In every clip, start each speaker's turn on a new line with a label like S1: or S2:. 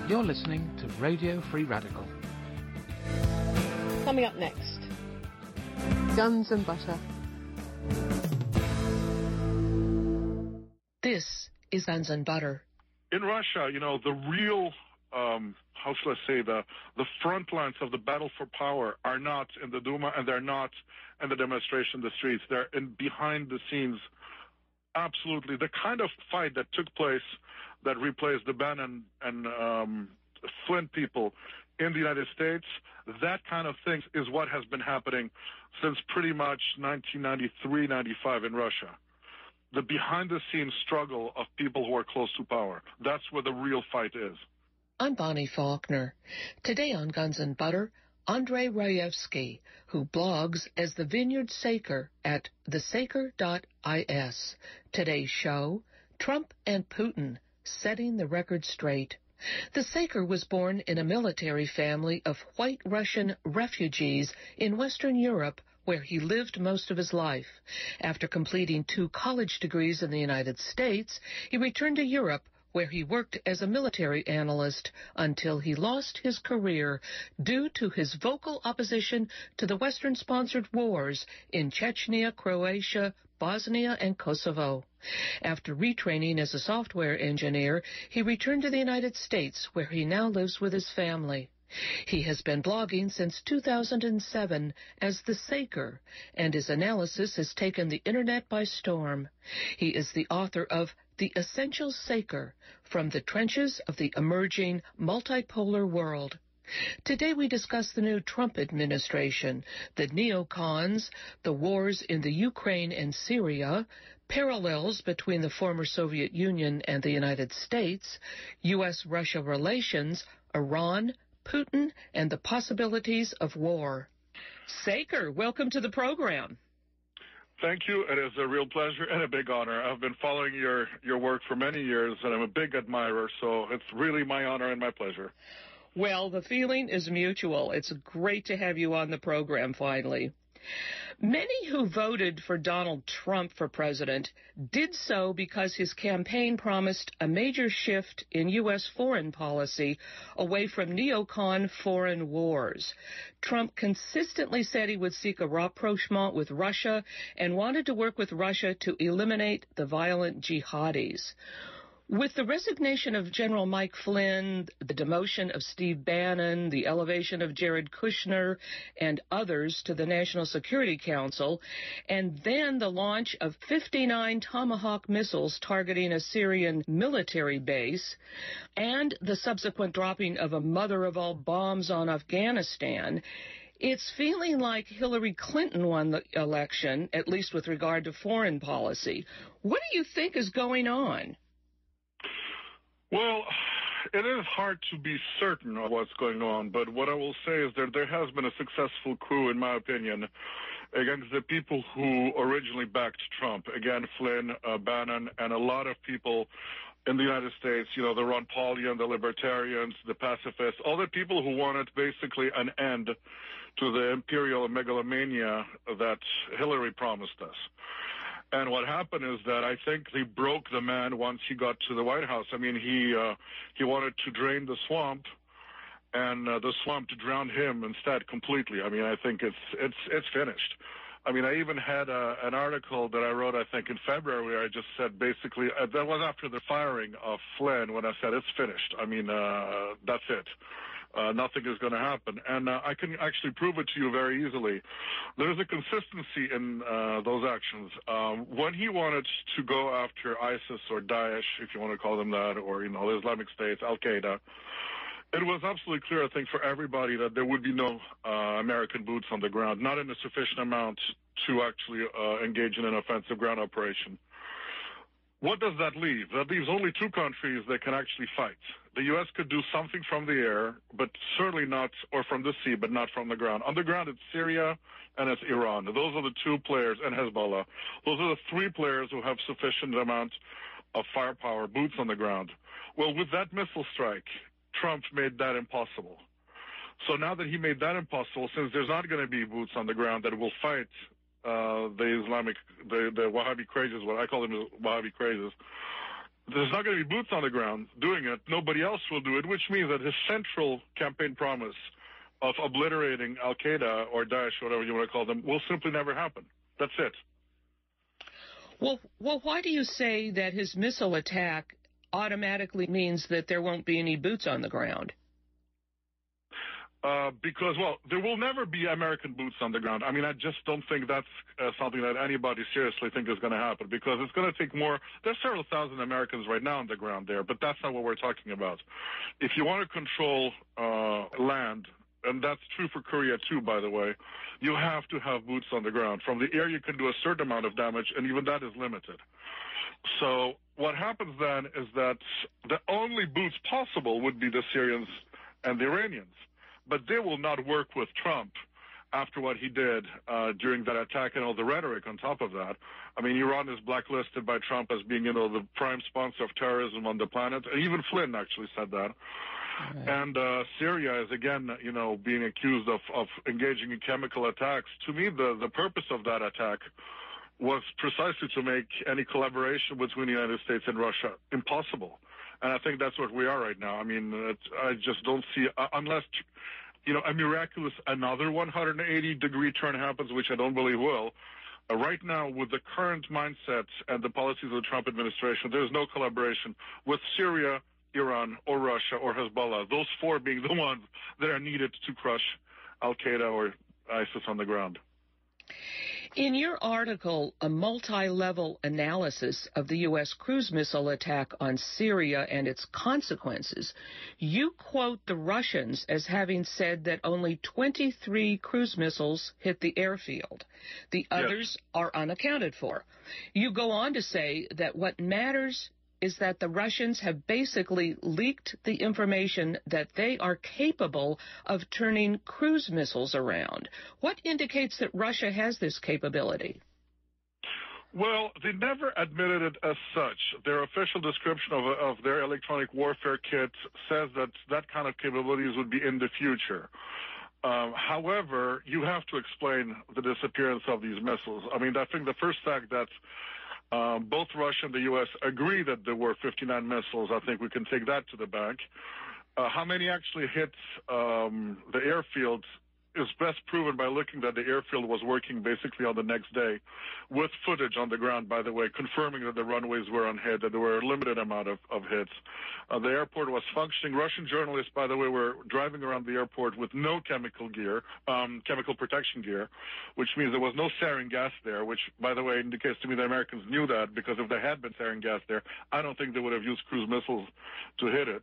S1: You're listening to Radio Free Radical.
S2: Coming up next,
S3: Guns and Butter.
S2: This is Guns and Butter.
S4: In Russia, the real, how shall I say, the front lines of the battle for power are not in the Duma, and they're not in the demonstration in the streets. They're behind the scenes. Absolutely. The kind of fight that took place that replaced the Bannon and Flynn people in the United States, that kind of thing is what has been happening since pretty much 1993-95 in Russia. The behind-the-scenes struggle of people who are close to power. That's where the real fight is.
S2: I'm Bonnie Faulkner. Today on Guns and Butter, Andrei Rayevsky, who blogs as the Vineyard Saker at thesaker.is. Today's show, Trump and Putin, setting the record straight. The Saker was born in a military family of white Russian refugees in Western Europe, where he lived most of his life. After completing 2 college degrees in the United States, he returned to Europe, where he worked as a military analyst until he lost his career due to his vocal opposition to the Western-sponsored wars in Chechnya, Croatia, Bosnia, and Kosovo. After retraining as a software engineer, he returned to the United States, where he now lives with his family. He has been blogging since 2007 as The Saker, and his analysis has taken the Internet by storm. He is the author of The Essential Saker, From the Trenches of the Emerging Multipolar World. Today we discuss the new Trump administration, the neocons, the wars in the Ukraine and Syria, parallels between the former Soviet Union and the United States, U.S.-Russia relations, Iran, Putin, and the possibilities of war. Saker, welcome to the program.
S4: Thank you. It is a real pleasure and a big honor. I've been following your work for many years, and I'm a big admirer, so it's really my honor and my pleasure.
S2: Well, the feeling is mutual. It's great to have you on the program finally. Many who voted for Donald Trump for president did so because his campaign promised a major shift in U.S. foreign policy away from neocon foreign wars. Trump consistently said he would seek a rapprochement with Russia and wanted to work with Russia to eliminate the violent jihadis. With the resignation of General Mike Flynn, the demotion of Steve Bannon, the elevation of Jared Kushner and others to the National Security Council, and then the launch of 59 Tomahawk missiles targeting a Syrian military base, and the subsequent dropping of a mother-of-all bombs on Afghanistan, it's feeling like Hillary Clinton won the election, at least with regard to foreign policy. What do you think is going on?
S4: Well, it is hard to be certain of what's going on, but what I will say is that there has been a successful coup, in my opinion, against the people who originally backed Trump. Again, Flynn, Bannon, and a lot of people in the United States, the Ron Paulian, the libertarians, the pacifists, all the people who wanted basically an end to the imperial megalomania that Hillary promised us. And what happened is that I think they broke the man once he got to the White House. I mean, he wanted to drain the swamp, and the swamp drowned him instead completely. I mean, I think it's finished. I mean, I even had an article that I wrote, I think, in February, where I just said basically, that was after the firing of Flynn, when I said it's finished. I mean, that's it. Nothing is going to happen. And I can actually prove it to you very easily. There's a consistency in those actions. When he wanted to go after ISIS or Daesh, if you want to call them that, or, the Islamic State, Al-Qaeda, it was absolutely clear, I think, for everybody that there would be no American boots on the ground, not in a sufficient amount to actually engage in an offensive ground operation. What does that leave? That leaves only 2 countries that can actually fight. The U.S. could do something from the air, but certainly not, or from the sea, but not from the ground. On the ground, it's Syria and it's Iran. Those are the 2 players, and Hezbollah. Those are the 3 players who have sufficient amount of firepower, boots on the ground. Well, with that missile strike, Trump made that impossible. So now that he made that impossible, since there's not going to be boots on the ground that will fight the Wahhabi crazes, what I call them Wahhabi crazes, there's not going to be boots on the ground doing it. Nobody else will do it, which means that his central campaign promise of obliterating Al-Qaeda or Daesh, whatever you want to call them, will simply never happen. That's it.
S2: Well, why do you say that his missile attack automatically means that there won't be any boots on the ground?
S4: Because, well, there will never be American boots on the ground. I mean, I just don't think that's something that anybody seriously thinks is going to happen, because it's going to take more. There's several thousand Americans right now on the ground there, but that's not what we're talking about. If you want to control land, and that's true for Korea too, by the way, you have to have boots on the ground. From the air, you can do a certain amount of damage, and even that is limited. So what happens then is that the only boots possible would be the Syrians and the Iranians. But they will not work with Trump after what he did during that attack and all the rhetoric on top of that. I mean, Iran is blacklisted by Trump as being, the prime sponsor of terrorism on the planet. Even Flynn actually said that. Right. And Syria is, again, being accused of engaging in chemical attacks. To me, the purpose of that attack was precisely to make any collaboration between the United States and Russia impossible. And I think that's what we are right now. I mean, I just don't see, unless, a miraculous another 180-degree turn happens, which I don't believe will. Right now, with the current mindset and the policies of the Trump administration, there's no collaboration with Syria, Iran, or Russia, or Hezbollah, those four being the ones that are needed to crush Al-Qaeda or ISIS on the ground.
S2: In your article, A Multi-Level Analysis of the U.S. Cruise Missile Attack on Syria and Its Consequences, you quote the Russians as having said that only 23 cruise missiles hit the airfield. The others are unaccounted for. You go on to say that what matters is that the Russians have basically leaked the information that they are capable of turning cruise missiles around. What indicates that Russia has this capability?
S4: Well, they never admitted it as such. Their official description of their electronic warfare kit says that that kind of capabilities would be in the future. However, you have to explain the disappearance of these missiles. I mean, I think the first fact that both Russia and the U.S. agree that there were 59 missiles. I think we can take that to the bank. How many actually hit the airfield is best proven by looking that the airfield was working basically on the next day with footage on the ground, by the way, confirming that the runways were unhit, that there were a limited amount of hits. The airport was functioning. Russian journalists, by the way, were driving around the airport with no chemical protection gear, which means there was no sarin gas there, which, by the way, indicates to me the Americans knew that, because if there had been sarin gas there, I don't think they would have used cruise missiles to hit it.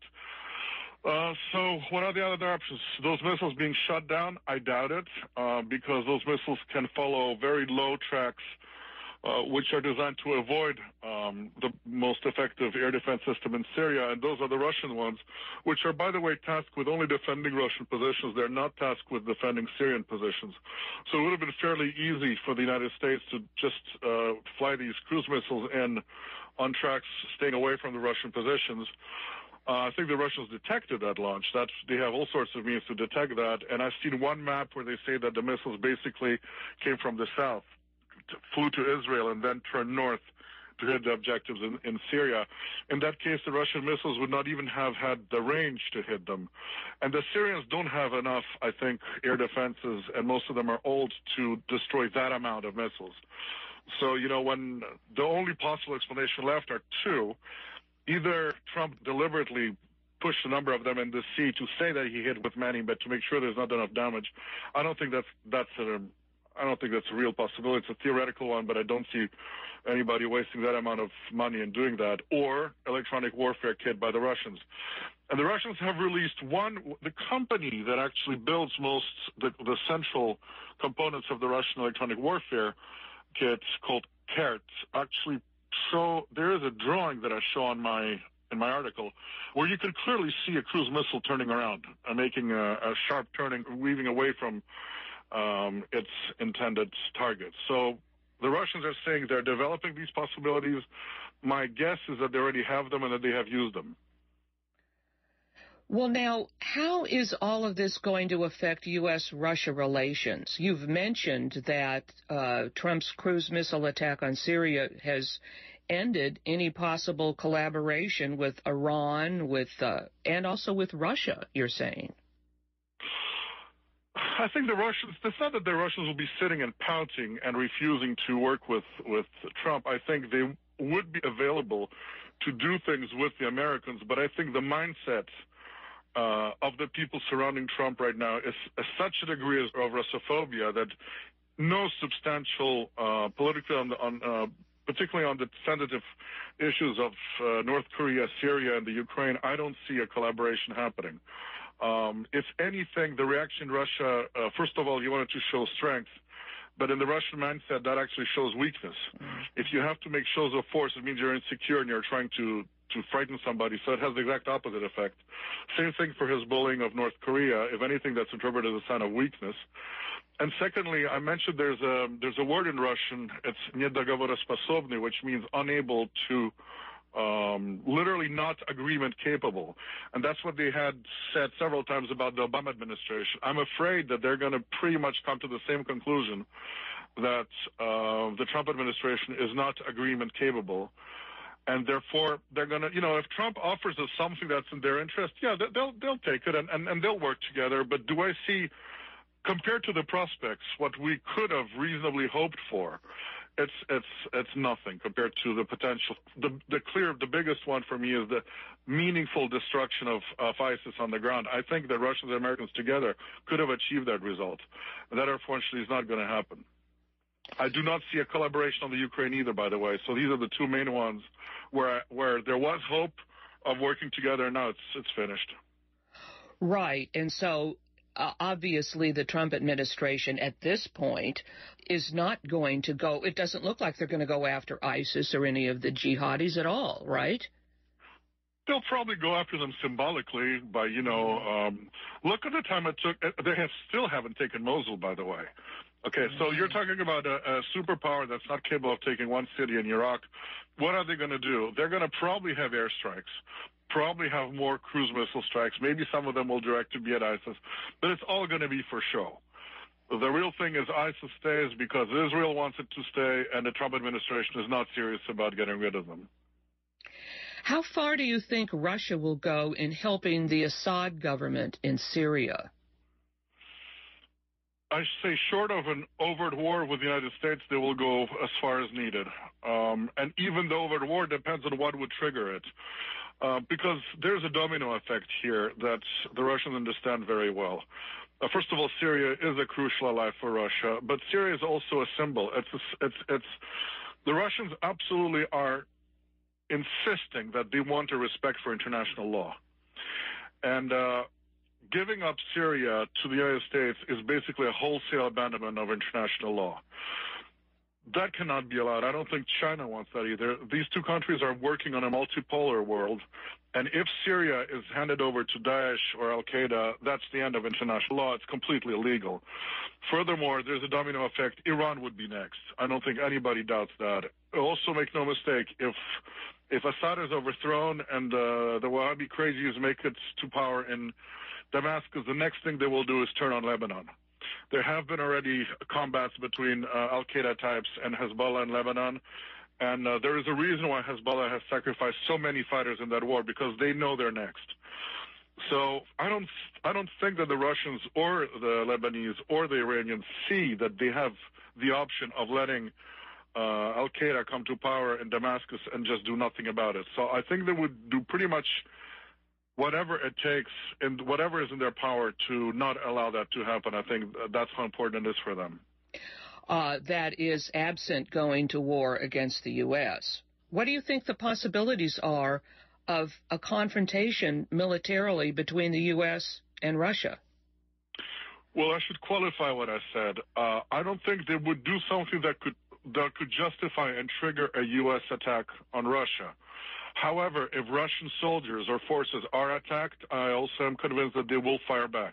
S4: So what are the other options? Those missiles being shut down? I doubt it, because those missiles can follow very low tracks, which are designed to avoid the most effective air defense system in Syria, and those are the Russian ones, which are, by the way, tasked with only defending Russian positions. They're not tasked with defending Syrian positions. So it would have been fairly easy for the United States to just fly these cruise missiles in on tracks, staying away from the Russian positions. I think the Russians detected that launch. They have all sorts of means to detect that. And I've seen one map where they say that the missiles basically came from the south, flew to Israel, and then turned north to hit the objectives in Syria. In that case, the Russian missiles would not even have had the range to hit them. And the Syrians don't have enough, I think, air defenses, and most of them are old, to destroy that amount of missiles. So, when the only possible explanation left are two. Either Trump deliberately pushed a number of them in the sea to say that he hit with Manning, but to make sure there's not enough damage. I don't think that's a real possibility. It's a theoretical one, but I don't see anybody wasting that amount of money in doing that. Or electronic warfare kit by the Russians. And the Russians have released the company that actually builds the central components of the Russian electronic warfare kit, called KERT, actually. So there is a drawing that I show in my article where you can clearly see a cruise missile turning around and making a sharp turning, weaving away from its intended target. So the Russians are saying they're developing these possibilities. My guess is that they already have them and that they have used them.
S2: Well, now, how is all of this going to affect U.S.-Russia relations? You've mentioned that Trump's cruise missile attack on Syria has ended any possible collaboration with Iran, and also with Russia, you're saying?
S4: I think the Russians, it's not that the Russians will be sitting and pouting and refusing to work with Trump. I think they would be available to do things with the Americans, but I think the mindset of the people surrounding Trump right now is such a degree of Russophobia that no substantial, politically particularly on the sensitive issues of North Korea, Syria, and the Ukraine, I don't see a collaboration happening. If anything, the reaction in Russia, first of all, you wanted to show strength, but in the Russian mindset, that actually shows weakness. If you have to make shows of force, it means you're insecure and you're trying to frighten somebody, so it has the exact opposite effect. Same thing for his bullying of North Korea. If anything, that's interpreted as a sign of weakness. And secondly, I mentioned there's a word in Russian, it's недоговороспособный, which means unable to, literally not agreement capable. And that's what they had said several times about the Obama administration. I'm afraid that they're going to pretty much come to the same conclusion that the Trump administration is not agreement capable. And therefore, they're going to, if Trump offers us something that's in their interest, yeah, they'll take it and they'll work together. But do I see, compared to the prospects, what we could have reasonably hoped for, it's nothing compared to the potential. The biggest one for me is the meaningful destruction of ISIS on the ground. I think that Russians and Americans together could have achieved that result. And that, unfortunately, is not going to happen. I do not see a collaboration on the Ukraine either, by the way. So these are the two main ones where there was hope of working together, and now it's finished.
S2: Right. And so obviously the Trump administration at this point is not going to go, it doesn't look like they're going to go after ISIS or any of the jihadis at all, right?
S4: They'll probably go after them symbolically by, look at the time it took. They still haven't taken Mosul, by the way. Okay, so you're talking about a superpower that's not capable of taking one city in Iraq. What are they going to do? They're going to probably have airstrikes, probably have more cruise missile strikes. Maybe some of them will direct to be at ISIS, but it's all going to be for show. The real thing is ISIS stays because Israel wants it to stay, and the Trump administration is not serious about getting rid of them.
S2: How far do you think Russia will go in helping the Assad government in Syria?
S4: I say short of an overt war with the United States, they will go as far as needed. And even the overt war depends on what would trigger it. Because there's a domino effect here that the Russians understand very well. First of all, Syria is a crucial ally for Russia, but Syria is also a symbol. The Russians absolutely are insisting that they want a respect for international law. And giving up Syria to the United States is basically a wholesale abandonment of international law. That cannot be allowed. I don't think China wants that either. These two countries are working on a multipolar world, and if Syria is handed over to Daesh or Al-Qaeda, that's the end of international law. It's completely illegal. Furthermore, there's a domino effect. Iran would be next. I don't think anybody doubts that. Also, make no mistake, if Assad is overthrown and the Wahhabi crazies make it to power in Damascus, the next thing they will do is turn on Lebanon. There have been already combats between Al-Qaeda types and Hezbollah in Lebanon, and there is a reason why Hezbollah has sacrificed so many fighters in that war, because they know they're next. So I don't think that the Russians or the Lebanese or the Iranians see that they have the option of letting Al-Qaeda come to power in Damascus and just do nothing about it. So I think they would do pretty much whatever it takes and whatever is in their power to not allow that to happen. I think that's how important it is for them.
S2: That is absent going to war against the U.S. What do you think the possibilities are of a confrontation militarily between the U.S. and Russia?
S4: Well, I should qualify what I said. I don't think they would do something that could justify and trigger a U.S. attack on Russia. However, if Russian soldiers or forces are attacked, I also am convinced that they will fire back.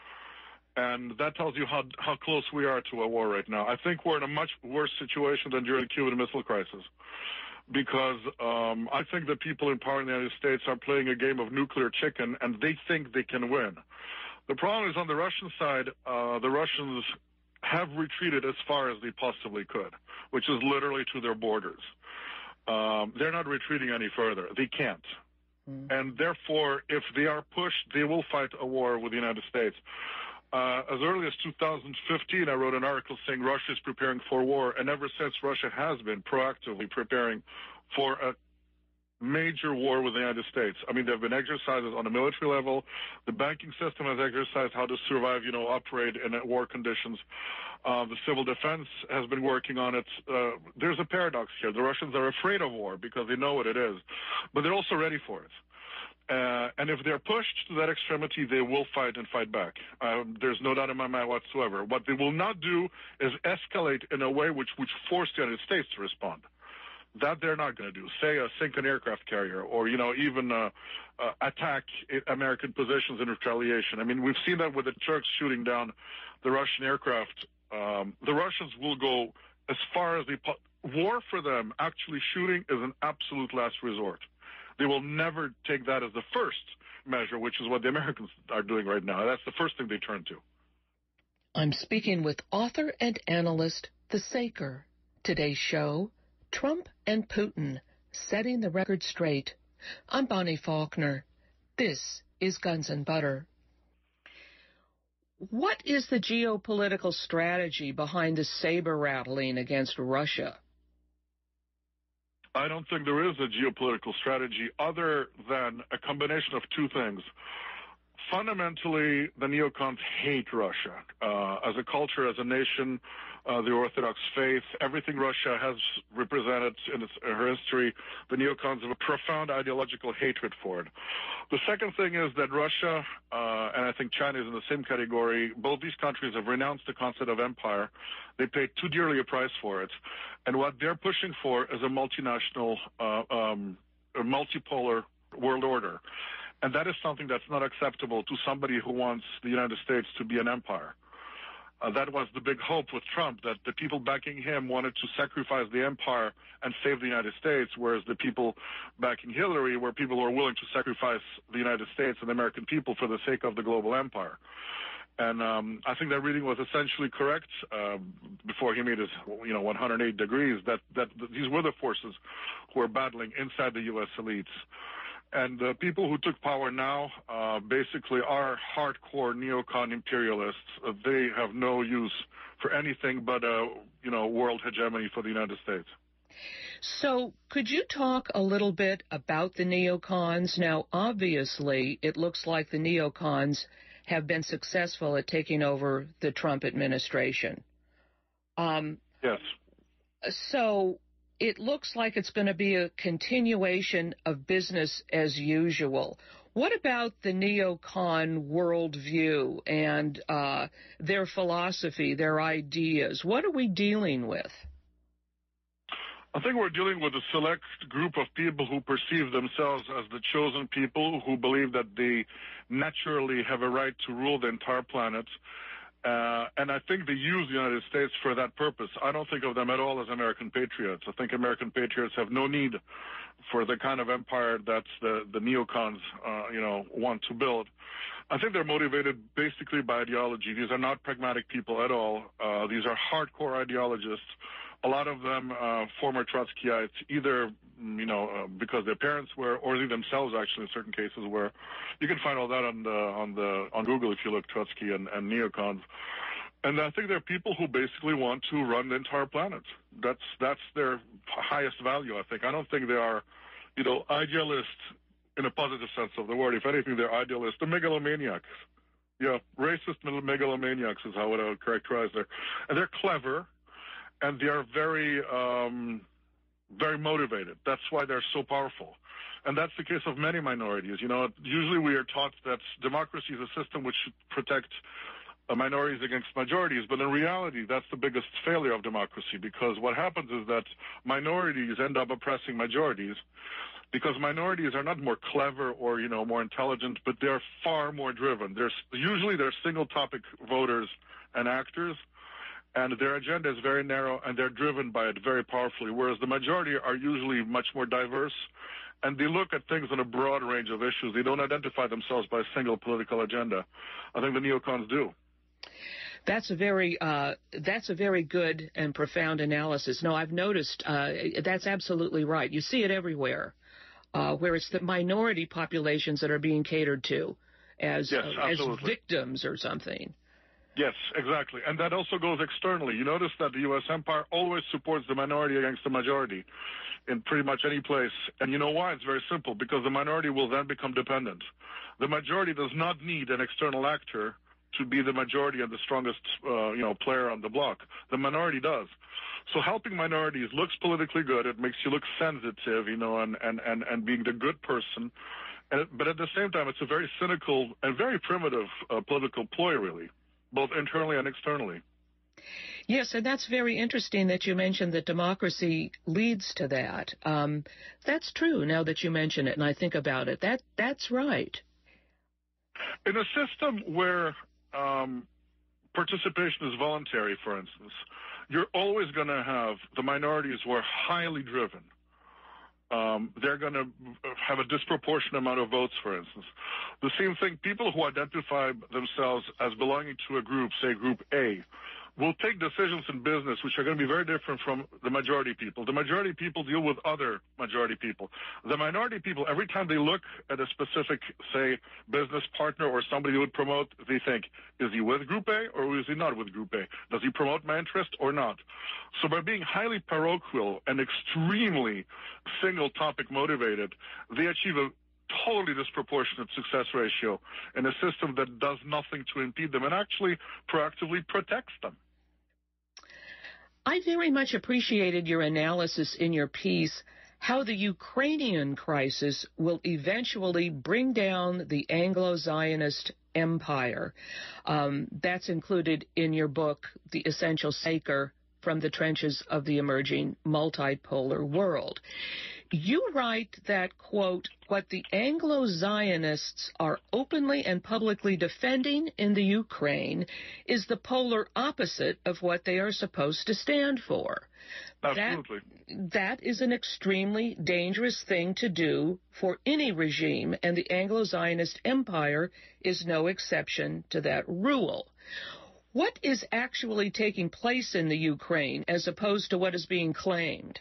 S4: And that tells you how close we are to a war right now. I think we're in a much worse situation than during the Cuban Missile Crisis, because I think the people in power in the United States are playing a game of nuclear chicken, and they think they can win. The problem is on the Russian side, the Russians have retreated as far as they possibly could, which is literally to their borders. they're not retreating any further. They can't. And therefore, if they are pushed, they will fight a war with the United States. As early as 2015, I wrote an article saying Russia is preparing for war, and ever since, Russia has been proactively preparing for a major war with the United States. I mean, there have been exercises on a military level. The banking system has exercised how to survive, operate in war conditions. The civil defense has been working on it. There's a paradox here. The Russians are afraid of war because they know what it is, but they're also ready for it. And if they're pushed to that extremity, they will fight and fight back. There's no doubt in my mind whatsoever. What they will not do is escalate in a way which would force the United States to respond. That they're not going to do. Say sink an aircraft carrier, or even attack American positions in retaliation. I mean, we've seen that with the Turks shooting down the Russian aircraft. The Russians will go as far as war for them. Actually, shooting is an absolute last resort. They will never take that as the first measure, which is what the Americans are doing right now. That's the first thing they turn to.
S2: I'm speaking with author and analyst The Saker. Today's show, Trump and Putin, setting the record straight. I'm Bonnie Faulkner. This is Guns and Butter. What is the geopolitical strategy behind the saber rattling against Russia?
S4: I don't think there is a geopolitical strategy other than a combination of two things. Fundamentally, the neocons hate Russia. As a culture, as a nation, the Orthodox faith, everything Russia has represented in her history, the neocons have a profound ideological hatred for it. The second thing is that Russia, and I think China is in the same category, both these countries have renounced the concept of empire. They paid too dearly a price for it. And what they're pushing for is a multinational, a multipolar world order. And that is something that's not acceptable to somebody who wants the United States to be an empire. That was the big hope with Trump, that the people backing him wanted to sacrifice the empire and save the United States, whereas the people backing Hillary were people who were willing to sacrifice the United States and the American people for the sake of the global empire. And I think that reading was essentially correct before he made his 108 degrees, that these were the forces who were battling inside the U.S. elites. And the people who took power now basically are hardcore neocon imperialists. They have no use for anything but world hegemony for the United States.
S2: So could you talk a little bit about the neocons? Now, obviously, it looks like the neocons have been successful at taking over the Trump administration.
S4: Yes.
S2: So it looks like it's going to be a continuation of business as usual. What about the neocon worldview and their philosophy, their ideas? What are we dealing with?
S4: I think we're dealing with a select group of people who perceive themselves as the chosen people, who believe that they naturally have a right to rule the entire planet. And I think they use the United States for that purpose. I don't think of them at all as American patriots. I think American patriots have no need for the kind of empire that the neocons, want to build. I think they're motivated basically by ideology. These are not pragmatic people at all. These are hardcore ideologists. A lot of them former Trotskyites, either because their parents were, or they themselves actually in certain cases were. You can find all that on Google if you look Trotsky and neocons. And I think they're people who basically want to run the entire planet. That's their highest value, I think. I don't think they are, idealists in a positive sense of the word. If anything, they're idealists. They're megalomaniacs. Yeah, racist megalomaniacs is how I would characterize them. And they're clever. And they are very, very motivated. That's why they're so powerful. And that's the case of many minorities. Usually we are taught that democracy is a system which should protect minorities against majorities. But in reality, that's the biggest failure of democracy, because what happens is that minorities end up oppressing majorities, because minorities are not more clever or, more intelligent, but they're far more driven. They're single topic voters and actors. And their agenda is very narrow, and they're driven by it very powerfully, whereas the majority are usually much more diverse, and they look at things on a broad range of issues. They don't identify themselves by a single political agenda. I think the neocons do.
S2: That's a very good and profound analysis. No, I've noticed that's absolutely right. You see it everywhere, where it's the minority populations that are being catered to as victims or something.
S4: Yes, exactly. And that also goes externally. You notice that the U.S. empire always supports the minority against the majority in pretty much any place. And you know why? It's very simple, because the minority will then become dependent. The majority does not need an external actor to be the majority and the strongest player on the block. The minority does. So helping minorities looks politically good. It makes you look sensitive, and being the good person. But at the same time, it's a very cynical and very primitive political ploy, really, both internally and externally.
S2: Yes, and that's very interesting that you mentioned that democracy leads to that. That's true now that you mention it and I think about it. That's right.
S4: In a system where participation is voluntary, for instance, you're always going to have the minorities who are highly driven. They're going to have a disproportionate amount of votes, for instance. The same thing, people who identify themselves as belonging to a group, say Group A, will take decisions in business which are going to be very different from the majority people. The majority people deal with other majority people. The minority people, every time they look at a specific, say, business partner or somebody who would promote, they think, is he with Group A or is he not with Group A? Does he promote my interest or not? So by being highly parochial and extremely single topic motivated, they achieve a totally disproportionate success ratio in a system that does nothing to impede them and actually proactively protects them.
S2: I very much appreciated your analysis in your piece how the Ukrainian crisis will eventually bring down the Anglo-Zionist empire. That's included in your book, The Essential Saker, From the Trenches of the Emerging Multipolar World. You write that, quote, what the Anglo-Zionists are openly and publicly defending in the Ukraine is the polar opposite of what they are supposed to stand for.
S4: Absolutely.
S2: That is an extremely dangerous thing to do for any regime, and the Anglo-Zionist empire is no exception to that rule. What is actually taking place in the Ukraine as opposed to what is being claimed?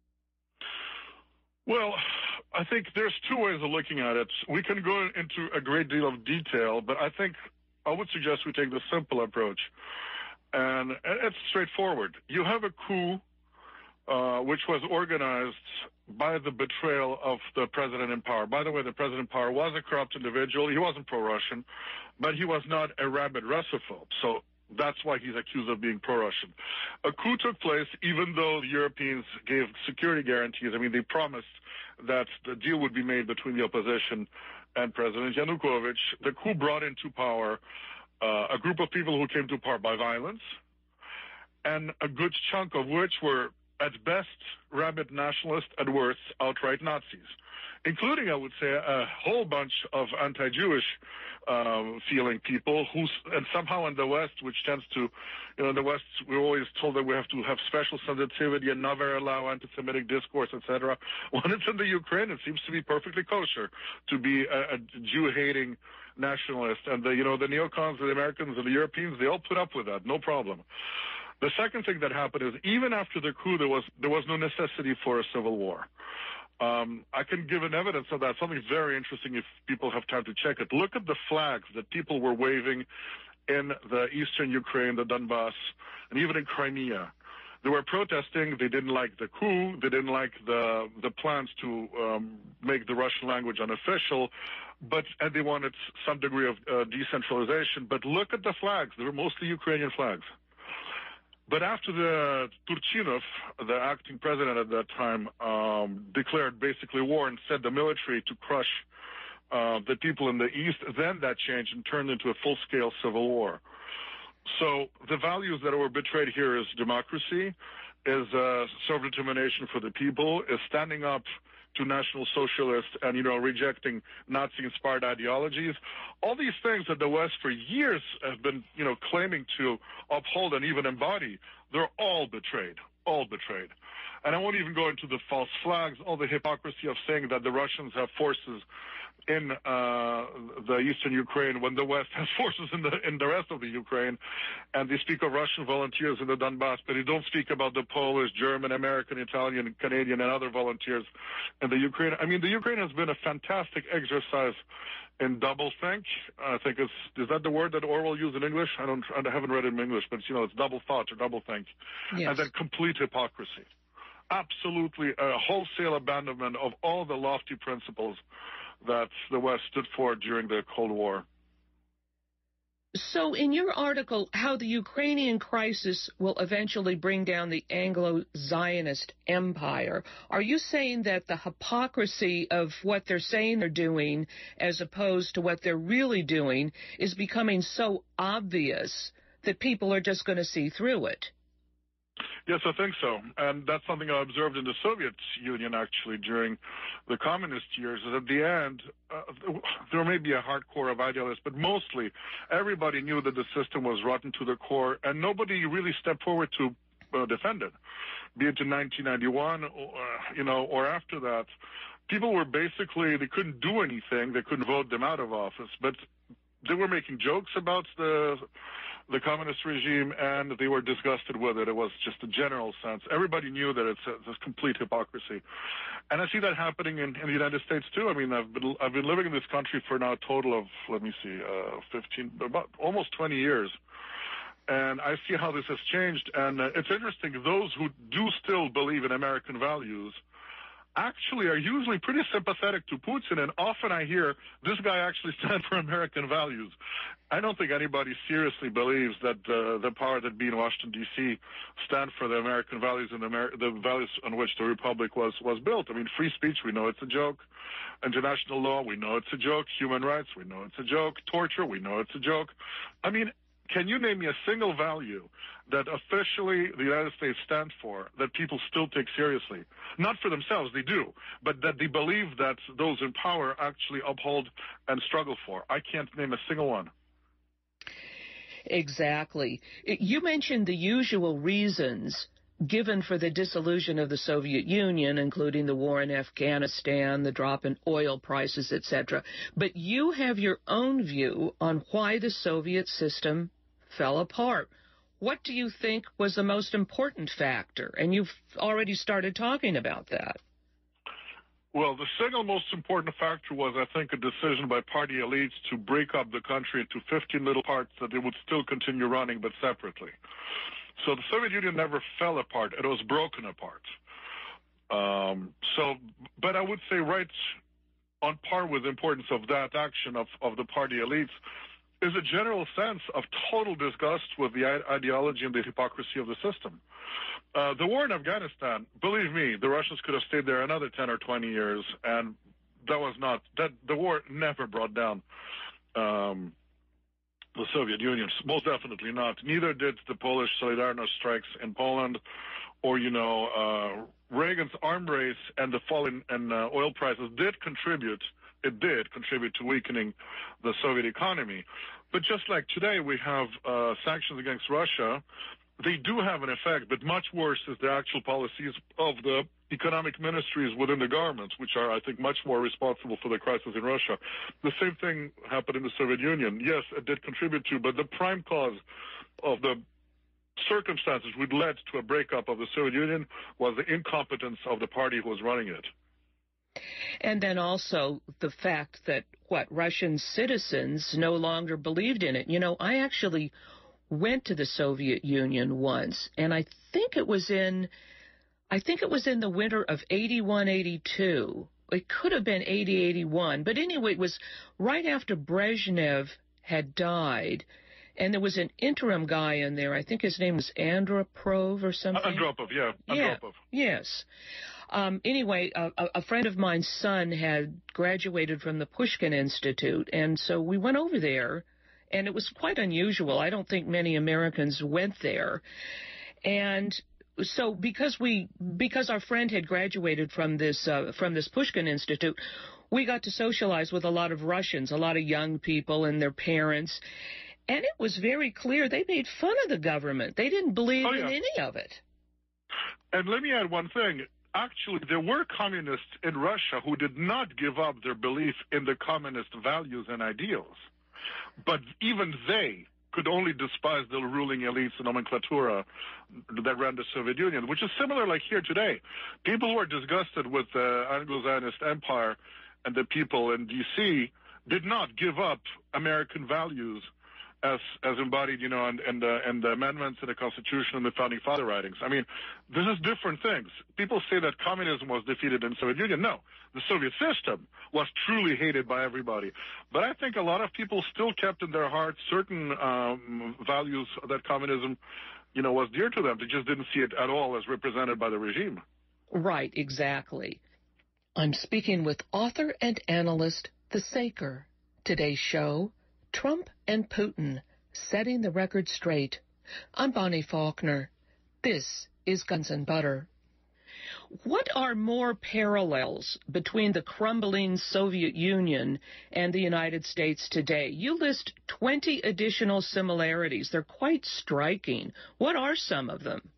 S4: Well, I think there's two ways of looking at it. We can go into a great deal of detail, but I think I would suggest we take the simple approach. And it's straightforward. You have a coup which was organized by the betrayal of the president in power. By the way, the president in power was a corrupt individual. He wasn't pro-Russian, but he was not a rabid Russophobe. So that's why he's accused of being pro-Russian. A coup took place even though the Europeans gave security guarantees. I mean, they promised that the deal would be made between the opposition and President Yanukovych. The coup brought into power a group of people who came to power by violence, and a good chunk of which were, at best, rabid nationalists, at worst, outright Nazis, including, I would say, a whole bunch of anti-Jewish feeling people and somehow in the West, which tends to, in the West, we're always told that we have to have special sensitivity and never allow anti-Semitic discourse, etc. When it's in the Ukraine, it seems to be perfectly kosher to be a Jew-hating nationalist. And the neocons, the Americans, and the Europeans, they all put up with that, no problem. The second thing that happened is even after the coup, there was no necessity for a civil war. I can give an evidence of that, something very interesting if people have time to check it. Look at the flags that people were waving in the eastern Ukraine, the Donbass, and even in Crimea. They were protesting. They didn't like the coup. They didn't like the plans to make the Russian language unofficial, and they wanted some degree of decentralization. But look at the flags. They were mostly Ukrainian flags. But after the Turchinov, the acting president at that time, declared basically war and said the military to crush the people in the east, then that changed and turned into a full-scale civil war. So the values that were betrayed here is democracy, is self-determination for the people, is standing up to National Socialists and, rejecting Nazi-inspired ideologies. All these things that the West for years have been, claiming to uphold and even embody, they're all betrayed. all betrayed. And I won't even go into the false flags, all the hypocrisy of saying that the Russians have forces in the eastern Ukraine when the West has forces in the rest of the Ukraine. And they speak of Russian volunteers in the Donbass, but they don't speak about the Polish, German, American, Italian, Canadian, and other volunteers in the Ukraine. I mean, the Ukraine has been a fantastic exercise in doublethink. I think is that the word that Orwell used in English? I haven't read it in English, but it's double thought or doublethink. Yes. And then complete hypocrisy. Absolutely a wholesale abandonment of all the lofty principles that the West stood for during the Cold War.
S2: So in your article, How the Ukrainian Crisis Will Eventually Bring Down the Anglo-Zionist Empire, are you saying that the hypocrisy of what they're saying they're doing as opposed to what they're really doing is becoming so obvious that people are just going to see through it?
S4: Yes, I think so. And that's something I observed in the Soviet Union, actually, during the communist years. Is at the end, there may be a hardcore of idealists, but mostly everybody knew that the system was rotten to the core, and nobody really stepped forward to defend it, be it in 1991 or after that. People were basically, they couldn't do anything. They couldn't vote them out of office, but they were making jokes about the communist regime, and they were disgusted with it. It was just a general sense. Everybody knew that it's a complete hypocrisy. And I see that happening in the United States, too. I mean, I've been living in this country for now a total of, about almost 20 years. And I see how this has changed. And it's interesting, those who do still believe in American values actually are usually pretty sympathetic to Putin, and often I hear this guy actually stands for American values. I don't think anybody seriously believes that the power that be in Washington, D.C. stand for the American values and the values on which the Republic was built. I mean, free speech, we know it's a joke. International law, we know it's a joke. Human rights, we know it's a joke. Torture, we know it's a joke. I mean, can you name me a single value that officially the United States stands for that people still take seriously? Not for themselves, they do, but that they believe that those in power actually uphold and struggle for. I can't name a single one.
S2: Exactly. You mentioned the usual reasons given for the dissolution of the Soviet Union, including the war in Afghanistan, the drop in oil prices, etc. But you have your own view on why the Soviet system fell apart. What do you think was the most important factor? And you've already started talking about that.
S4: Well, the single most important factor was, I think, a decision by party elites to break up the country into 15 little parts that they would still continue running, but separately. So the Soviet Union never fell apart. It was broken apart. But I would say right on par with the importance of that action of the party elites is a general sense of total disgust with the ideology and the hypocrisy of the system. The war in Afghanistan, believe me, the Russians could have stayed there another 10 or 20 years, and the war never brought down the Soviet Union. Most definitely not. Neither did the Polish Solidarność strikes in Poland, or, Reagan's arms race and the fall in oil prices did contribute to weakening the Soviet economy. But just like today we have sanctions against Russia, they do have an effect, but much worse is the actual policies of the economic ministries within the governments, which are, I think, much more responsible for the crisis in Russia. The same thing happened in the Soviet Union. Yes, it did contribute to, but the prime cause of the circumstances which led to a breakup of the Soviet Union was the incompetence of the party who was running it.
S2: And then also the fact that, Russian citizens no longer believed in it. I actually went to the Soviet Union once, and I think it was in the winter of 81, 82. It could have been 80, 81. But anyway, it was right after Brezhnev had died, and there was an interim guy in there. I think his name was Andropov or something.
S4: Andropov, yeah. Andropov.
S2: Yes. Anyway, a friend of mine's son had graduated from the Pushkin Institute, and so we went over there, and it was quite unusual. I don't think many Americans went there. And so because our friend had graduated from this Pushkin Institute, we got to socialize with a lot of Russians, a lot of young people and their parents. And it was very clear they made fun of the government. They didn't believe in any of it.
S4: And let me add one thing. Actually, there were communists in Russia who did not give up their belief in the communist values and ideals. But even they could only despise the ruling elites and nomenclatura that ran the Soviet Union, which is similar like here today. People who are disgusted with the Anglo-Zionist empire and the people in D.C. did not give up American values as embodied, in the amendments in the Constitution and the Founding Father writings. I mean, this is different things. People say that communism was defeated in the Soviet Union. No, the Soviet system was truly hated by everybody. But I think a lot of people still kept in their hearts certain values that communism, was dear to them. They just didn't see it at all as represented by the regime.
S2: Right, exactly. I'm speaking with author and analyst The Saker. Today's show, Trump and Putin, setting the record straight. I'm Bonnie Faulkner. This is Guns and Butter. What are more parallels between the crumbling Soviet Union and the United States today? You list 20 additional similarities. They're quite striking. What are some of them?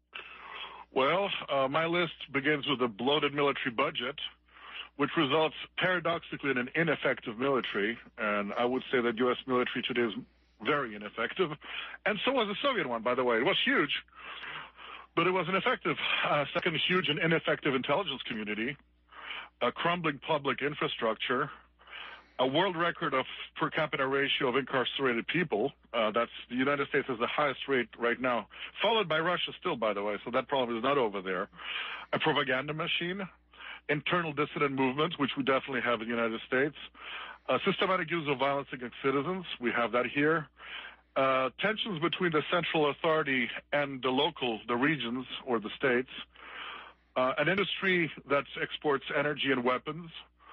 S4: Well, my list begins with a bloated military budget, which results paradoxically in an ineffective military. And I would say that U.S. military today is very ineffective. And so was the Soviet one, by the way. It was huge, but it was ineffective. Second, huge and ineffective intelligence community, a crumbling public infrastructure, a world record of per capita ratio of incarcerated people. That's the United States has the highest rate right now, followed by Russia still, by the way, so that problem is not over there. A propaganda machine, internal dissident movements, which we definitely have in the United States, systematic use of violence against citizens, we have that here, tensions between the central authority and the regions or the states, an industry that exports energy and weapons,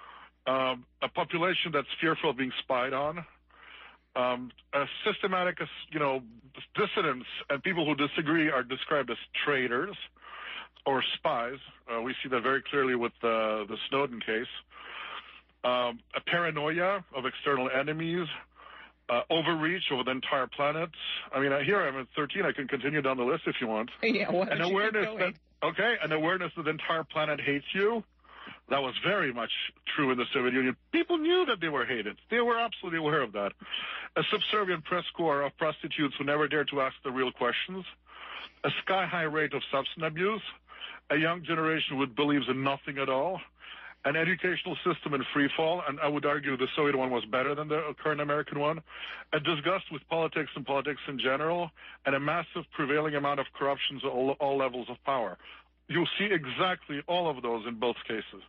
S4: a population that's fearful of being spied on, a systematic, dissidents and people who disagree are described as traitors or spies. We see that very clearly with the Snowden case. A paranoia of external enemies, overreach over the entire planet. I mean, here I'm at 13. I can continue down the list if you want.
S2: Yeah, well,
S4: an awareness that the entire planet hates you. That was very much true in the Soviet Union. People knew that they were hated. They were absolutely aware of that. A subservient press corps of prostitutes who never dared to ask the real questions. A sky-high rate of substance abuse. A young generation who believes in nothing at all. An educational system in free fall, and I would argue the Soviet one was better than the current American one. A disgust with politics and politics in general, and a massive prevailing amount of corruption at all levels of power. You'll see exactly all of those in both cases.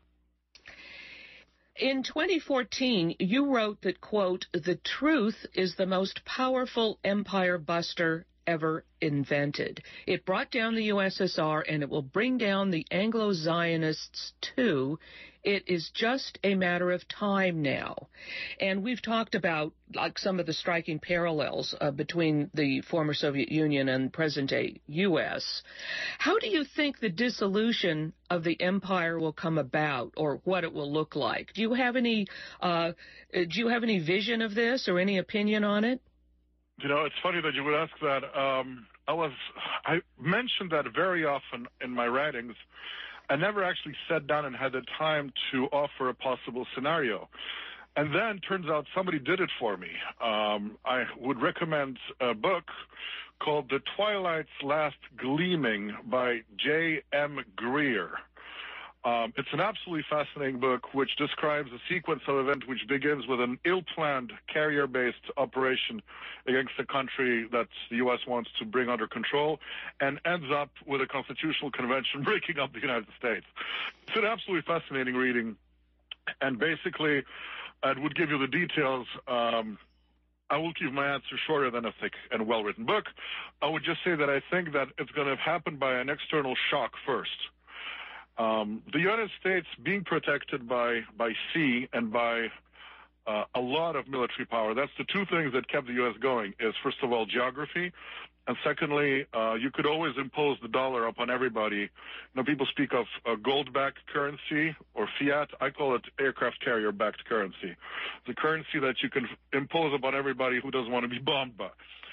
S2: In 2014, you wrote that, quote, "The truth is the most powerful empire buster ever invented. It brought down the USSR and it will bring down the Anglo-Zionists too. It is just a matter of time now." And we've talked about some of the striking parallels between the former Soviet Union and present-day U.S. How do you think the dissolution of the empire will come about, or what it will look like? Do you have any vision of this or any opinion on it?
S4: It's funny that you would ask that. I mentioned that very often in my writings. I never actually sat down and had the time to offer a possible scenario. And then turns out somebody did it for me. I would recommend a book called The Twilight's Last Gleaming by J.M. Greer. It's an absolutely fascinating book which describes a sequence of events which begins with an ill-planned carrier-based operation against a country that the U.S. wants to bring under control and ends up with a constitutional convention breaking up the United States. It's an absolutely fascinating reading, and basically it would give you the details. I will keep my answer shorter than a thick and well-written book. I would just say that I think that it's going to happen by an external shock first. The United States being protected by sea and by a lot of military power, that's the two things that kept the U.S. going, is first of all geography, and secondly, you could always impose the dollar upon everybody. People speak of a gold-backed currency or fiat. I call it aircraft carrier-backed currency. The currency that you can impose upon everybody who doesn't want to be bombed by.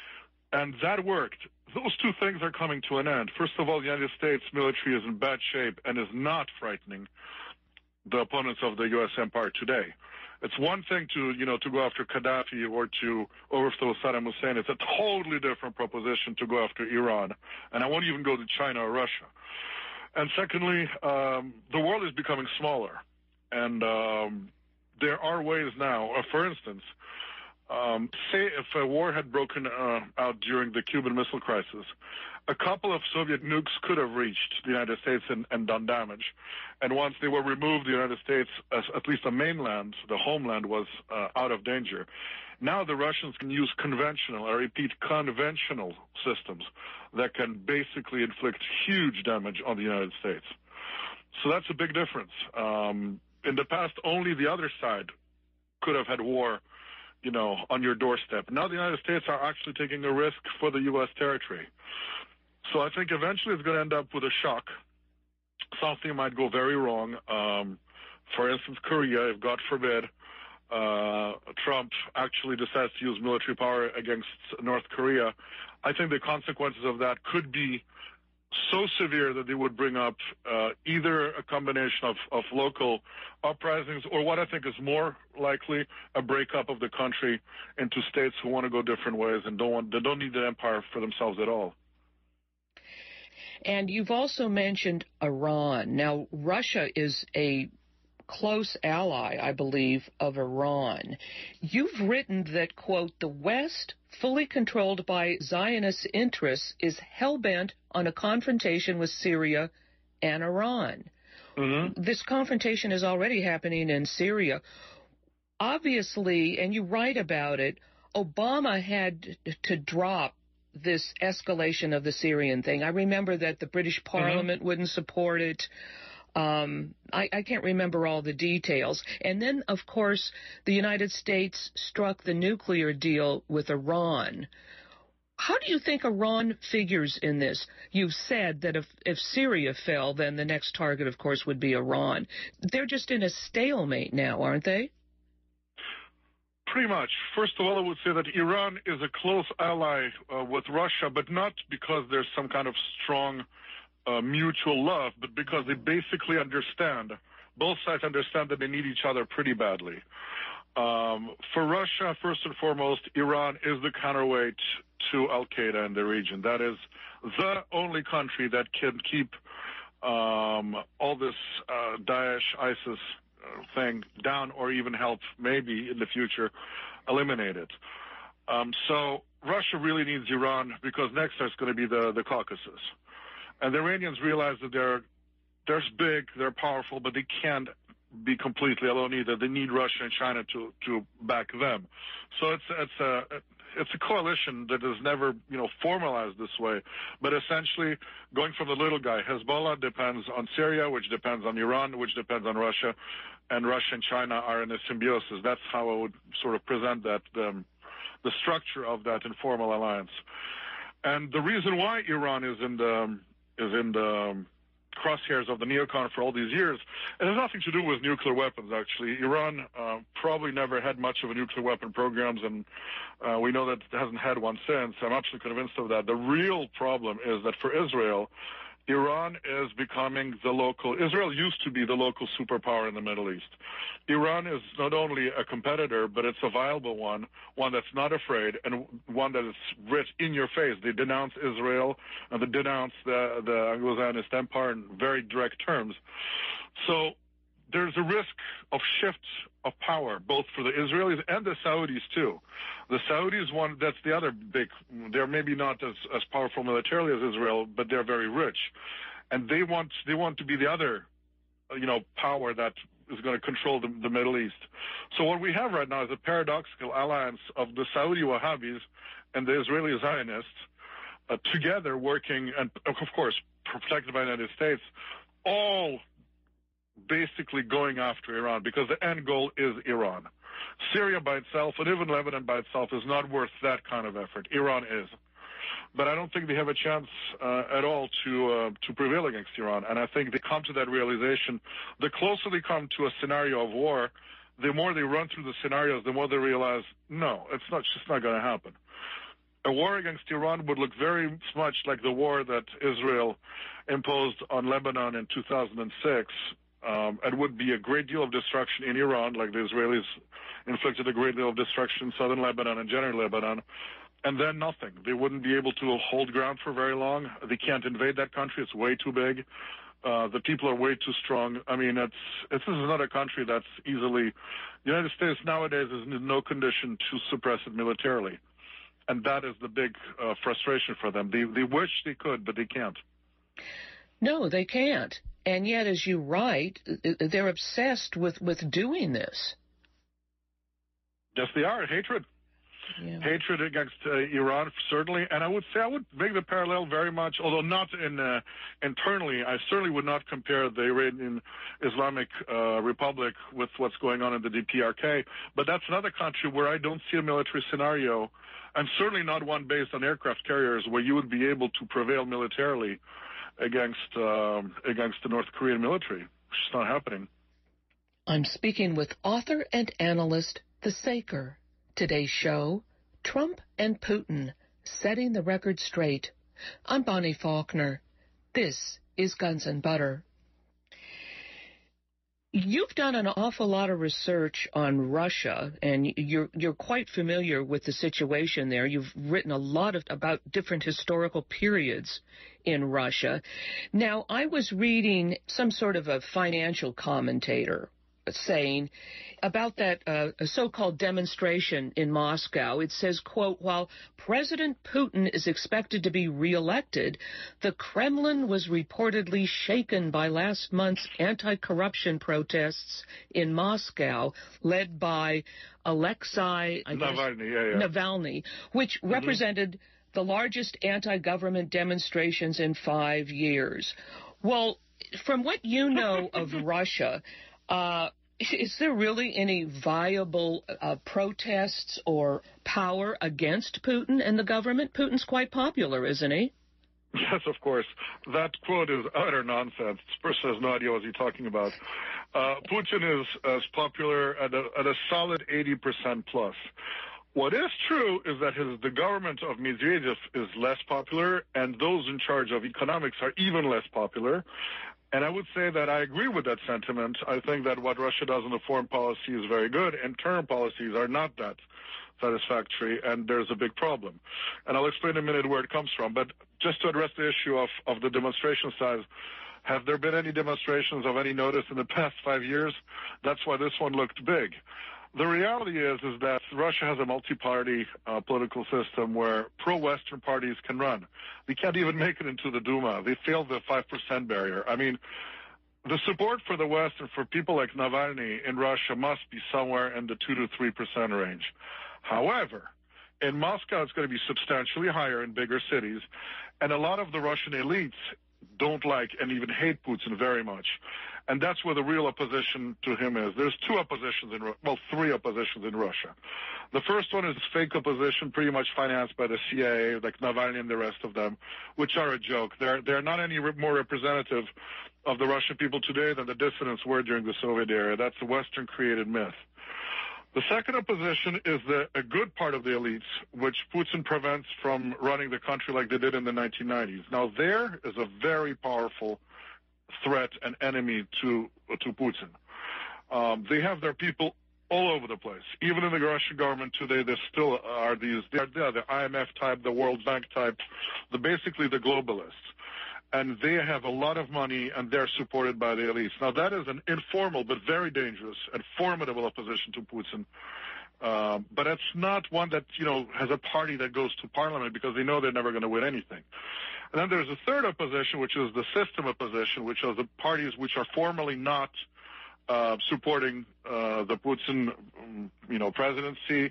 S4: And that worked. Those two things are coming to an end. First of all, the United States military is in bad shape and is not frightening the opponents of the U.S. empire today. It's one thing to go after Gaddafi or to overthrow Saddam Hussein. It's a totally different proposition to go after Iran. And I won't even go to China or Russia. And secondly, the world is becoming smaller. And there are ways now, for instance, say if a war had broken out during the Cuban Missile Crisis, a couple of Soviet nukes could have reached the United States and done damage. And once they were removed, the United States, at least the mainland, the homeland, was out of danger. Now the Russians can use conventional, I repeat, conventional systems that can basically inflict huge damage on the United States. So that's a big difference. In the past, only the other side could have had war, on your doorstep. Now the United States are actually taking a risk for the U.S. territory. So I think eventually it's going to end up with a shock. Something might go very wrong. For instance, Korea, if God forbid, Trump actually decides to use military power against North Korea, I think the consequences of that could be so severe that they would bring up either a combination of local uprisings or what I think is more likely, a breakup of the country into states who want to go different ways and they don't need the empire for themselves at all.
S2: And you've also mentioned Iran. Now, Russia is a close ally, I believe, of Iran. You've written that, quote, the West, fully controlled by Zionist interests, is hell-bent on a confrontation with Syria and Iran. Mm-hmm. This confrontation is already happening in Syria. Obviously, and you write about it, Obama had to drop this escalation of the Syrian thing. I remember that the British Parliament wouldn't support it. I can't remember all the details. And then, of course, the United States struck the nuclear deal with Iran. How do you think Iran figures in this? You've said that if Syria fell, then the next target, of course, would be Iran. They're just in a stalemate now, aren't they?
S4: Pretty much. First of all, I would say that Iran is a close ally with Russia, but not because there's some kind of strong mutual love, but because they basically understand, both sides understand that they need each other pretty badly. For Russia, first and foremost, Iran is the counterweight to Al-Qaeda in the region. That is the only country that can keep all this Daesh, ISIS thing down, or even help maybe in the future eliminate it. So Russia really needs Iran because next there's going to be the Caucasus. And the Iranians realize that they're big, they're powerful, but they can't be completely alone either. They need Russia and China to back them. So it's a coalition that is never, formalized this way. But essentially, going from the little guy, Hezbollah depends on Syria, which depends on Iran, which depends on Russia, and Russia and China are in a symbiosis. That's how I would sort of present that, the structure of that informal alliance. And the reason why Iran is in the crosshairs of the neocon for all these years, it has nothing to do with nuclear weapons, actually. Iran probably never had much of a nuclear weapon programs, and we know that it hasn't had one since. I'm absolutely convinced of that. The real problem is that for Israel, Iran is becoming Israel used to be the local superpower in the Middle East. Iran is not only a competitor, but it's a viable one that's not afraid, and one that is rich in your face. They denounce Israel, and they denounce the Anglo-Zionist empire in very direct terms. So there's a risk of shift of power, both for the Israelis and the Saudis, too. The Saudis, that's the other big, they're maybe not as powerful militarily as Israel, but they're very rich. And they want to be the other, power that is going to control the Middle East. So what we have right now is a paradoxical alliance of the Saudi Wahhabis and the Israeli Zionists together working, and of course, protected by the United States, all basically going after Iran, because the end goal is Iran. Syria by itself, and even Lebanon by itself, is not worth that kind of effort. Iran is. But I don't think they have a chance at all to prevail against Iran. And I think they come to that realization. The closer they come to a scenario of war, the more they run through the scenarios, the more they realize, no, it's just not going to happen. a war against Iran would look very much like the war that Israel imposed on Lebanon in 2006. It would be a great deal of destruction in Iran, like the Israelis inflicted a great deal of destruction in southern Lebanon and general Lebanon, and then nothing. They wouldn't be able to hold ground for very long. They can't invade that country. It's way too big. The people are way too strong. I mean, this is not a country that's easily... The United States nowadays is in no condition to suppress it militarily. And that is the big frustration for them. They wish they could, but they can't.
S2: No, they can't. And yet, as you write, they're obsessed with doing this.
S4: Yes, they are. Hatred.
S2: Yeah.
S4: Hatred against Iran, certainly. And I would make the parallel very much, although not internally, I certainly would not compare the Iranian Islamic Republic with what's going on in the DPRK. But that's another country where I don't see a military scenario, and certainly not one based on aircraft carriers, where you would be able to prevail militarily against the North Korean military, which is not happening.
S2: I'm speaking with author and analyst, The Saker. Today's show, Trump and Putin, setting the record straight. I'm Bonnie Faulkner. This is Guns and Butter. You've done an awful lot of research on Russia, and you're quite familiar with the situation there. You've written a lot about different historical periods in Russia. Now, I was reading some sort of a financial commentator saying about that so-called demonstration in Moscow. It says, quote, while President Putin is expected to be reelected, the Kremlin was reportedly shaken by last month's anti-corruption protests in Moscow, led by Alexei Navalny, which represented the largest anti-government demonstrations in 5 years. Well, from what you know of Russia, is there really any viable protests or power against Putin and the government? Putin's quite popular, isn't he?
S4: Yes, of course. That quote is utter nonsense. This person has no idea what he's talking about. Putin is as popular at a solid 80% plus. What is true is that the government of Medvedev is less popular, and those in charge of economics are even less popular. And I would say that I agree with that sentiment. I think that what Russia does in the foreign policy is very good. Internal policies are not that satisfactory, and there's a big problem. And I'll explain in a minute where it comes from. But just to address the issue of the demonstration size, have there been any demonstrations of any notice in the past 5 years? That's why this one looked big. The reality is that Russia has a multi-party political system where pro-Western parties can run. They can't even make it into the Duma. They failed the 5% barrier. I mean, the support for the West and for people like Navalny in Russia must be somewhere in the 2 to 3% range. However, in Moscow, it's going to be substantially higher in bigger cities, and a lot of the Russian elites don't like and even hate Putin very much. And that's where the real opposition to him is. There's three oppositions in Russia. The first one is fake opposition, pretty much financed by the CIA, like Navalny and the rest of them, which are a joke. They're not any more representative of the Russian people today than the dissidents were during the Soviet era. That's a Western-created myth. The second opposition is a good part of the elites, which Putin prevents from running the country like they did in the 1990s. Now, there is a very powerful threat and enemy to Putin. They have their people all over the place. Even in the Russian government today, there still are the IMF type, the World Bank type, basically the globalists. And they have a lot of money, and they're supported by the elites. Now, that is an informal but very dangerous and formidable opposition to Putin. But it's not one that, has a party that goes to parliament because they know they're never going to win anything. And then there's a third opposition, which is the system opposition, which are the parties which are formally not supporting the Putin, presidency,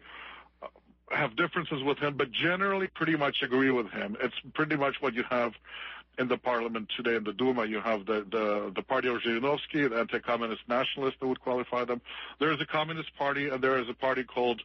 S4: have differences with him, but generally pretty much agree with him. It's pretty much what you have in the parliament today. In the Duma, you have the party of Zhirinovsky, the anti-communist nationalists that would qualify them. There is a communist party, and there is a party called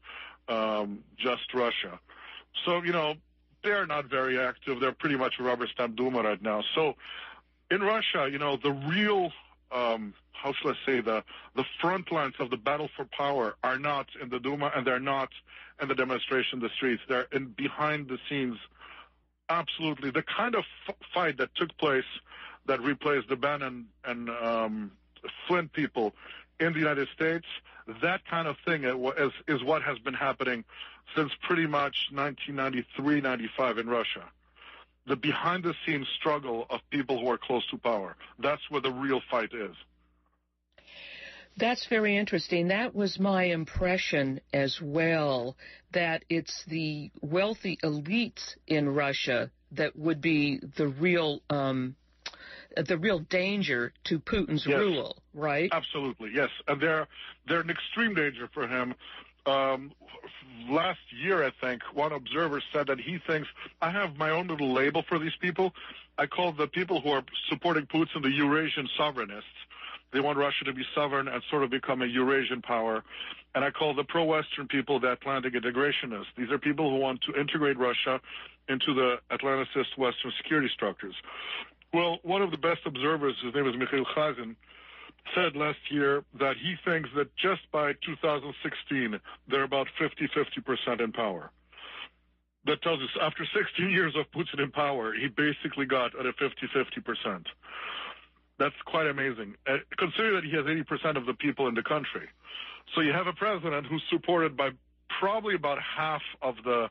S4: Just Russia. So, they're not very active. They're pretty much a rubber stamp Duma right now. So in Russia, the real how shall I say, the front lines of the battle for power are not in the Duma, and they're not in the demonstration in the streets. They're behind the scenes. Absolutely. The kind of fight that took place that replaced the Bannon and Flint people in the United States, that kind of thing is what has been happening since pretty much 1993, 95 in Russia. The behind-the-scenes struggle of people who are close to power. That's where the real fight is.
S2: That's very interesting. That was my impression as well, that it's the wealthy elites in Russia that would be the real danger to Putin's rule, right?
S4: Absolutely, yes. And they're an extreme danger for him. Last year, I think, one observer said that he thinks, I have my own little label for these people. I call the people who are supporting Putin the Eurasian sovereignists. They want Russia to be sovereign and sort of become a Eurasian power. And I call the pro-Western people the Atlantic integrationists. These are people who want to integrate Russia into the Atlanticist Western security structures. Well, one of the best observers, his name is Mikhail Khazin, said last year that he thinks that just by 2016, they're about 50% in power. That tells us after 16 years of Putin in power, he basically got at a 50%. That's quite amazing. Consider that he has 80% of the people in the country. So you have a president who's supported by probably about half of the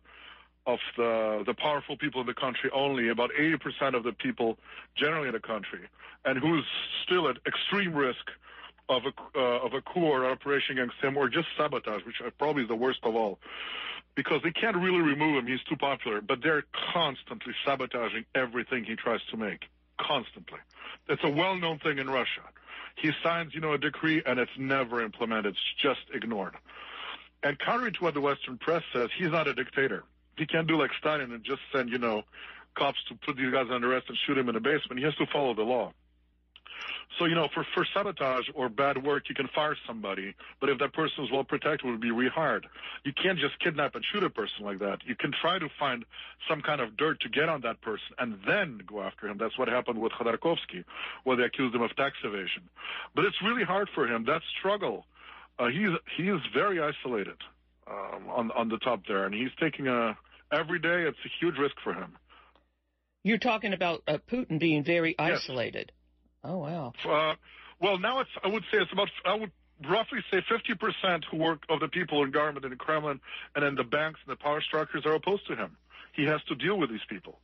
S4: powerful people in the country only, about 80% of the people generally in the country, and who's still at extreme risk of a coup or operation against him, or just sabotage, which probably is the worst of all, because they can't really remove him. He's too popular, but they're constantly sabotaging everything he tries to make, constantly. It's a well-known thing in Russia. He signs, a decree, and it's never implemented. It's just ignored. And contrary to what the Western press says, he's not a dictator. He can't do like Stalin and just send, cops to put these guys under arrest and shoot him in the basement. He has to follow the law. So, for sabotage or bad work, you can fire somebody, but if that person is well protected, it would be rehired. You can't just kidnap and shoot a person like that. You can try to find some kind of dirt to get on that person and then go after him. That's what happened with Khodorkovsky, where they accused him of tax evasion. But it's really hard for him. That struggle, he is very isolated on the top there, and he's taking every day it's a huge risk for him.
S2: You're talking about Putin being very isolated. Yes. Oh, wow.
S4: Well, now I would roughly say 50% who work of the people in government in the Kremlin and in the banks and the power structures are opposed to him. He has to deal with these people.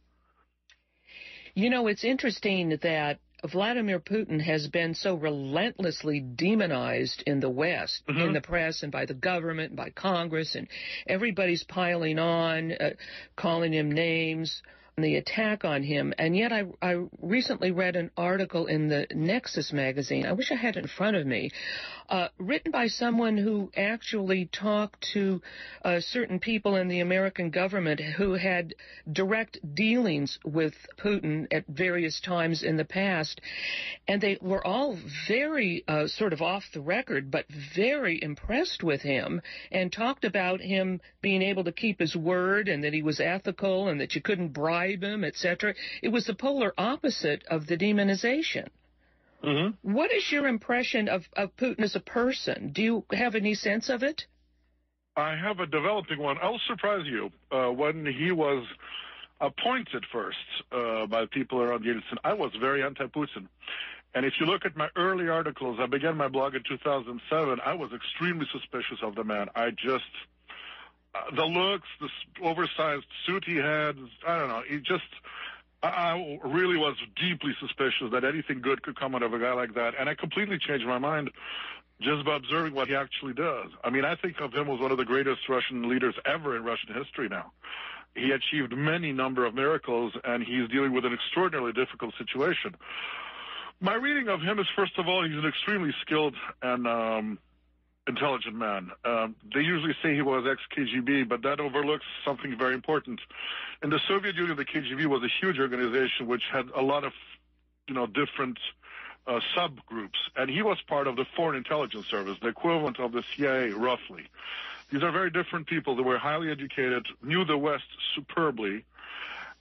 S2: It's interesting that Vladimir Putin has been so relentlessly demonized in the West, in the press and by the government and by Congress, and everybody's piling on, calling him names, the attack on him. And yet I recently read an article in the Nexus magazine, I wish I had it in front of me, written by someone who actually talked to certain people in the American government who had direct dealings with Putin at various times in the past, and they were all very sort of off the record, but very impressed with him, and talked about him being able to keep his word and that he was ethical and that you couldn't bribe him, etc. It was the polar opposite of the demonization. What is your impression of Putin as a person? Do you have any sense of it?
S4: I have a developing one. I'll surprise you. When he was appointed first by people around Yeltsin, I was very anti-Putin. And if you look at my early articles, I began my blog in 2007, I was extremely suspicious of the man. The looks, the oversized suit he had, I don't know, I really was deeply suspicious that anything good could come out of a guy like that, and I completely changed my mind just by observing what he actually does. I mean, I think of him as one of the greatest Russian leaders ever in Russian history now. He achieved many number of miracles, and he's dealing with an extraordinarily difficult situation. My reading of him is, first of all, he's an extremely skilled and intelligent man. They usually say he was ex-KGB, but that overlooks something very important. In the Soviet Union, the KGB was a huge organization which had a lot of, different subgroups, and he was part of the Foreign Intelligence Service, the equivalent of the CIA, roughly. These are very different people. They were highly educated, knew the West superbly,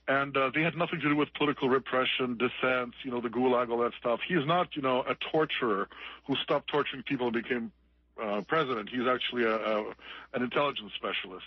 S4: And they had nothing to do with political repression, dissent, the Gulag, all that stuff. He's not, a torturer who stopped torturing people and became president. He's actually an intelligence specialist.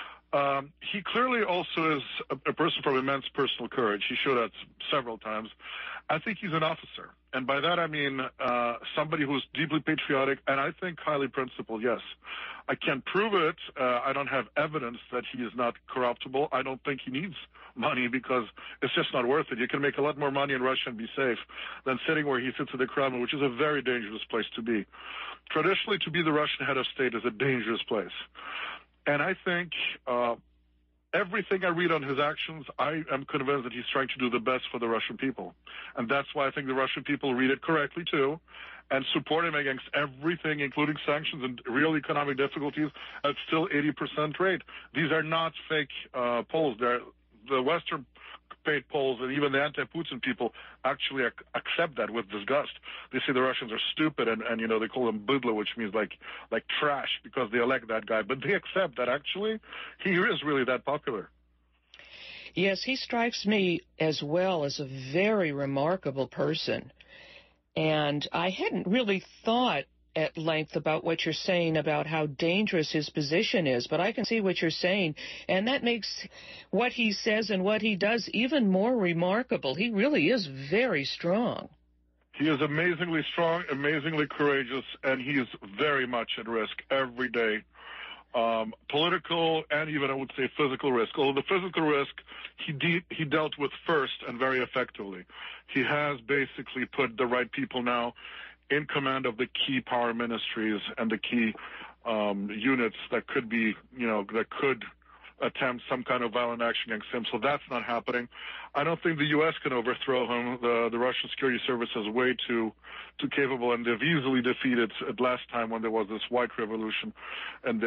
S4: He clearly also is a person from immense personal courage. He showed that several times. I think he's an officer. And by that I mean somebody who's deeply patriotic and I think highly principled, yes. I can't prove it. I don't have evidence that he is not corruptible. I don't think he needs money because it's just not worth it. You can make a lot more money in Russia and be safe than sitting where he sits at the Kremlin, which is a very dangerous place to be. Traditionally, to be the Russian head of state is a dangerous place. And I think everything I read on his actions, I am convinced that he's trying to do the best for the Russian people. And that's why I think the Russian people read it correctly, too, and support him against everything, including sanctions and real economic difficulties, at still 80% rate. These are not fake polls. They're the Western paid polls, and even the anti-Putin people actually accept that with disgust. They say the Russians are stupid, and they call them bydlo, which means like trash, because they elect that guy. But they accept that actually he is really that popular.
S2: Yes, he strikes me as well as a very remarkable person. And I hadn't really thought at length about what you're saying about how dangerous his position is, but I can see what you're saying, and that makes what he says and what he does even more remarkable. He really is very strong.
S4: He is amazingly strong, amazingly courageous, and he is very much at risk every day. Political and even, I would say, physical risk. Although the physical risk he dealt with first and very effectively. He has basically put the right people now in command of the key power ministries and the key units that could be, that could attempt some kind of violent action against him. So that's not happening. I don't think the U.S. can overthrow him. The Russian security service is way too capable, and they've easily defeated it last time when there was this white revolution, and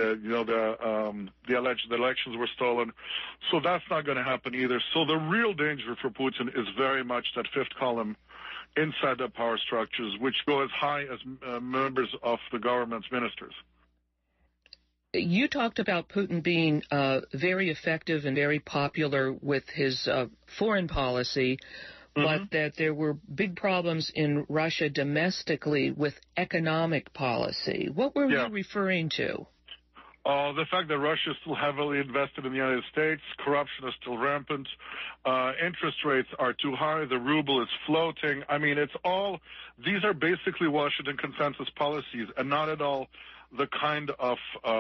S4: the elections were stolen. So that's not going to happen either. So the real danger for Putin is very much that fifth column inside the power structures, which go as high as members of the government's ministers.
S2: You talked about Putin being very effective and very popular with his foreign policy, but that there were big problems in Russia domestically with economic policy. What were you referring to?
S4: The fact that Russia is still heavily invested in the United States, corruption is still rampant, interest rates are too high, the ruble is floating. I mean, these are basically Washington consensus policies and not at all the kind of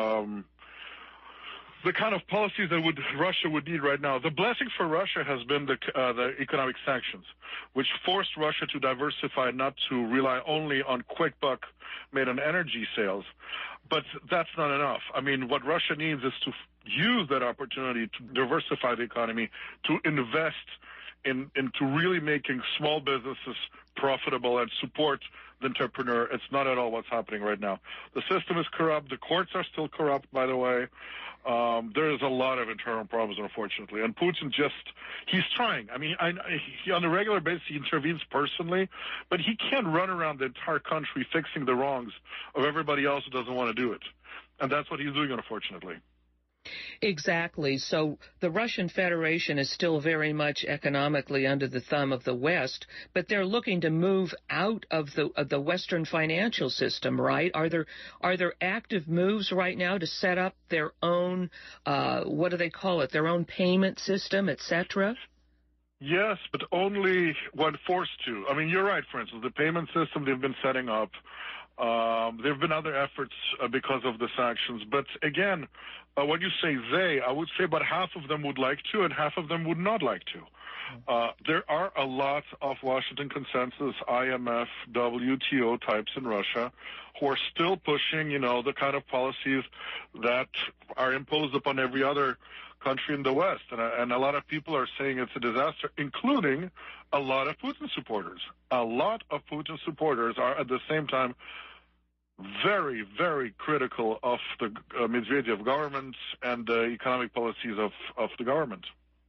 S4: policies that Russia would need right now. The blessing for Russia has been the economic sanctions, which forced Russia to diversify, not to rely only on quick buck made on energy sales. But that's not enough. I mean, what Russia needs is to use that opportunity to diversify the economy, to invest into really making small businesses profitable and support the entrepreneur. It's not at all what's happening right now. The system is corrupt. The courts are still corrupt, by the way. There is a lot of internal problems, unfortunately. And Putin he's trying. I mean, he, on a regular basis, he intervenes personally, but he can't run around the entire country fixing the wrongs of everybody else who doesn't want to do it. And that's what he's doing, unfortunately.
S2: Exactly. So the Russian Federation is still very much economically under the thumb of the West, but they're looking to move out of the Western financial system, right? Are there active moves right now to set up their own, what do they call it, their own payment system, etc.?
S4: Yes, but only when forced to. I mean, you're right, for instance, the payment system they've been setting up. There have been other efforts because of the sanctions. But again, when you say they, I would say about half of them would like to and half of them would not like to. There are a lot of Washington consensus, IMF, WTO types in Russia who are still pushing, the kind of policies that are imposed upon every other country in the West. And a lot of people are saying it's a disaster, including a lot of Putin supporters. A lot of Putin supporters are at the same time very, very critical of the Medvedev government and the economic policies of the government.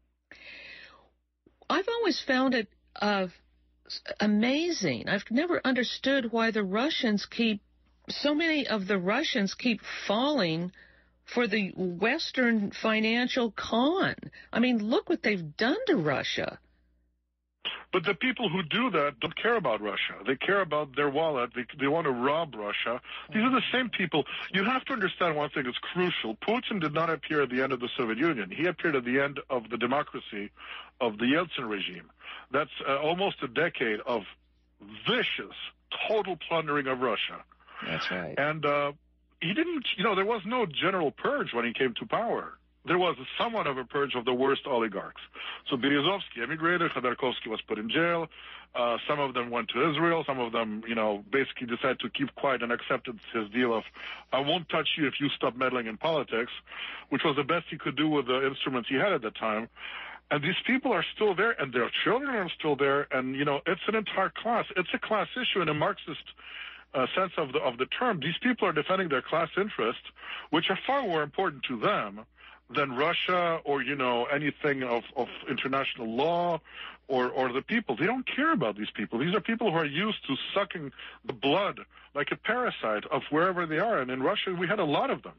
S2: I've always found it amazing. I've never understood why so many of the Russians keep falling for the Western financial con. I mean, look what they've done to Russia.
S4: But the people who do that don't care about Russia. They care about their wallet. They want to rob Russia. These are the same people. You have to understand one thing that's crucial. Putin did not appear at the end of the Soviet Union. He appeared at the end of the democracy of the Yeltsin regime. That's almost a decade of vicious, total plundering of Russia.
S2: That's right.
S4: And he didn't, there was no general purge when he came to power. There was somewhat of a purge of the worst oligarchs. So Berezovsky emigrated, Khodorkovsky was put in jail. Some of them went to Israel. Some of them, basically decided to keep quiet and accepted his deal of, I won't touch you if you stop meddling in politics, which was the best he could do with the instruments he had at the time. And these people are still there, and their children are still there, and, it's an entire class. It's a class issue in a Marxist sense of the term. These people are defending their class interests, which are far more important to them than Russia or, anything of international law or the people. They don't care about these people. These are people who are used to sucking the blood like a parasite of wherever they are. And in Russia, we had a lot of them.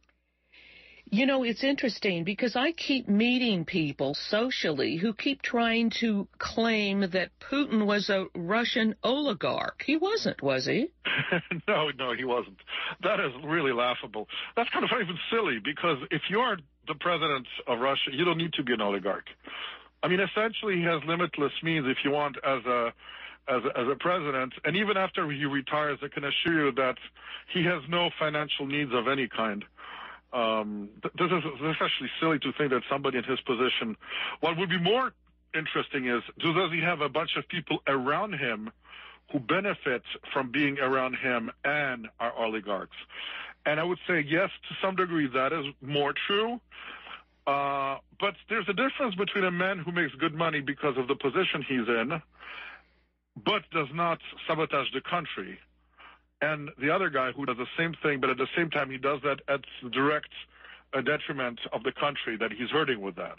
S2: It's interesting because I keep meeting people socially who keep trying to claim that Putin was a Russian oligarch. He wasn't, was he?
S4: No, he wasn't. That is really laughable. That's kind of even silly because if you are the president of Russia, you don't need to be an oligarch. I mean, essentially, he has limitless means if you want as a president. And even after he retires, I can assure you that he has no financial needs of any kind. This is actually silly to think that somebody in his position. What would be more interesting is, does he have a bunch of people around him who benefit from being around him and are oligarchs? And I would say yes, to some degree that is more true. But there's a difference between a man who makes good money because of the position he's in, but does not sabotage the country, and the other guy who does the same thing, but at the same time he does that at direct detriment of the country that he's hurting with that.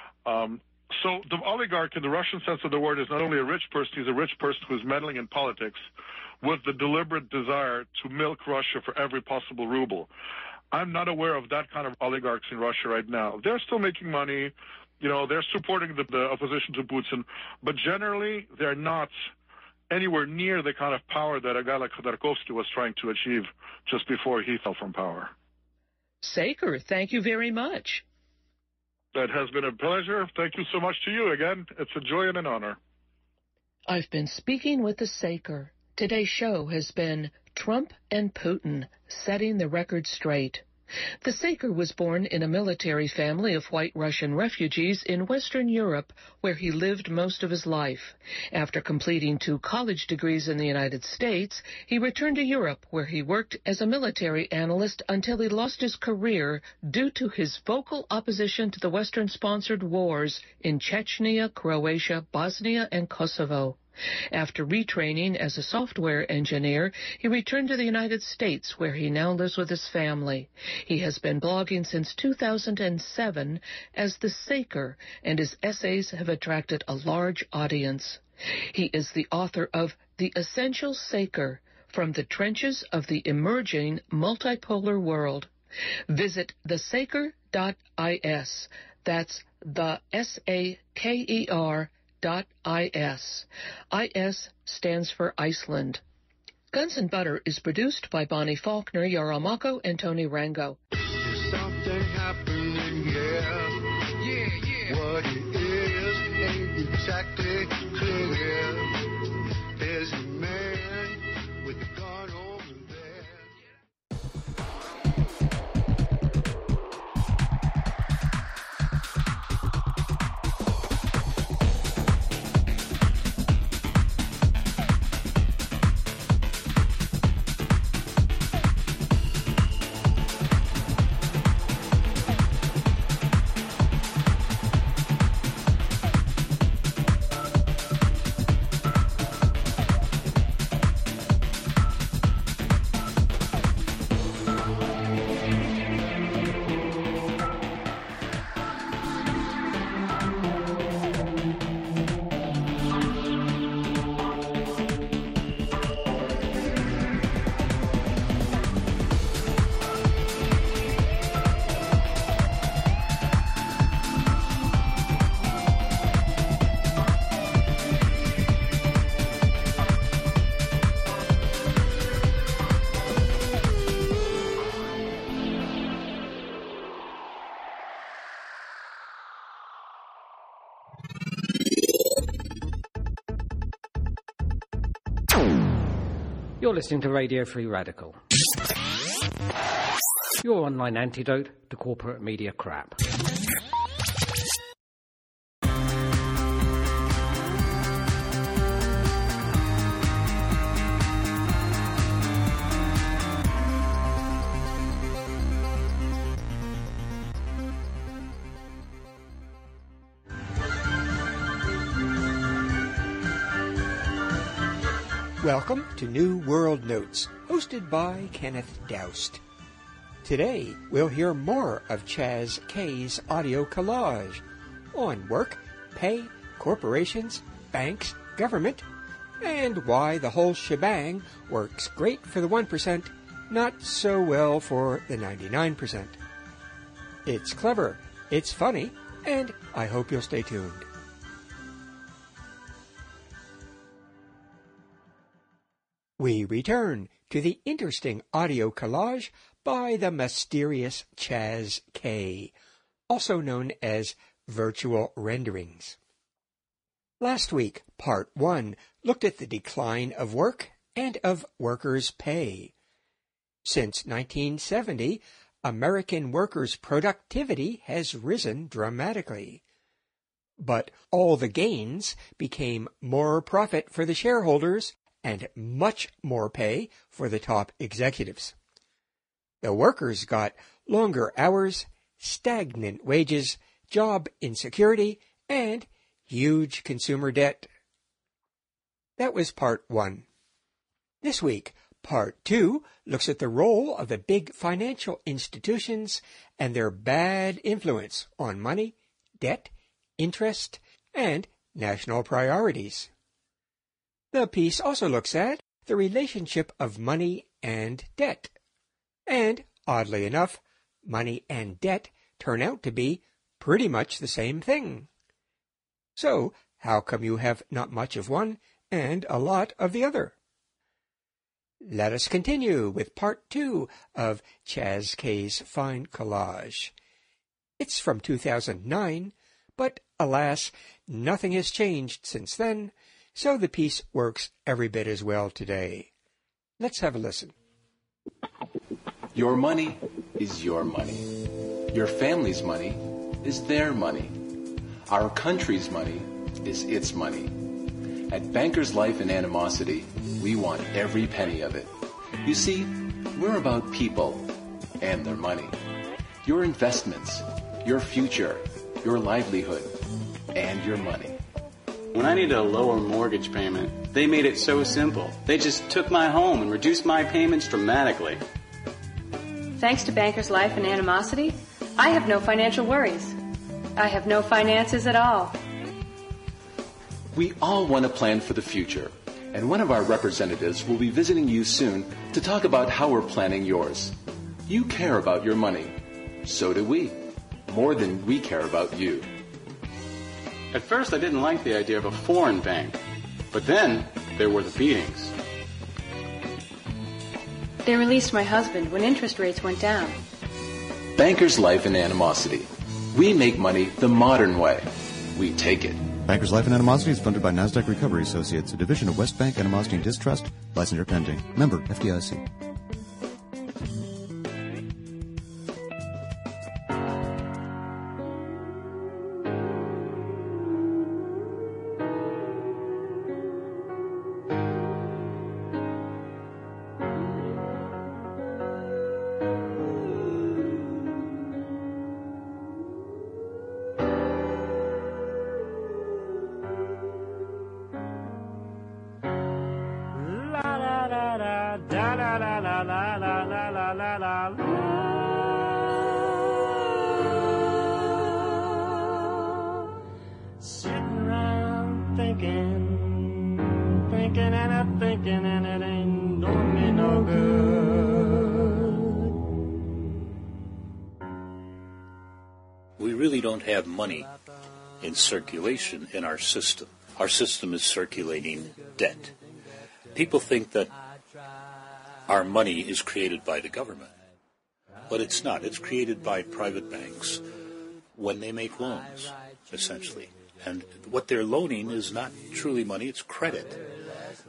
S4: So the oligarch in the Russian sense of the word is not only a rich person, he's a rich person who's meddling in politics with the deliberate desire to milk Russia for every possible ruble. I'm not aware of that kind of oligarchs in Russia right now. They're still making money. They're supporting the opposition to Putin, but generally they're not anywhere near the kind of power that a guy like Khodorkovsky was trying to achieve just before he fell from power.
S2: Saker, thank you very much.
S4: That has been a pleasure. Thank you so much to you again. It's a joy and an honor.
S2: I've been speaking with the Saker. Today's show has been Trump and Putin, setting the record straight. The Saker was born in a military family of white Russian refugees in Western Europe, where he lived most of his life. After completing 2 college degrees in the United States, he returned to Europe, where he worked as a military analyst until he lost his career due to his vocal opposition to the Western-sponsored wars in Chechnya, Croatia, Bosnia, and Kosovo. After retraining as a software engineer, he returned to the United States, where he now lives with his family. He has been blogging since 2007 as the Saker, and his essays have attracted a large audience. He is the author of The Essential Saker, From the Trenches of the Emerging Multipolar World. Visit thesaker.is. That's the SAKER.is. IS stands for Iceland. Guns and Butter is produced by Bonnie Faulkner, Yaramako, and Tony Rango.
S5: There's something happening here. Yeah. What it is ain't exactly clear. There's a man with a gun over there.
S1: You're listening to Radio Free Radical, your online antidote to corporate media crap.
S6: Welcome to New World Notes, hosted by Kenneth Doust. Today, we'll hear more of Chaz K's audio collage on work, pay, corporations, banks, government, and why the whole shebang works great for the 1%, not so well for the 99%. It's clever, it's funny, and I hope you'll stay tuned. We return to the interesting audio collage by the mysterious Chaz K, also known as Virtual Renderings. Last week, Part 1 looked at the decline of work and of workers' pay. Since 1970, American workers' productivity has risen dramatically. But all the gains became more profit for the shareholders and much more pay for the top executives. The workers got longer hours, stagnant wages, job insecurity, and huge consumer debt. That was Part 1. This week, Part 2 looks at the role of the big financial institutions and their bad influence on money, debt, interest, and national priorities. The piece also looks at the relationship of money and debt. And, oddly enough, money and debt turn out to be pretty much the same thing. So, how come you have not much of one and a lot of the other? Let us continue with Part 2 of Chaz K's fine collage. It's from 2009, but alas, nothing has changed since then, so the piece works every bit as well today. Let's have a listen.
S7: Your money is your money. Your family's money is their money. Our country's money is its money. At Bankers Life and Animosity, we want every penny of it. You see, we're about people and their money. Your investments, your future, your livelihood, and your money.
S8: When I needed a lower mortgage payment, they made it so simple. They just took my home and reduced my payments dramatically.
S9: Thanks to Bankers Life and Animosity, I have no financial worries. I have no finances at all.
S7: We all want to plan for the future, and one of our representatives will be visiting you soon to talk about how we're planning yours. You care about your money. So do we. More than we care about you.
S8: At first, I didn't like the idea of a foreign bank, but then there were the beatings.
S9: They released my husband when interest rates went down.
S7: Bankers Life and Animosity. We make money the modern way. We take it.
S10: Bankers Life and Animosity is funded by Nasdaq Recovery Associates, a division of West Bank Animosity and Distrust, licensure pending. Member, FDIC.
S11: We really don't have money in circulation in our system. Our system is circulating debt. People think that our money is created by the government, but it's not. It's created by private banks when they make loans, essentially. And what they're loaning is not truly money, it's credit.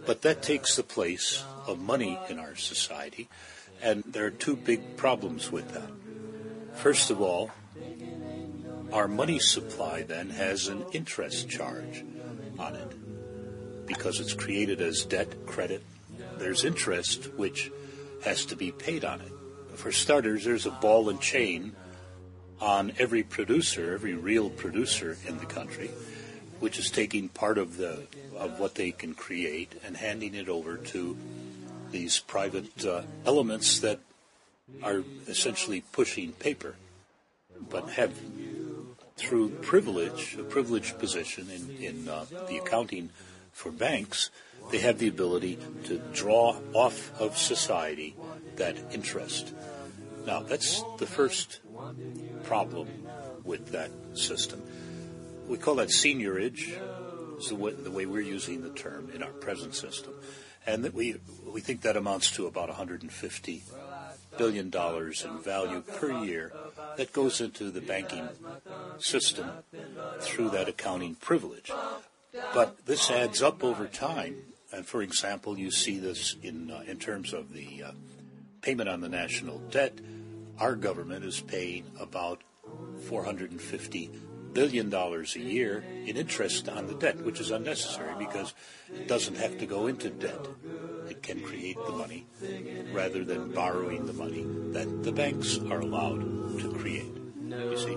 S11: But that takes the place of money in our society, and there are two big problems with that. First of all, our money supply then has an interest charge on it because it's created as debt, credit. There's interest which has to be paid on it. For starters, there's a ball and chain on every producer, every real producer in the country, which is taking part of what they can create and handing it over to these private elements that are essentially pushing paper, but have, through privilege, a privileged position in the accounting for banks, they have the ability to draw off of society that interest. Now, that's the first problem with that system. We call that seniorage, is the way we're using the term in our present system. And that we think that amounts to about $150 billion in value per year that goes into the banking system through that accounting privilege. But this adds up over time. And for example, you see this in terms of the payment on the national debt. Our government is paying about $450 billion a year in interest on the debt, which is unnecessary because it doesn't have to go into debt. It can create the money rather than borrowing the money that the banks are allowed to create. You see?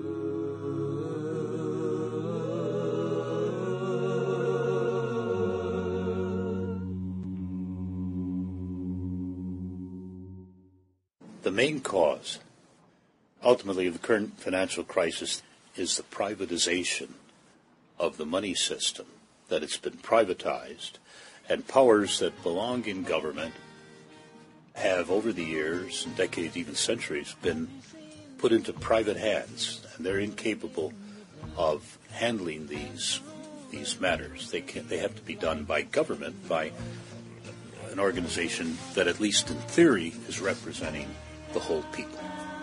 S11: The main cause, ultimately, of the current financial crisis is the privatization of the money system, that it's been privatized, and powers that belong in government have, over the years, and decades, even centuries, been put into private hands, and they're incapable of handling these matters. They have to be done by government, by an organization that, at least in theory, is representing the whole people.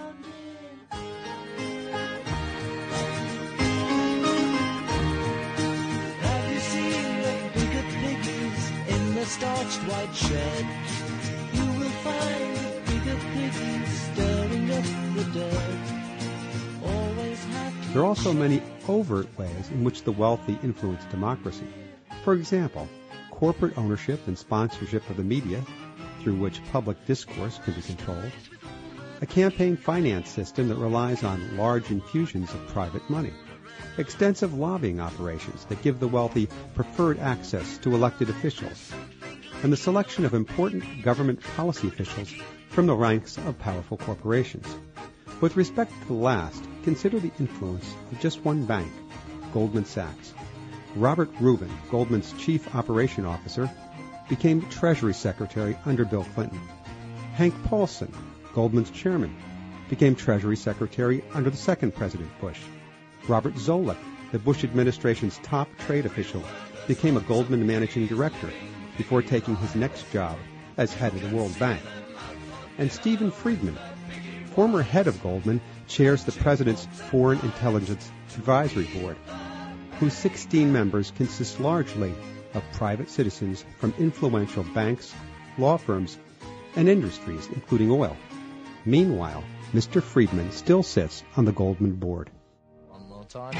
S12: Have you seen the bigger piggies in the starched white shed? You will find the bigger piggies stirring up the dirt. Always have.
S13: There are also many overt ways in which the wealthy influence democracy. For example, corporate ownership and sponsorship of the media, through which public discourse can be controlled. A campaign finance system that relies on large infusions of private money. Extensive lobbying operations that give the wealthy preferred access to elected officials. And the selection of important government policy officials from the ranks of powerful corporations. With respect to the last, consider the influence of just one bank, Goldman Sachs. Robert Rubin, Goldman's chief operation officer, became Treasury Secretary under Bill Clinton. Hank Paulson, Goldman's chairman, became Treasury Secretary under the second President Bush. Robert Zoellick, the Bush administration's top trade official, became a Goldman managing director before taking his next job as head of the World Bank. And Stephen Friedman, former head of Goldman, chairs the President's Foreign Intelligence Advisory Board, whose 16 members consist largely of private citizens from influential banks, law firms, and industries, including oil. Meanwhile, Mr. Friedman still sits on the Goldman board.
S12: One more time.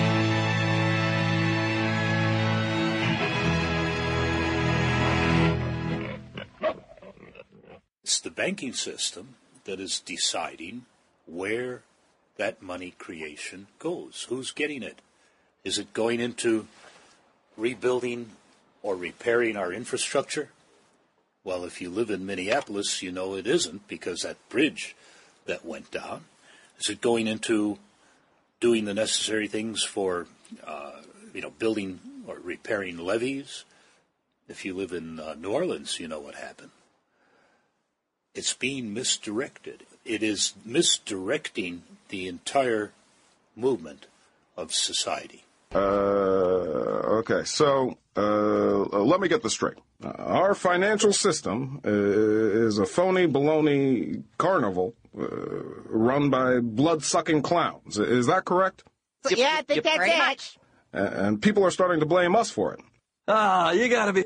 S11: It's the banking system that is deciding where that money creation goes. Who's getting it? Is it going into rebuilding or repairing our infrastructure? Well, if you live in Minneapolis, you know it isn't, because that bridge that went down. Is it going into doing the necessary things for, building or repairing levees? If you live in New Orleans, you know what happened. It's being misdirected. It is misdirecting the entire movement of society.
S14: Okay, so let me get this straight. Our financial system is a phony baloney carnival run by blood-sucking clowns. Is that correct?
S15: Yeah, I think that's it.
S14: And people are starting to blame us for it.
S16: You gotta be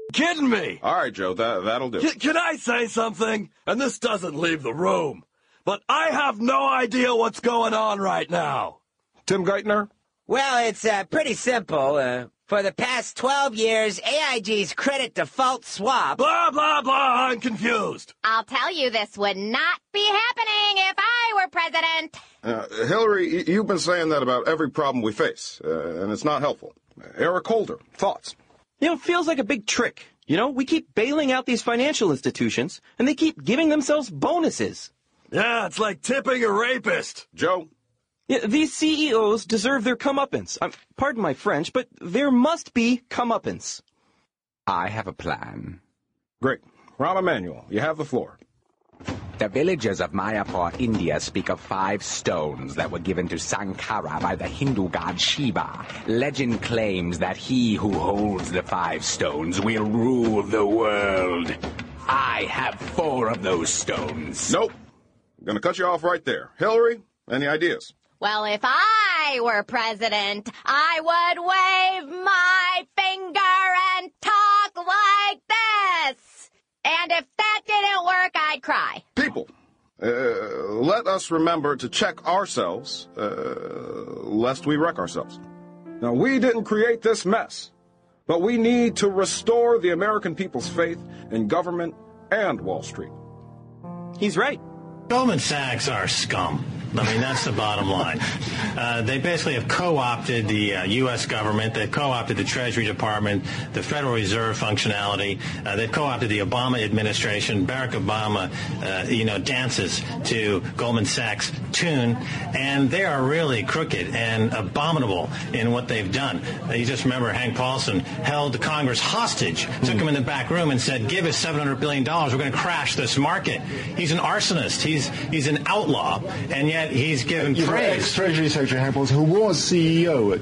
S15: Kidding me?
S14: All right, Joe, that'll do.
S15: Can I say something? And this doesn't leave the room. But I have no idea what's going on right now.
S14: Tim Geithner?
S16: Well, it's pretty simple. For the past 12 years, AIG's credit default swap...
S15: Blah, blah, blah, I'm confused.
S17: I'll tell you, this would not be happening if I were president.
S14: Hillary, you've been saying that about every problem we face, and it's not helpful. Eric Holder, thoughts?
S18: It feels like a big trick. We keep bailing out these financial institutions, and they keep giving themselves bonuses.
S15: Yeah, it's like tipping a rapist.
S14: Joe?
S18: Yeah, these CEOs deserve their comeuppance. Pardon my French, but there must be comeuppance.
S19: I have a plan.
S14: Great. Rahm Emanuel, you have the floor.
S19: The villagers of Mayapur, India speak of 5 stones that were given to Sankara by the Hindu god Shiva. Legend claims that he who holds the 5 stones will rule the world. I have 4 of those stones.
S14: Nope. I'm going to cut you off right there. Hillary, any ideas?
S17: Well, if I were president, I would wave my finger and talk like this. And if that didn't work, I'd cry.
S14: People, let us remember to check ourselves, lest we wreck ourselves. Now, we didn't create this mess, but we need to restore the American people's faith in government and Wall Street.
S18: He's right.
S20: Goldman Sachs are scum. That's the bottom line. They basically have co-opted the U.S. government. They've co-opted the Treasury Department, the Federal Reserve functionality. They've co-opted the Obama administration. Barack Obama, dances to Goldman Sachs' tune, and they are really crooked and abominable in what they've done. You just remember Hank Paulson held Congress hostage, took him in the back room and said, give us $700 billion. We're going to crash this market. He's an arsonist. He's an outlaw, and yet he's given praise.
S21: Ex-Treasury Secretary Hank Paulson, who was CEO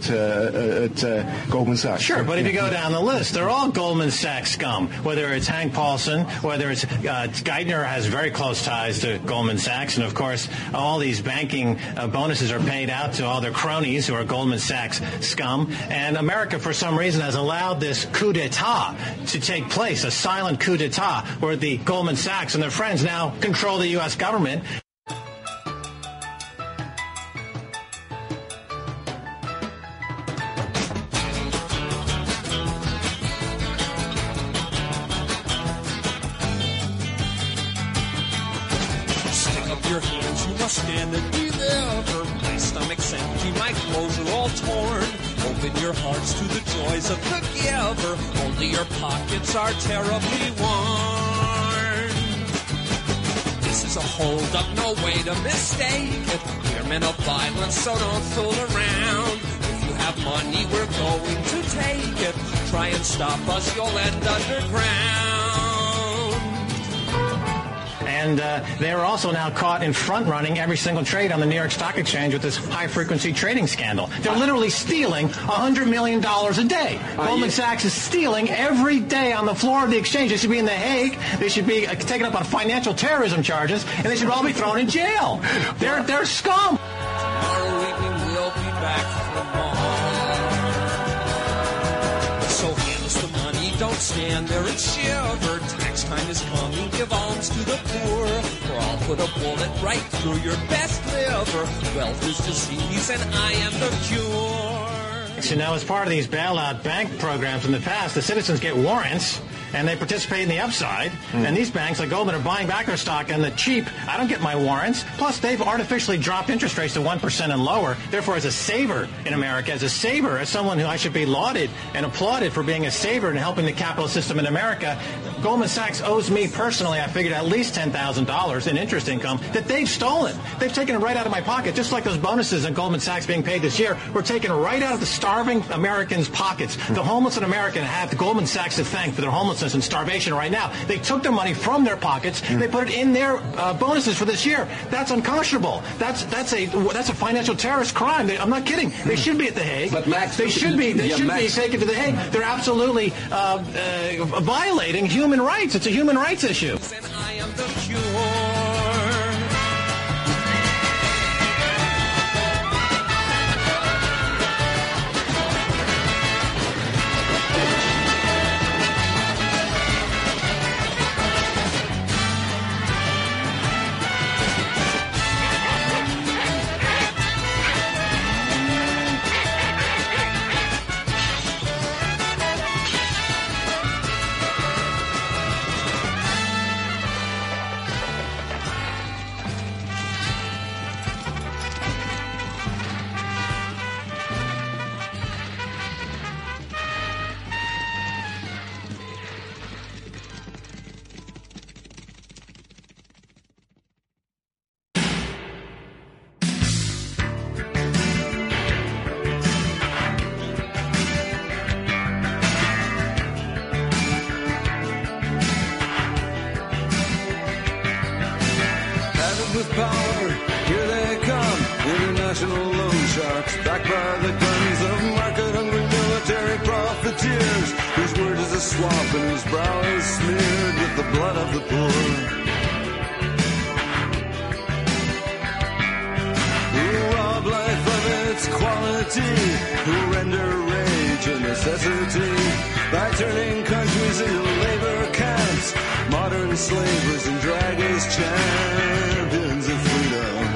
S21: at Goldman Sachs.
S20: Sure, but if you go down the list, they're all Goldman Sachs scum. Whether it's Hank Paulson, whether it's Geithner has very close ties to Goldman Sachs, and of course, all these banking bonuses are paid out to all their cronies who are Goldman Sachs scum. And America, for some reason, has allowed this coup d'etat to take place, a silent coup d'etat, where the Goldman Sachs and their friends now control the U.S. government.
S22: Your hands, you must stand and deliver. My stomach's empty, my clothes are all torn. Open your hearts to the joys of the giver. Only your pockets are terribly worn. This is a hold-up, no way to mistake it. We're men of violence, so don't fool around. If you have money, we're going to take it. Try and stop us, you'll end underground.
S20: And they're also now caught in front-running every single trade on the New York Stock Exchange with this high-frequency trading scandal. They're literally stealing $100 million a day. Goldman Sachs is stealing every day on the floor of the exchange. They should be in The Hague. They should be taken up on financial terrorism charges, and they should all be thrown in jail. They're scum.
S22: Tomorrow evening we'll be back for more. So hand us the money, don't stand there and shiver. Tax time is coming, give alms to the poor. Or I'll put a bullet right through your best liver. Wealth is disease and I am the cure.
S20: So now, as part of these bailout bank programs in the past, the citizens get warrants, and they participate in the upside. And these banks, like Goldman, are buying back their stock on the cheap. I don't get my warrants. Plus, they've artificially dropped interest rates to 1% and lower. Therefore, as a saver in America, as someone who I should be lauded and applauded for being a saver and helping the capitalist system in America, Goldman Sachs owes me personally, I figured, at least $10,000 in interest income that they've stolen. They've taken it right out of my pocket, just like those bonuses in Goldman Sachs being paid this year were taken right out of the starving Americans' pockets. The homeless in America have the Goldman Sachs to thank for their homelessness and starvation right now. They took their money from their pockets. They put it in their bonuses for this year. That's unconscionable. That's a financial terrorist crime. I'm not kidding. They should be at The Hague. But Max, they should be taken to The Hague. They're absolutely violating human rights. It's a human rights issue.
S22: And I am the cure.
S5: swamp and whose brow is smeared with the blood of the poor. Who rob life of its quality, who render rage a necessity by turning countries into labor camps, modern slavers and drag as champions of freedom.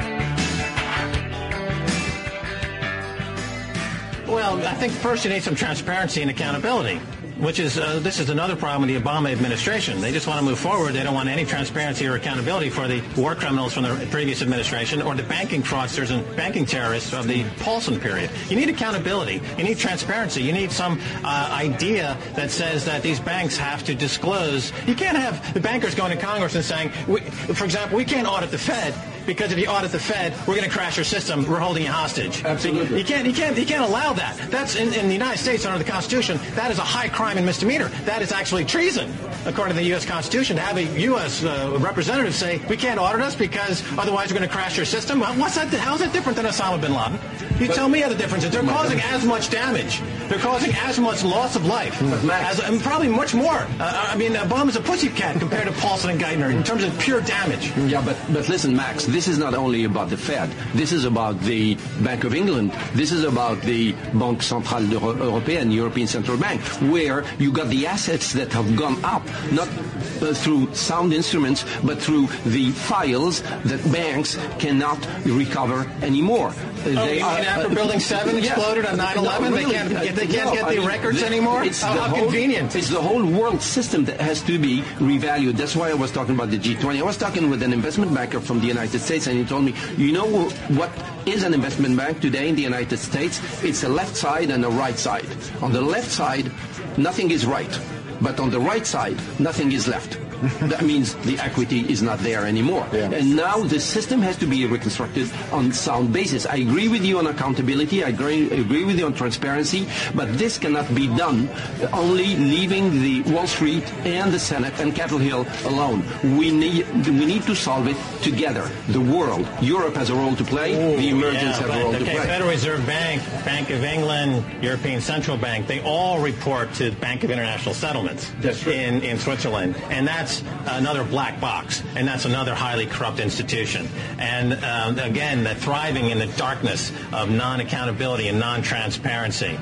S20: Well, I think first you need some transparency and accountability, which is, this is another problem with the Obama administration. They just want to move forward. They don't want any transparency or accountability for the war criminals from the previous administration or the banking fraudsters and banking terrorists of the Paulson period. You need accountability. You need transparency. You need some idea that says that these banks have to disclose. You can't have the bankers going to Congress and saying, for example, we can't audit the Fed, because if you audit the Fed, we're going to crash your system. We're holding you hostage.
S3: Absolutely.
S20: You can't allow that. That's in the United States under the Constitution. That is a high crime and misdemeanor. That is actually treason, according to the U.S. Constitution, to have a U.S. Representative say we can't audit us because otherwise we're going to crash your system. What's that? How is that different than Osama bin Laden? You tell me how the difference is. They're causing as much damage. They're causing as much loss of life, and probably much more. I mean, Obama's a pussycat compared to Paulson and Geithner in terms of pure damage.
S3: Yeah, but listen, Max, this is not only about the Fed. This is about the Bank of England. This is about the Banque Centrale Européenne, European Central Bank, where you got the assets that have gone up, not through sound instruments, but through the files that banks cannot recover anymore.
S20: After Building 7 exploded on 9/11, they can't get the records anymore? How convenient.
S3: It's the whole world system that has to be revalued. That's why I was talking about the G20. I was talking with an investment banker from the United States, and he told me, you know what is an investment bank today in the United States? It's a left side and a right side. On the left side, nothing is right. But on the right side, nothing is left. That means the equity is not there anymore. Yeah. And now the system has to be reconstructed on sound basis. I agree with you on accountability. I agree with you on transparency. But this cannot be done only leaving the Wall Street and the Senate and Capitol Hill alone. We need to solve it together. The world, Europe has a role to play. The emergents have a role to play.
S20: Federal Reserve Bank, Bank of England, European Central Bank, they all report to Bank of International Settlements in Switzerland. And that's another black box, and that's another highly corrupt institution. And again, they're thriving in the darkness of non-accountability and non-transparency.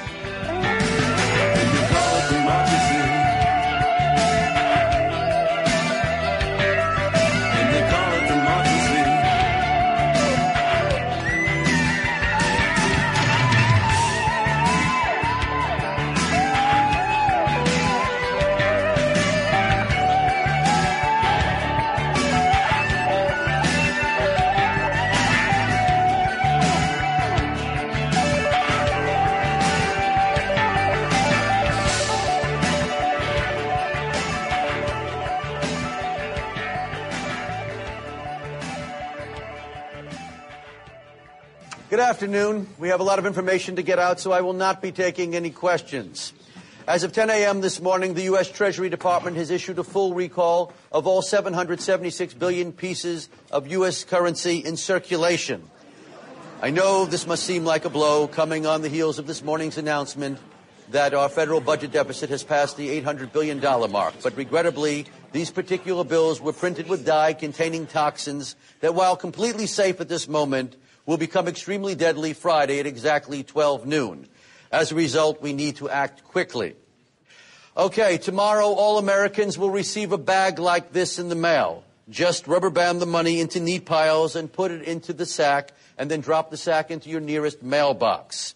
S4: Good afternoon. We have a lot of information to get out, so I will not be taking any questions. As of 10 a.m. this morning, the U.S. Treasury Department has issued a full recall of all 776 billion pieces of U.S. currency in circulation. I know this must seem like a blow coming on the heels of this morning's announcement that our federal budget deficit has passed the $800 billion mark. But regrettably, these particular bills were printed with dye containing toxins that, while completely safe at this moment, will become extremely deadly Friday at exactly 12 noon. As a result, we need to act quickly. Okay, tomorrow all Americans will receive a bag like this in the mail. Just rubber band the money into neat piles and put it into the sack, and then drop the sack into your nearest mailbox.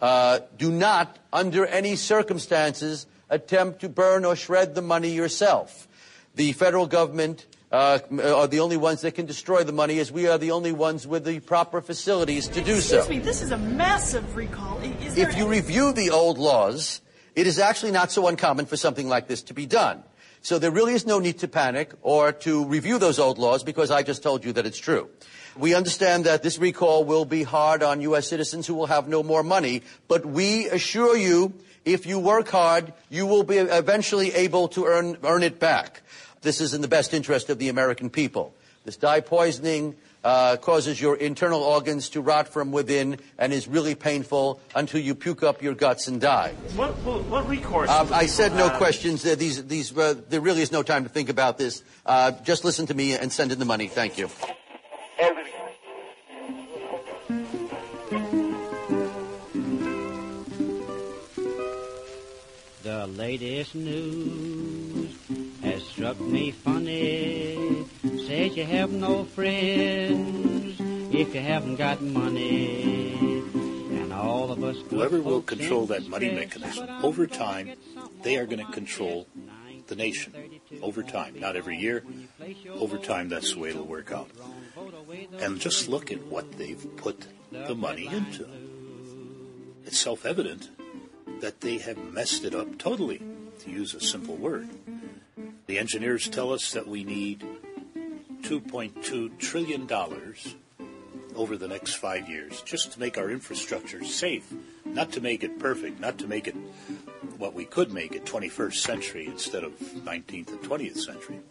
S4: Do not, under any circumstances, attempt to burn or shred the money yourself. The federal government are the only ones that can destroy the money, as we are the only ones with the proper facilities to do so.
S23: Excuse me, this is a massive recall.
S4: If you review the old laws, it is actually not so uncommon for something like this to be done. So there really is no need to panic or to review those old laws, because I just told you that it's true. We understand that this recall will be hard on U.S. citizens who will have no more money, but we assure you, if you work hard, you will be eventually able to earn it back. This is in the best interest of the American people. This dye poisoning causes your internal organs to rot from within and is really painful until you puke up your guts and die.
S1: What recourse?
S4: I said no questions. There really is no time to think about this. Just listen to me and send in the money. Thank you.
S2: The latest news has struck me funny. Says you have no friends if you haven't got money. And all of us...
S11: Whoever will control that money mechanism, over time, they are going to control the nation. Over time. Not every year. Over time, that's the way it'll work out. And just look at what they've put the money into. It's self-evident that they have messed it up totally, to use a simple word. The engineers tell us that we need $2.2 trillion over the next 5 years just to make our infrastructure safe, not to make it perfect, not to make it what we could make it 21st century instead of 19th and 20th century.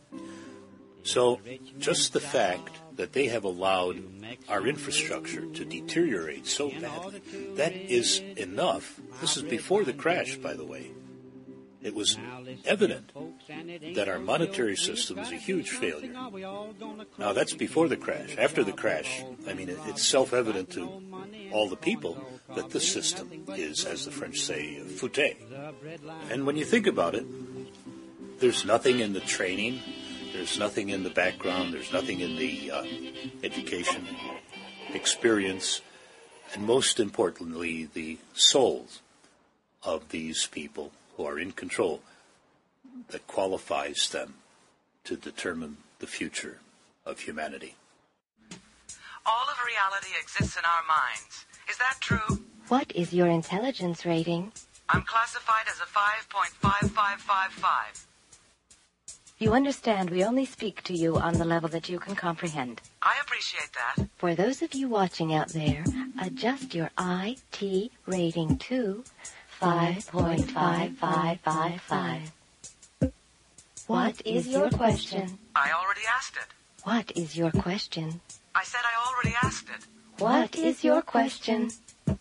S11: So just the fact that they have allowed our infrastructure to deteriorate so badly, that is enough. This is before the crash, by the way. It was evident that our monetary system is a huge failure. Now, that's before the crash. After the crash, I mean, it's self-evident to all the people that this system is, as the French say, fouté. And when you think about it, there's nothing in the training, there's nothing in the background, there's nothing in the education, experience, and most importantly, the souls of these people who are in control that qualifies them to determine the future of humanity.
S6: All of reality exists in our minds. Is that true?
S24: What is your intelligence rating?
S6: I'm classified as a 5.5555.
S24: You understand we only speak to you on the level that you can comprehend.
S6: I appreciate that.
S24: For those of you watching out there, adjust your IT rating to 5.5555. What is your question?
S6: I already asked it.
S24: What is your question?
S6: I said I already asked it.
S24: What is your question?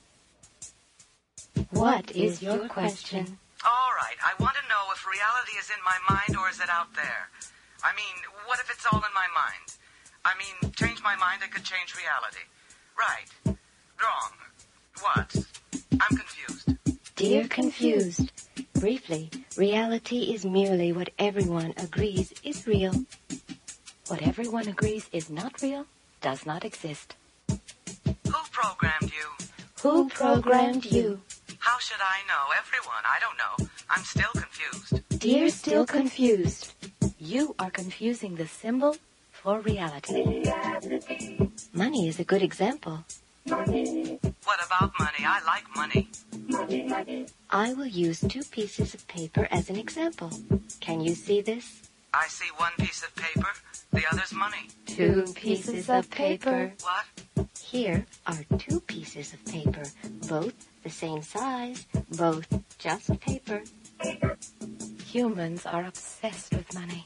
S24: What is your question?
S6: All right, I want to know if reality is in my mind or is it out there? I mean, what if it's all in my mind? I mean, change my mind, I could change reality. Right. Wrong. What? I'm confused.
S24: Dear Confused, briefly, reality is merely what everyone agrees is real. What everyone agrees is not real does not exist.
S6: Who programmed you?
S24: Who programmed you?
S6: How should I know? Everyone. I don't know. I'm still confused.
S24: Dear Still Confused, you are confusing the symbol for reality. Money is a good example.
S6: What about money? I like money.
S24: I will use 2 pieces of paper as an example. Can you see this?
S6: I see one piece of paper. The other's money.
S24: 2 pieces of paper.
S6: What?
S24: Here are 2 pieces of paper, both the same size, both just paper. Humans are obsessed with money.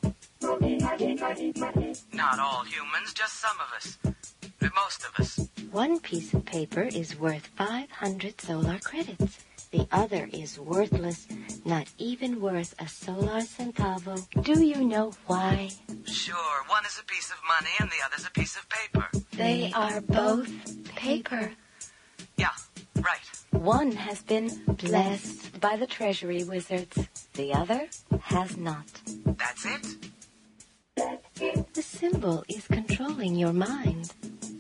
S6: Not all humans, just some of us. Most of us.
S24: 1 piece of paper is worth 500 solar credits. The other is worthless, not even worth a solar centavo. Do you know why?
S6: Sure, one is a piece of money and the other's a piece of paper.
S24: They are both paper.
S6: Yeah, right.
S24: One has been blessed by the treasury wizards. The other has not.
S6: That's it?
S24: The symbol is controlling your mind.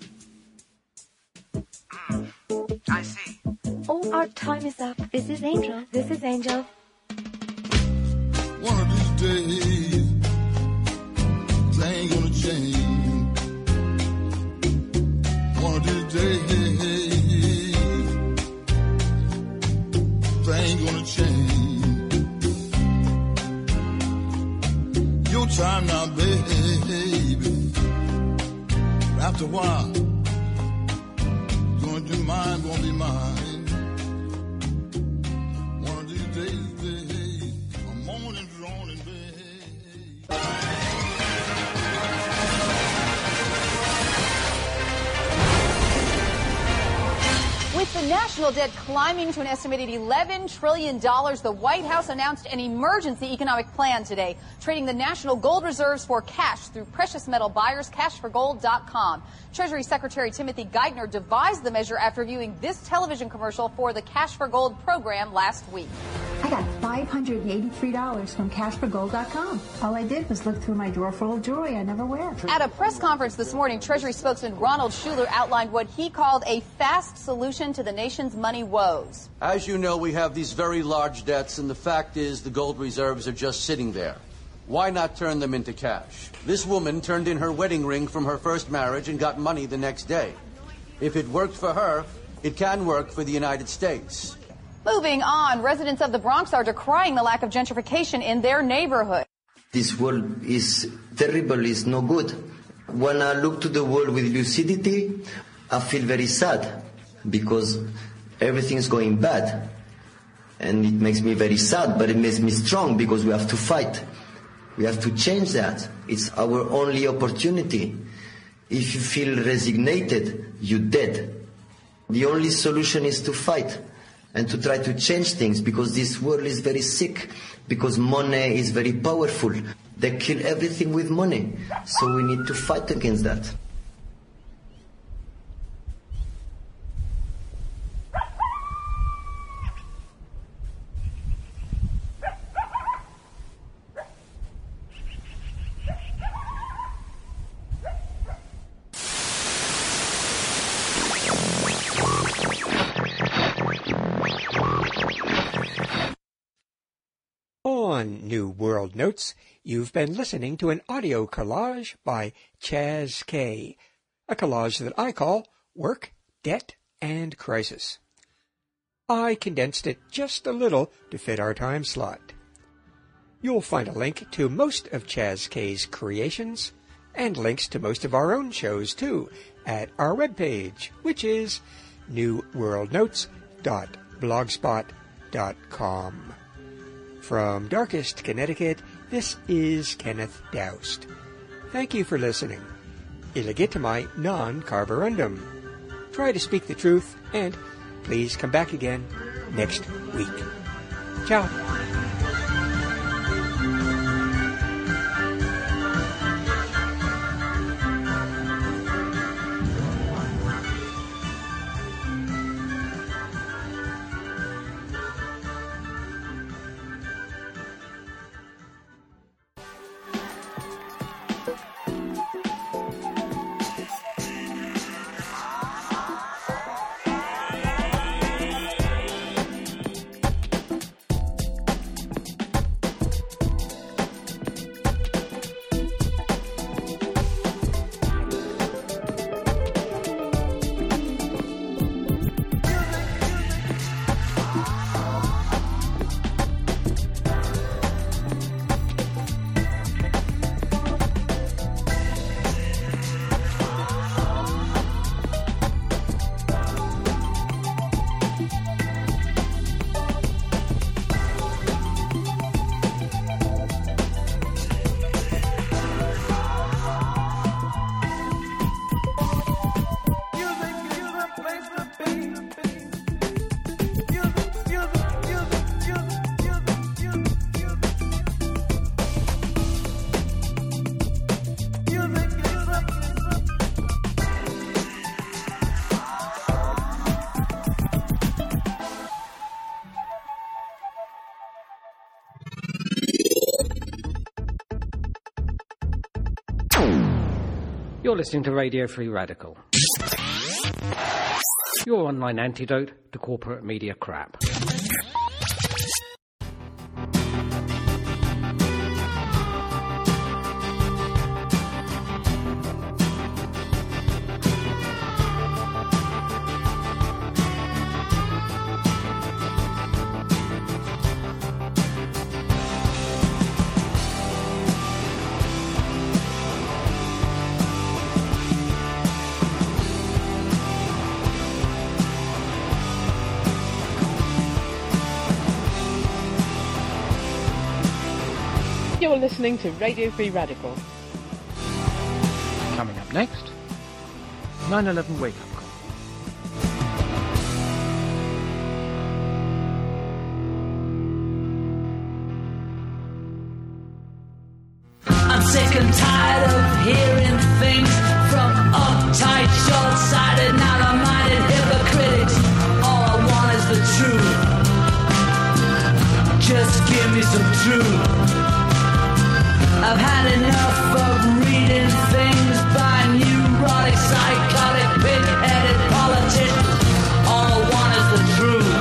S6: I see.
S24: Oh, our time is up. This is Angel. This is Angel.
S5: One of these days, they ain't gonna change. One of these days, they ain't gonna change. Your time now, baby. After a while, gonna be mine, gonna be mine. One of these days, I'm moaning, droning, babe.
S1: the national debt climbing to an estimated $11 trillion, the White House announced an emergency economic plan today, trading the national gold reserves for cash through precious metal buyers, cashforgold.com. Treasury Secretary Timothy Geithner devised the measure after viewing this television commercial for the Cash for Gold program last week.
S7: I got $583 from cashforgold.com. All I did was look through my drawer full of jewelry I never wear.
S1: At a press conference this morning, Treasury spokesman Ronald Schuler outlined what he called a fast solution to the nation's money woes.
S4: As you know, we have these very large debts, and the fact is the gold reserves are just sitting there. Why not turn them into cash? This woman turned in her wedding ring from her first marriage and got money the next day. If it worked for her, it can work for the United States.
S1: Moving on, residents of the Bronx are decrying the lack of gentrification in their neighborhood.
S8: This world is terrible, it's no good. When I look to the world with lucidity, I feel very sad because everything is going bad. And it makes me very sad, but it makes me strong because we have to fight. We have to change that. It's our only opportunity. If you feel resignated, you're dead. The only solution is to fight and to try to change things because this world is very sick, because money is very powerful. They kill everything with money. So we need to fight against that.
S9: On New World Notes, you've been listening to an audio collage by Chaz K., a collage that I call Work, Debt, and Crisis. I condensed it just a little to fit our time slot. You'll find a link to most of Chaz K.'s creations, and links to most of our own shows, too, at our webpage, which is newworldnotes.blogspot.com. From Darkest, Connecticut, this is Kenneth Doust. Thank you for listening. Illegitimai non carborundum. Try to speak the truth, and please come back again next week. Ciao.
S25: You're listening to Radio Free Radical, your online antidote to corporate media crap.
S26: You're listening to Radio Free Radical.
S25: Coming up next, 9/11 wake-up call.
S10: sick and tired of hearing things from uptight, short-sighted, narrow-minded hypocrites. All I want is the truth. Just give me some truth. I've had enough of reading things by neurotic, psychotic, pig-headed politicians. All I want is the truth.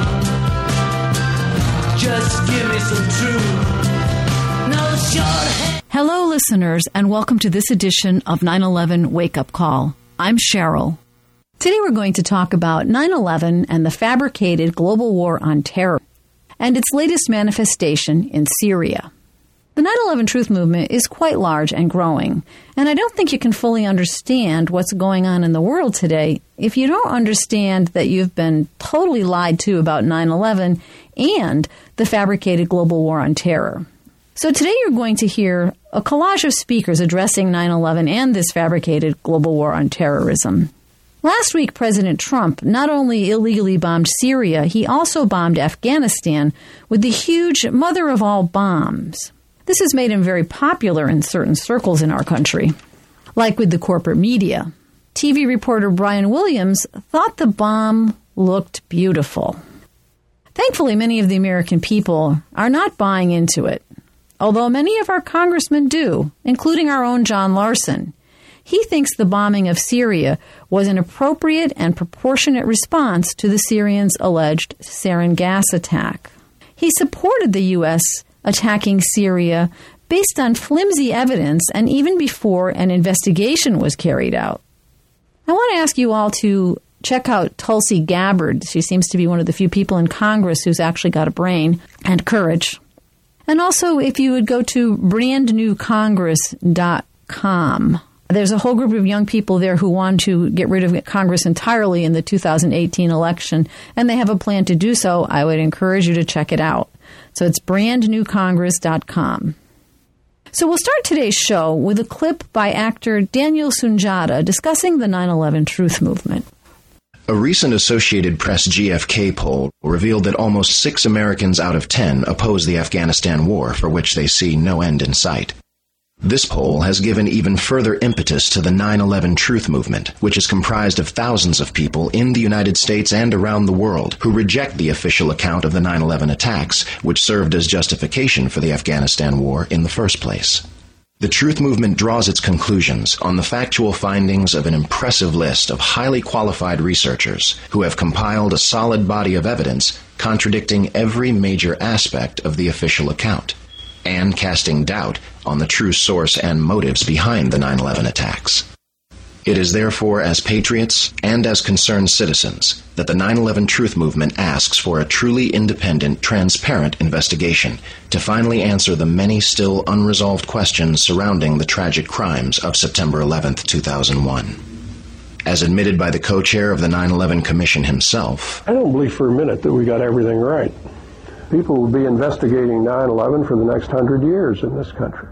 S10: Just give me some truth. No short.
S12: Hello, listeners, and welcome to this edition of 9/11 Wake Up Call. I'm Cheryl. Today we're going to talk about 9/11 and the fabricated global war on terror and its latest manifestation in Syria. The 9/11 Truth Movement is quite large and growing, and I don't think you can fully understand what's going on in the world today if you don't understand that you've been totally lied to about 9/11 and the fabricated global war on terror. So today you're going to hear a collage of speakers addressing 9/11 and this fabricated global war on terrorism. Last week, President Trump not only illegally bombed Syria, he also bombed Afghanistan with the huge mother of all bombs. This has made him very popular in certain circles in our country, like with the corporate media. TV reporter Brian Williams thought the bomb looked beautiful. Thankfully, many of the American people are not buying into it, although many of our congressmen do, including our own John Larson. He thinks the bombing of Syria was an appropriate and proportionate response to the Syrians' alleged sarin gas attack. He supported the U.S. attacking Syria based on flimsy evidence and even before an investigation was carried out. I want to ask you all to check out Tulsi Gabbard. She seems to be one of the few people in Congress who's actually got a brain and courage. And also, if you would go to brandnewcongress.com. There's a whole group of young people there who want to get rid of Congress entirely in the 2018 election, and they have a plan to do so. I would encourage you to check it out. So it's brandnewcongress.com. So we'll start today's show with a clip by actor Daniel Sunjata discussing the 9/11 Truth Movement.
S13: A recent Associated Press GFK poll revealed that almost 6 Americans out of 10 oppose the Afghanistan war, for which they see no end in sight. This poll has given even further impetus to the 9/11 Truth Movement, which is comprised of thousands of people in the United States and around the world who reject the official account of the 9/11 attacks, which served as justification for the Afghanistan war in the first place. The Truth Movement draws its conclusions on the factual findings of an impressive list of highly qualified researchers who have compiled a solid body of evidence contradicting every major aspect of the official account, and casting doubt on the true source and motives behind the 9/11 attacks. It is therefore as patriots and as concerned citizens that the 9/11 Truth Movement asks for a truly independent, transparent investigation to finally answer the many still unresolved questions surrounding the tragic crimes of September 11, 2001. As admitted by the co-chair of the 9/11 Commission himself,
S15: I don't believe for a minute that we got everything right. People will be investigating 9/11 for the next 100 years in this country.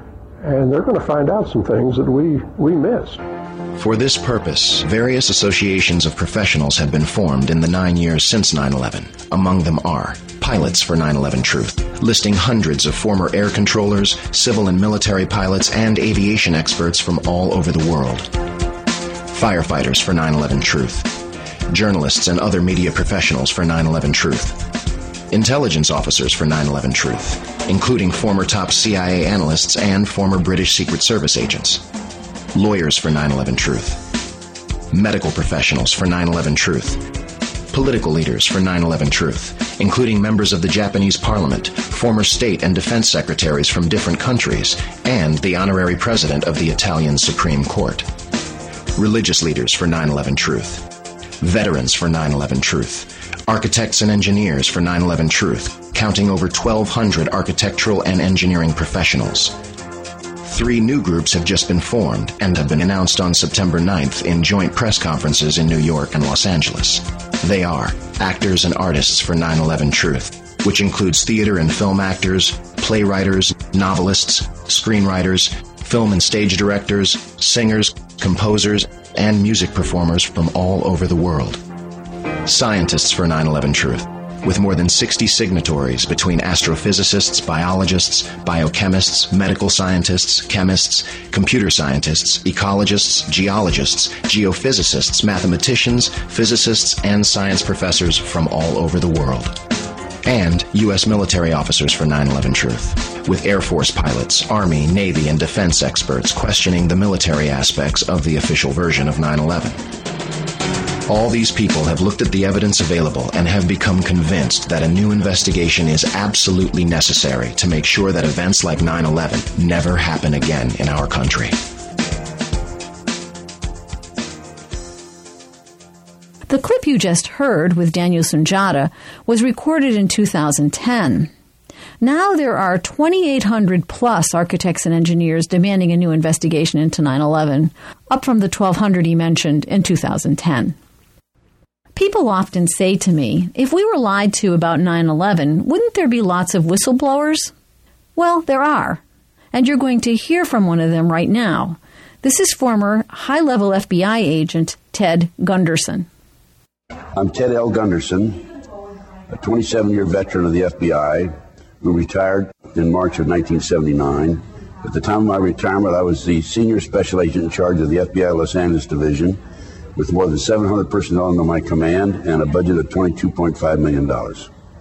S15: And they're going to find out some things that we missed.
S13: For this purpose, various associations of professionals have been formed in the 9 years since 9/11. Among them are Pilots for 9/11 Truth, listing hundreds of former air controllers, civil and military pilots, and aviation experts from all over the world. Firefighters for 9/11 Truth, journalists and other media professionals for 9/11 Truth, intelligence officers for 9/11 Truth, including former top CIA analysts and former British Secret Service agents, lawyers for 9/11 Truth, medical professionals for 9/11 Truth, political leaders for 9/11 Truth, including members of the Japanese Parliament, former state and defense secretaries from different countries, and the honorary president of the Italian Supreme Court, religious leaders for 9/11 Truth, veterans for 9/11 Truth, architects and engineers for 9/11 Truth, counting over 1,200 architectural and engineering professionals. 3 new groups have just been formed and have been announced on September 9th in joint press conferences in New York and Los Angeles. They are Actors and Artists for 9/11 Truth, which includes theater and film actors, playwriters, novelists, screenwriters, film and stage directors, singers, composers, and music performers from all over the world. Scientists for 9/11 Truth, with more than 60 signatories between astrophysicists, biologists, biochemists, medical scientists, chemists, computer scientists, ecologists, geologists, geophysicists, mathematicians, physicists, and science professors from all over the world. And U.S. military officers for 9/11 Truth, with Air Force pilots, Army, Navy, and defense experts questioning the military aspects of the official version of 9/11. All these people have looked at the evidence available and have become convinced that a new investigation is absolutely necessary to make sure that events like 9/11 never happen again in our country.
S12: The clip you just heard with Daniel Sunjata was recorded in 2010. Now there are 2,800 plus architects and engineers demanding a new investigation into 9/11, up from the 1,200 he mentioned in 2010. People often say to me, if we were lied to about 9/11, wouldn't there be lots of whistleblowers? Well, there are, and you're going to hear from one of them right now. This is former high-level FBI agent Ted Gunderson.
S14: I'm Ted L. Gunderson, a 27-year veteran of the FBI who retired in March of 1979. At the time of my retirement, I was the senior special agent in charge of the FBI Los Angeles Division with more than 700 personnel under my command and a budget of $22.5 million. I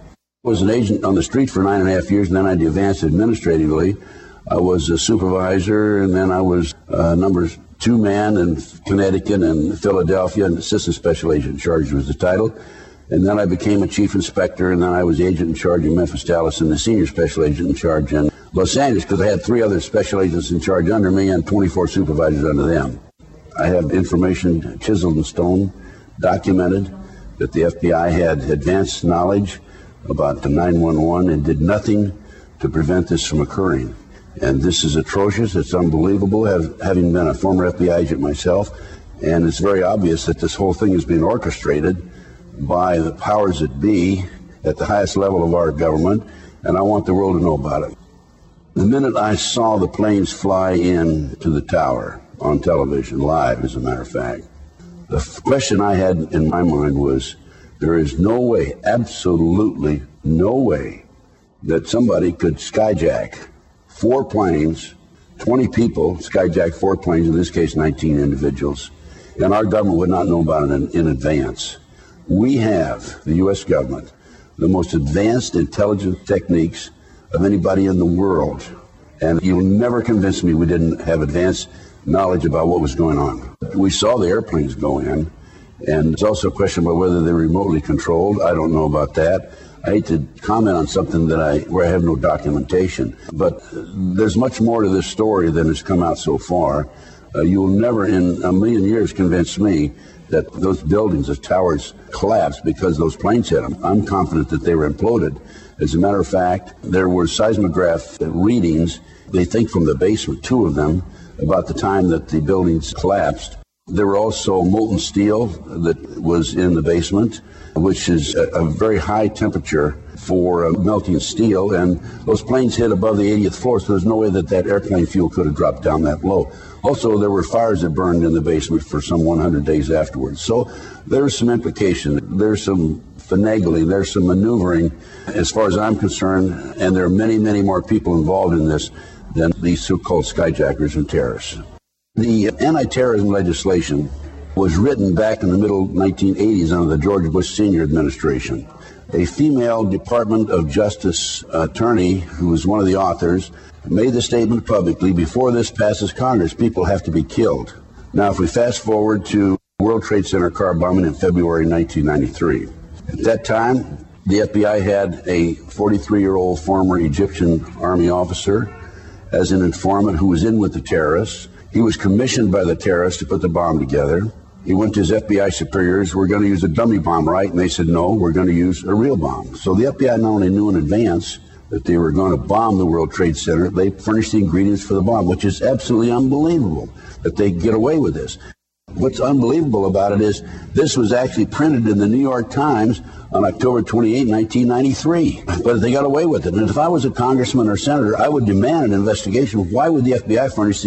S14: was an agent on the street for 9.5 years, and then I advanced administratively. I was a supervisor, and then I was number 2 man in Connecticut and Philadelphia, and assistant special agent in charge was the title. And then I became a chief inspector, and then I was agent in charge in Memphis, Dallas, and the senior special agent in charge in Los Angeles, because I had 3 other special agents in charge under me and 24 supervisors under them. I have information chiseled in stone, documented, that the FBI had advanced knowledge about the 911 and did nothing to prevent this from occurring. And this is atrocious. It's unbelievable, having been a former FBI agent myself. And it's very obvious that this whole thing is being orchestrated by the powers that be at the highest level of our government. And I want the world to know about it. The minute I saw the planes fly in to the tower on television, live as a matter of fact, the question I had in my mind was, there is no way, absolutely no way, that somebody could skyjack 4 planes, 20 people, skyjack 4 planes, in this case 19 individuals, and our government would not know about it in advance. We have, the U.S. government, the most advanced intelligence techniques of anybody in the world, and you'll never convince me we didn't have advanced knowledge about what was going on. We saw the airplanes go in, and it's also a question about whether they're remotely controlled. I don't know about that. I hate to comment on something where I have no documentation, but there's much more to this story than has come out so far. You will never in a million years convince me that those buildings, those towers, collapsed because those planes hit them. I'm confident that they were imploded. As a matter of fact, there were seismograph readings, they think from the basement, 2 of them, about the time that the buildings collapsed. There were also molten steel that was in the basement, which is a very high temperature for melting steel, and those planes hit above the 80th floor, so there's no way that airplane fuel could have dropped down that low. Also, there were fires that burned in the basement for some 100 days afterwards. So there's some implication, there's some finagling, there's some maneuvering as far as I'm concerned, and there are many, many more people involved in this than these so-called skyjackers and terrorists. The anti-terrorism legislation was written back in the middle 1980s under the George Bush Sr. administration. A female Department of Justice attorney, who was one of the authors, made the statement publicly, before this passes Congress, people have to be killed. Now, if we fast forward to World Trade Center car bombing in February 1993, at that time, the FBI had a 43-year-old former Egyptian army officer as an informant who was in with the terrorists. He was commissioned by the terrorists to put the bomb together. He went to his FBI superiors, we're going to use a dummy bomb, right? And they said, no, we're going to use a real bomb. So the FBI not only knew in advance that they were going to bomb the World Trade Center, they furnished the ingredients for the bomb, which is absolutely unbelievable that they get away with this. What's unbelievable about it is this was actually printed in the New York Times on October 28, 1993. But they got away with it. And if I was a congressman or senator, I would demand an investigation. Why would the FBI furnish the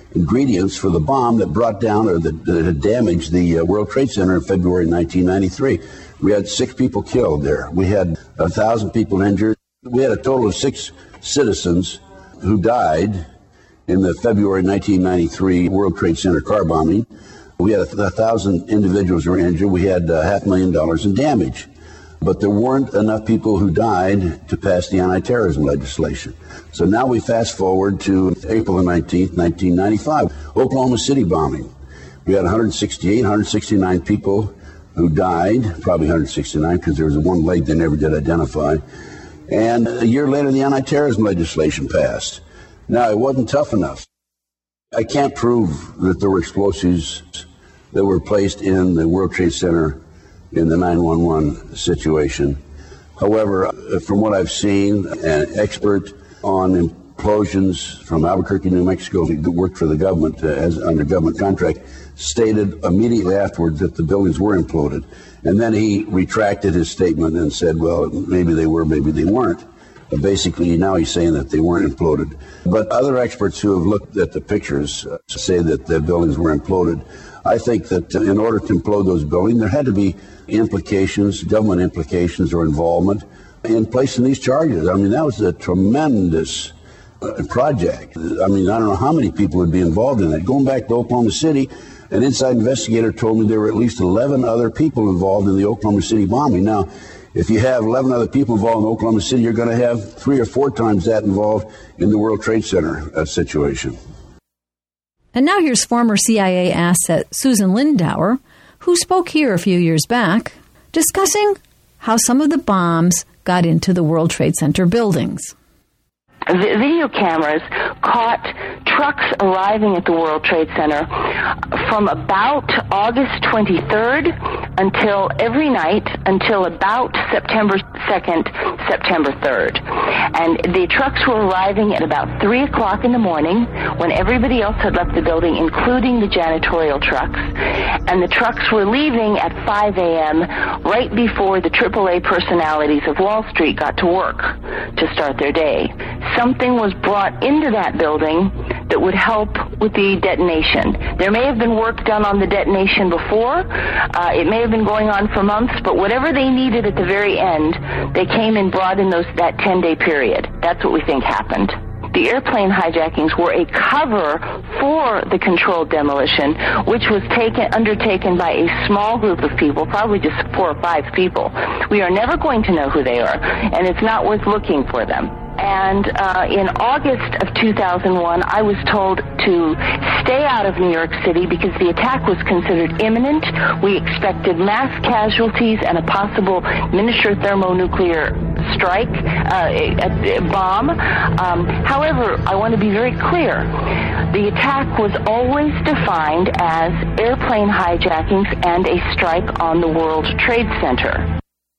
S14: ingredients for the bomb that brought down or that had damaged the World Trade Center in February 1993. We had 6 people killed there. We had 1,000 people injured. We had a total of 6 citizens who died in the February 1993 World Trade Center car bombing. We had 1,000 individuals who were injured. We had $500,000 in damage. But there weren't enough people who died to pass the anti-terrorism legislation. So now we fast forward to April the 19th, 1995, Oklahoma City bombing. We had 169 people who died, probably 169 because there was one leg they never did identify. And a year later, the anti-terrorism legislation passed. Now, it wasn't tough enough. I can't prove that there were explosives that were placed in the World Trade Center in the 9/11 situation. However, from what I've seen, an expert on implosions from Albuquerque, New Mexico, who worked for the government as under government contract, stated immediately afterwards that the buildings were imploded. And then he retracted his statement and said, well, maybe they were, maybe they weren't. But basically, now he's saying that they weren't imploded. But other experts who have looked at the pictures say that the buildings were imploded. I think that in order to implode those buildings, there had to be implications, government implications or involvement in placing these charges. I mean, that was a tremendous project. I mean, I don't know how many people would be involved in it. Going back to Oklahoma City, an inside investigator told me there were at least 11 other people involved in the Oklahoma City bombing. Now, if you have 11 other people involved in Oklahoma City, you're going to have 3 or 4 times that involved in the World Trade Center situation.
S12: And now here's former CIA asset Susan Lindauer, who spoke here a few years back, discussing how some of the bombs got into the World Trade Center buildings.
S16: Video cameras caught trucks arriving at the World Trade Center from about August 23rd until every night until about September 2nd, September 3rd. And the trucks were arriving at about 3 o'clock in the morning when everybody else had left the building, including the janitorial trucks. And the trucks were leaving at 5 a.m. right before the AAA personalities of Wall Street got to work to start their day. Something was brought into that building that would help with the detonation. There may have been work done on the detonation before. It may have been going on for months, but whatever they needed at the very end, they came and brought in that 10-day period. That's what we think happened. The airplane hijackings were a cover for the controlled demolition, which was undertaken by a small group of people, probably just 4 or 5 people. We are never going to know who they are, and it's not worth looking for them. And in August of 2001, I was told to stay out of New York City because the attack was considered imminent. We expected mass casualties and a possible miniature thermonuclear strike, a bomb. However, I want to be very clear. The attack was always defined as airplane hijackings and a strike on the World Trade Center.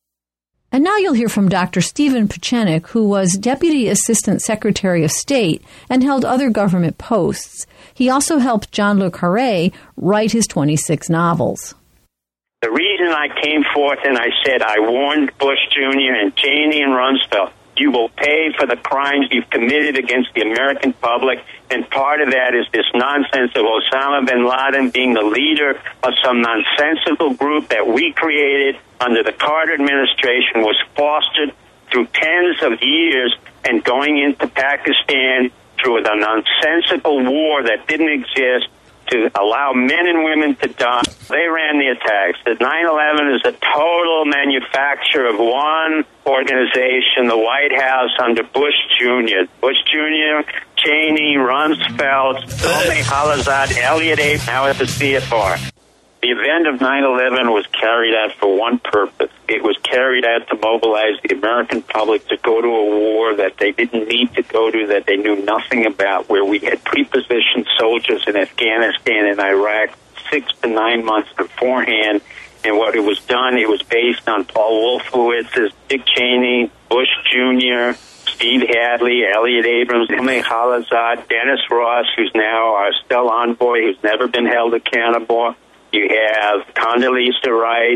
S12: And now you'll hear from Dr. Stephen Pieczenik, who was Deputy Assistant Secretary of State and held other government posts. He also helped John le Carré write his 26 novels.
S17: The reason I came forth and I said I warned Bush Jr. and Cheney and Rumsfeld, you will pay for the crimes you've committed against the American public, and part of that is this nonsense of Osama bin Laden being the leader of some nonsensical group that we created under the Carter administration, was fostered through tens of years, and going into Pakistan through the nonsensical war that didn't exist to allow men and women to die. They ran the attacks. The 9/11 is a total manufacture of one organization, the White House under Bush Jr. Bush Jr., Cheney, Rumsfeld, Omar Khalilzad, Elliot Abrams, now at the CFR. The event of 9/11 was carried out for one purpose. It was carried out to mobilize the American public to go to a war that they didn't need to go to, that they knew nothing about, where we had prepositioned soldiers in Afghanistan and Iraq 6 to 9 months beforehand. And what it was done, it was based on Paul Wolfowitz's Dick Cheney, Bush Jr., Steve Hadley, Elliot Abrams, Omar Khalilzad, Dennis Ross, who's now our Stella envoy, who's never been held accountable. You have Condoleezza Rice,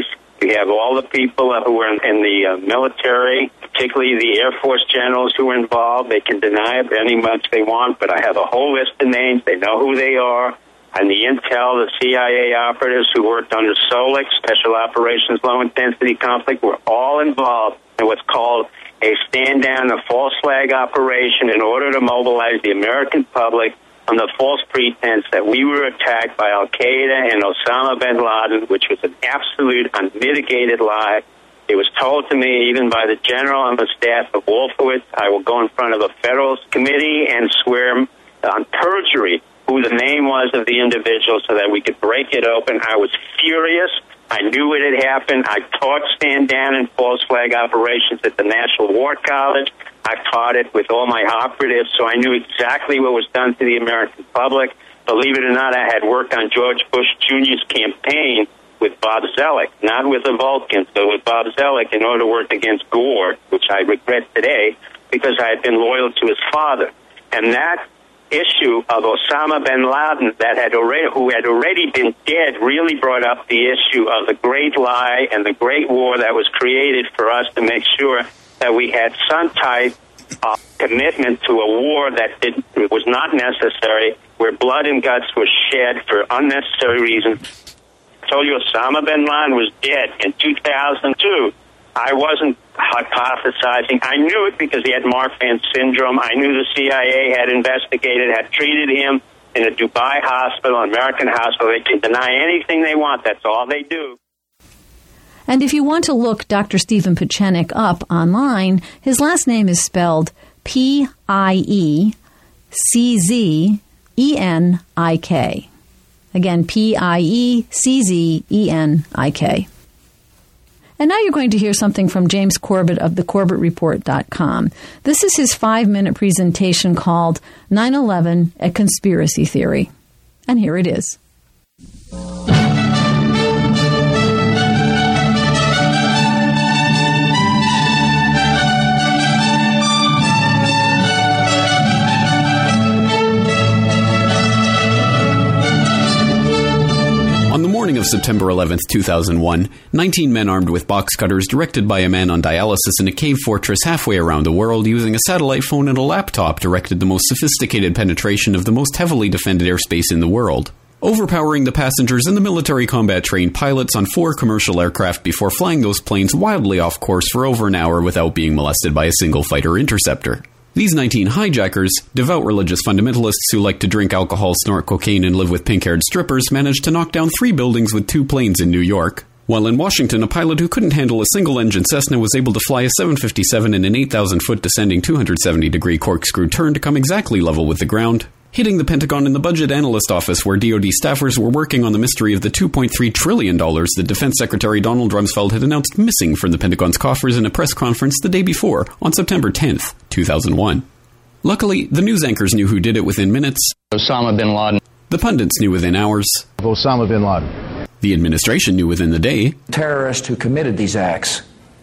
S17: We have all the people who are in the military, particularly the Air Force generals who are involved. They can deny it any much they want, but I have a whole list of names. They know who they are. And the intel, the CIA operatives who worked under SOLIC, Special Operations Low-Intensity Conflict, were all involved in what's called a stand-down, a false flag operation in order to mobilize the American public on the false pretense that we were attacked by Al-Qaeda and Osama bin Laden, which was an absolute unmitigated lie. It was told to me even by the general on the staff of Wolfowitz. I will go in front of a federal committee and swear on perjury who the name was of the individual so that we could break it open. I was furious. I knew it had happened. I taught stand-down and false flag operations at the National War College. I taught it with all my operatives, so I knew exactly what was done to the American public. Believe it or not, I had worked on George Bush Jr.'s campaign with Bob Zoellick, not with the Vulcans, but with Bob Zoellick in order to work against Gore, which I regret today because I had been loyal to his father. And that issue of Osama bin Laden who had already been dead really brought up the issue of the great lie and the great war that was created for us to make sure that we had some type of commitment to a war that was not necessary, where blood and guts were shed for unnecessary reasons. I told you Osama bin Laden was dead in 2002. I wasn't hypothesizing. I knew it because he had Marfan syndrome. I knew the CIA had investigated, had treated him in a Dubai hospital, an American hospital. They can deny anything they want. That's all they do.
S12: And if you want to look Dr. Stephen Pieczenik up online, his last name is spelled P-I-E-C-Z-E-N-I-K. Again, P-I-E-C-Z-E-N-I-K. And now you're going to hear something from James Corbett of thecorbettreport.com. This is his 5-minute presentation called 9/11, A Conspiracy Theory. And here it is.
S3: On the morning of September 11, 2001, 19 men armed with box cutters, directed by a man on dialysis in a cave fortress halfway around the world, using a satellite phone and a laptop, directed the most sophisticated penetration of the most heavily defended airspace in the world, overpowering the passengers and the military combat-trained pilots on 4 commercial aircraft before flying those planes wildly off course for over an hour without being molested by a single fighter interceptor. These 19 hijackers, devout religious fundamentalists who like to drink alcohol, snort cocaine, and live with pink-haired strippers, managed to knock down 3 buildings with 2 planes in New York. While in Washington, a pilot who couldn't handle a single-engine Cessna was able to fly a 757 in an 8,000-foot descending 270-degree corkscrew turn to come exactly level with the ground, hitting the Pentagon in the Budget Analyst Office, where DoD staffers were working on the mystery of the $2.3 trillion that Defense Secretary Donald Rumsfeld had announced missing from the Pentagon's coffers in a press conference the day before, on September 10th, 2001. Luckily, the news anchors knew who did it within minutes.
S18: Osama bin Laden.
S3: The pundits knew within hours.
S18: Osama bin Laden.
S3: The administration knew within the day.
S19: Terrorists who committed these acts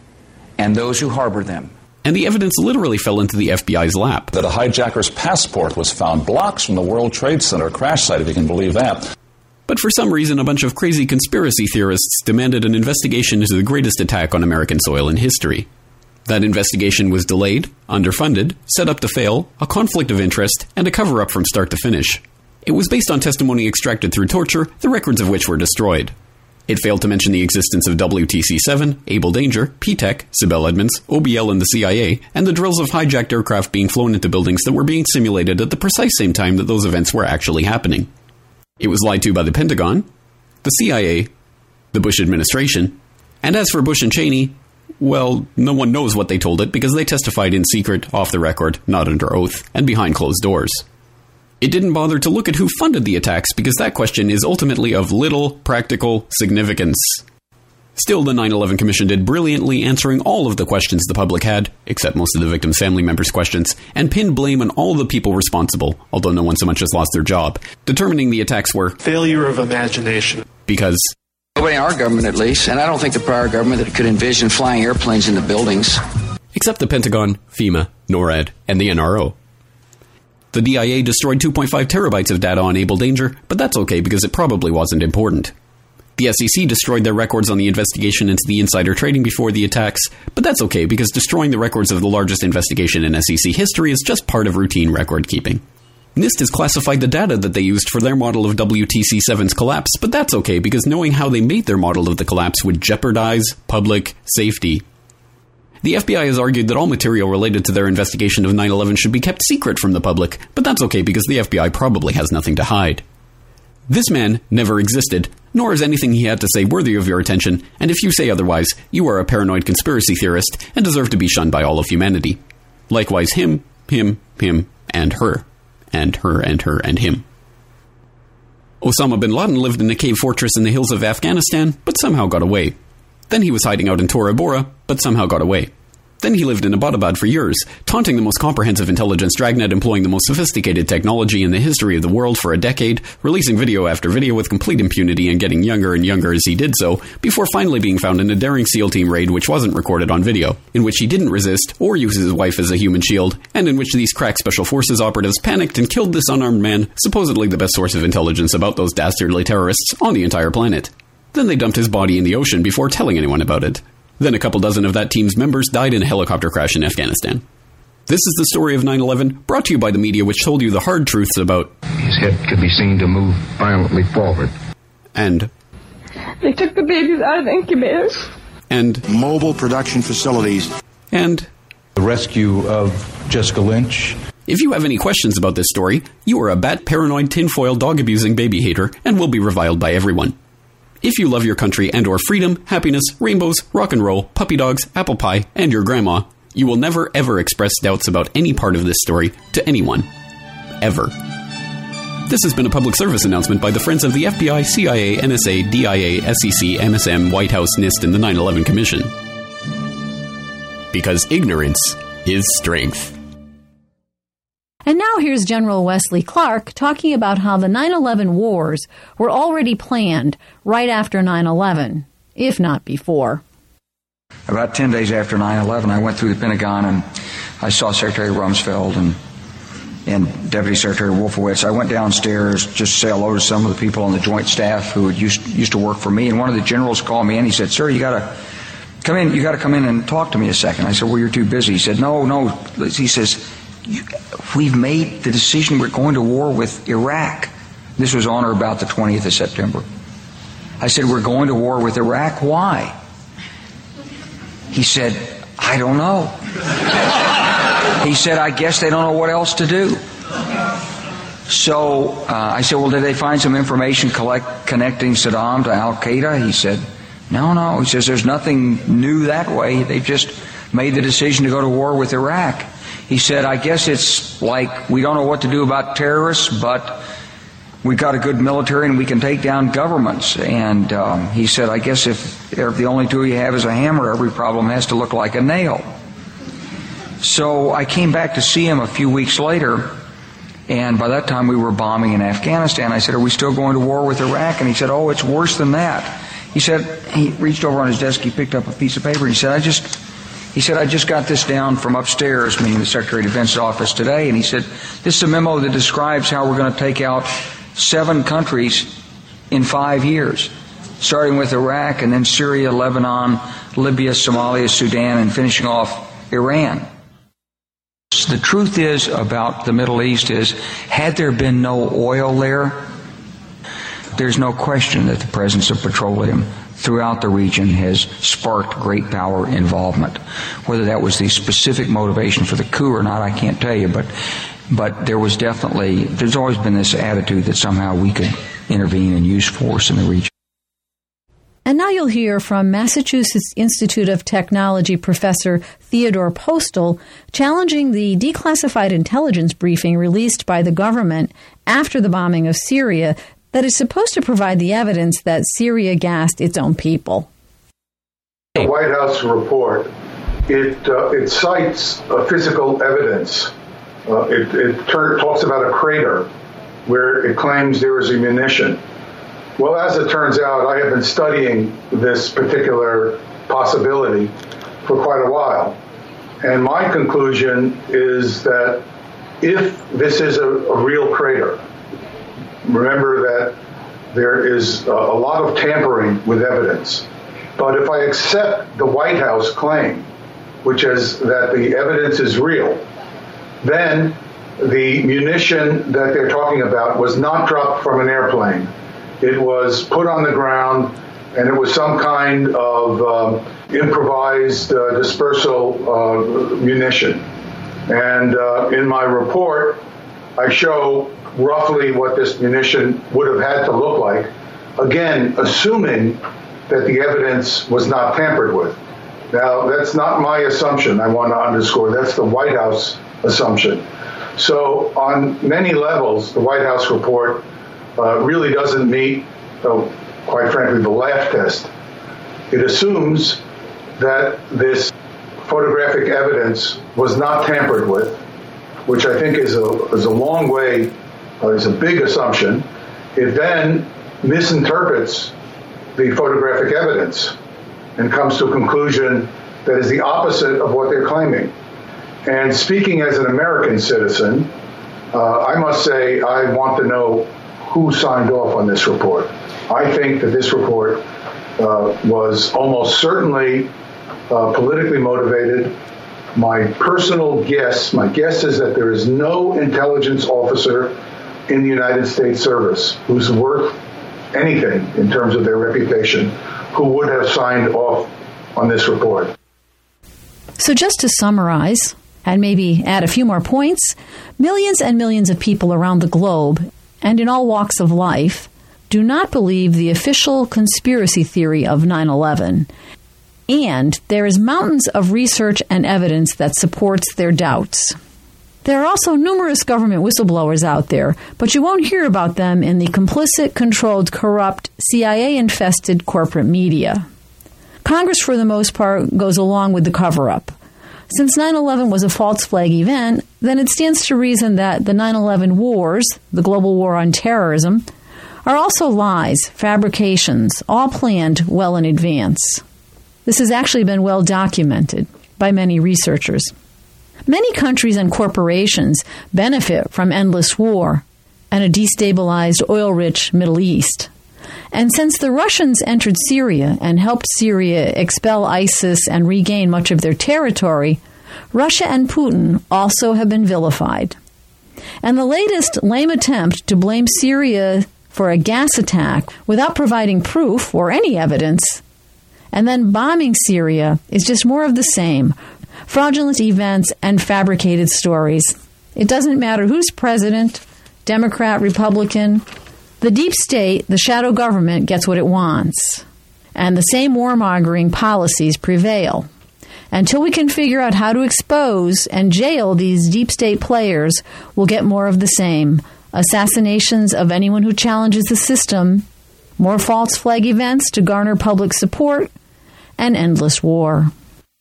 S19: and those who harbored them.
S3: And the evidence literally fell into the FBI's lap.
S20: That a hijacker's passport was found blocks from the World Trade Center crash site, if you can believe that.
S3: But for some reason, a bunch of crazy conspiracy theorists demanded an investigation into the greatest attack on American soil in history. That investigation was delayed, underfunded, set up to fail, a conflict of interest, and a cover-up from start to finish. It was based on testimony extracted through torture, the records of which were destroyed. It failed to mention the existence of WTC-7, Able Danger, P-TECH, Sibel Edmonds, OBL and the CIA, and the drills of hijacked aircraft being flown into buildings that were being simulated at the precise same time that those events were actually happening. It was lied to by the Pentagon, the CIA, the Bush administration, and as for Bush and Cheney, well, no one knows what they told it because they testified in secret, off the record, not under oath, and behind closed doors. It didn't bother to look at who funded the attacks because that question is ultimately of little practical significance. Still, the 9/11 Commission did brilliantly, answering all of the questions the public had, except most of the victims' family members' questions, and pinned blame on all the people responsible, although no one so much as lost their job, determining the attacks were
S21: failure of imagination.
S3: Because
S19: nobody in our government, at least, and I don't think the prior government that could envision flying airplanes into buildings.
S3: Except the Pentagon, FEMA, NORAD, and the NRO. The DIA destroyed 2.5 terabytes of data on Able Danger, but that's okay because it probably wasn't important. The SEC destroyed their records on the investigation into the insider trading before the attacks, but that's okay because destroying the records of the largest investigation in SEC history is just part of routine record keeping. NIST has classified the data that they used for their model of WTC7's collapse, but that's okay because knowing how they made their model of the collapse would jeopardize public safety. The FBI has argued that all material related to their investigation of 9/11 should be kept secret from the public, but that's okay because the FBI probably has nothing to hide. This man never existed, nor is anything he had to say worthy of your attention, and if you say otherwise, you are a paranoid conspiracy theorist and deserve to be shunned by all of humanity. Likewise him, and her. And her, and her, and him. Osama bin Laden lived in a cave fortress in the hills of Afghanistan, but somehow got away. Then he was hiding out in Tora Bora, but somehow got away. Then he lived in Abbottabad for years, taunting the most comprehensive intelligence dragnet employing the most sophisticated technology in the history of the world for a decade, releasing video after video with complete impunity and getting younger and younger as he did so, before finally being found in a daring SEAL team raid which wasn't recorded on video, in which he didn't resist or use his wife as a human shield, and in which these crack special forces operatives panicked and killed this unarmed man, supposedly the best source of intelligence about those dastardly terrorists on the entire planet. Then they dumped his body in the ocean before telling anyone about it. Then a couple dozen of that team's members died in a helicopter crash in Afghanistan. This is the story of 9/11, brought to you by the media which told you the hard truths about
S2: his head could be seen to move violently forward.
S3: And
S6: they took the babies out of the incubators.
S3: And
S2: mobile production facilities.
S3: And
S11: the rescue of Jessica Lynch.
S3: If you have any questions about this story, you are a bat paranoid tinfoil dog abusing baby hater and will be reviled by everyone. If you love your country and or freedom, happiness, rainbows, rock and roll, puppy dogs, apple pie, and your grandma, you will never ever express doubts about any part of this story to anyone. Ever. This has been a public service announcement by the Friends of the FBI, CIA, NSA, DIA, SEC, MSM, White House, NIST, and the 9/11 Commission. Because ignorance is strength.
S12: And now here's General Wesley Clark talking about how the 9/11 wars were already planned right after 9/11, if not before.
S19: About 10 days after 9/11, I went through the Pentagon and I saw Secretary Rumsfeld and Deputy Secretary Wolfowitz. I went downstairs just to say hello to some of the people on the Joint Staff who used to work for me, and one of the generals called me and he said, "Sir, you got to come in. You got to come in and talk to me a second." I said, "Well, you're too busy." He said, No. He says, "We've made the decision. We're going to war with Iraq." This was on or about the 20th of September. I said, "We're going to war with Iraq. Why?" He said, "I don't know." He said, "I guess they don't know what else to do." So I said, "Well, did they find some information connecting Saddam to Al-Qaeda?" He said, No. He says, "There's nothing new that way. They've just made the decision to go to war with Iraq." He said, "I guess it's like we don't know what to do about terrorists, but we've got a good military and we can take down governments." And he said, "I guess if the only tool you have is a hammer, every problem has to look like a nail." So I came back to see him a few weeks later, and by that time we were bombing in Afghanistan. I said, "Are we still going to war with Iraq?" And he said, "Oh, it's worse than that." He said, he reached over on his desk, he picked up a piece of paper, and he said, I just got this down from upstairs," meaning the Secretary of Defense's office today, and he said, "This is a memo that describes how we're going to take out 7 countries in 5 years, starting with Iraq and then Syria, Lebanon, Libya, Somalia, Sudan, and finishing off Iran." The truth is about the Middle East is, had there been no oil there's no question that the presence of petroleum throughout the region has sparked great power involvement. Whether that was the specific motivation for the coup or not, I can't tell you, but there's always been this attitude that somehow we could intervene and use force in the region.
S12: And now you'll hear from Massachusetts Institute of Technology professor Theodore Postel challenging the declassified intelligence briefing released by the government after the bombing of Syria that is supposed to provide the evidence that Syria gassed its own people.
S22: The White House report, it cites physical evidence. It talks about a crater where it claims there was ammunition. Well, as it turns out, I have been studying this particular possibility for quite a while. And my conclusion is that if this is a real crater, remember that there is a lot of tampering with evidence. But if I accept the White House claim, which is that the evidence is real, then the munition that they're talking about was not dropped from an airplane. It was put on the ground, and it was some kind of improvised dispersal munition. And in my report, I show roughly what this munition would have had to look like, again, assuming that the evidence was not tampered with. Now, that's not my assumption, I want to underscore. That's the White House assumption. So on many levels, the White House report really doesn't meet, quite frankly, the laugh test. It assumes that this photographic evidence was not tampered with, which I think is a long way, is a big assumption. It then misinterprets the photographic evidence and comes to a conclusion that is the opposite of what they're claiming. And speaking as an American citizen, I must say I want to know who signed off on this report. I think that this report was almost certainly politically motivated. My guess is that there is no intelligence officer in the United States service who's worth anything in terms of their reputation who would have signed off on this report.
S12: So just to summarize, and maybe add a few more points, millions and millions of people around the globe, and in all walks of life, do not believe the official conspiracy theory of 9/11. And there is mountains of research and evidence that supports their doubts. There are also numerous government whistleblowers out there, but you won't hear about them in the complicit, controlled, corrupt, CIA-infested corporate media. Congress, for the most part, goes along with the cover-up. Since 9/11 was a false flag event, then it stands to reason that the 9/11 wars, the global war on terrorism, are also lies, fabrications, all planned well in advance. This has actually been well documented by many researchers. Many countries and corporations benefit from endless war and a destabilized, oil-rich Middle East. And since the Russians entered Syria and helped Syria expel ISIS and regain much of their territory, Russia and Putin also have been vilified. And the latest lame attempt to blame Syria for a gas attack without providing proof or any evidence, and then bombing Syria, is just more of the same. Fraudulent events and fabricated stories. It doesn't matter who's president, Democrat, Republican. The deep state, the shadow government, gets what it wants. And the same warmongering policies prevail. Until we can figure out how to expose and jail these deep state players, we'll get more of the same. Assassinations of anyone who challenges the system, more false flag events to garner public support, and endless war.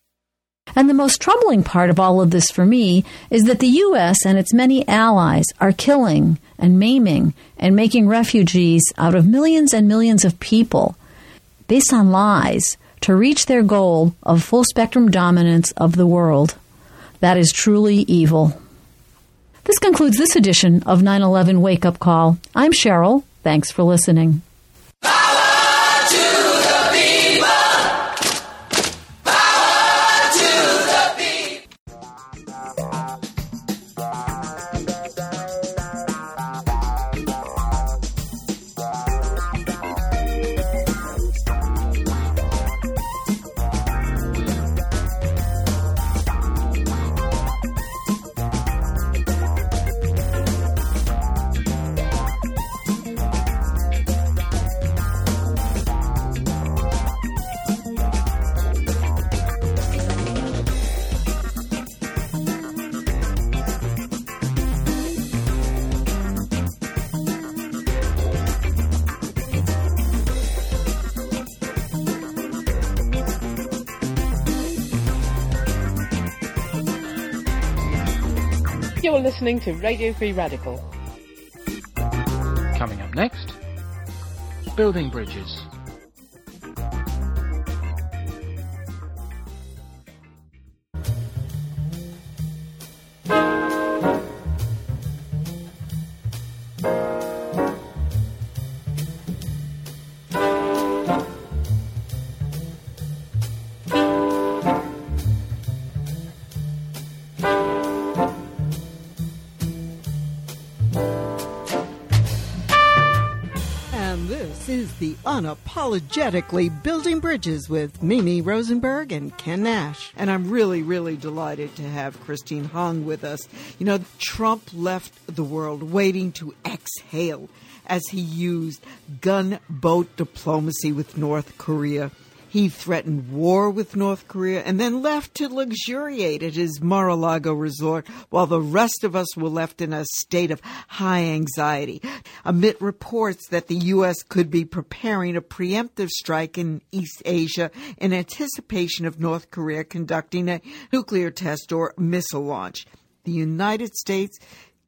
S12: And the most troubling part of all of this for me is that the U.S. and its many allies are killing and maiming and making refugees out of millions and millions of people based on lies to reach their goal of full-spectrum dominance of the world. That is truly evil. This concludes this edition of 9/11 Wake Up Call. I'm Cheryl. Thanks for listening.
S26: You're listening to Radio Free Radical.
S1: Coming up next, building bridges.
S4: the Unapologetically Building Bridges with Mimi Rosenberg and Ken Nash. And I'm really, really delighted to have Christine Hong with us. You know, Trump left the world waiting to exhale as he used gunboat diplomacy with North Korea. He threatened war with North Korea and then left to luxuriate at his Mar-a-Lago resort while the rest of us were left in a state of high anxiety amid reports that the U.S. could be preparing a preemptive strike in East Asia in anticipation of North Korea conducting a nuclear test or missile launch. The United States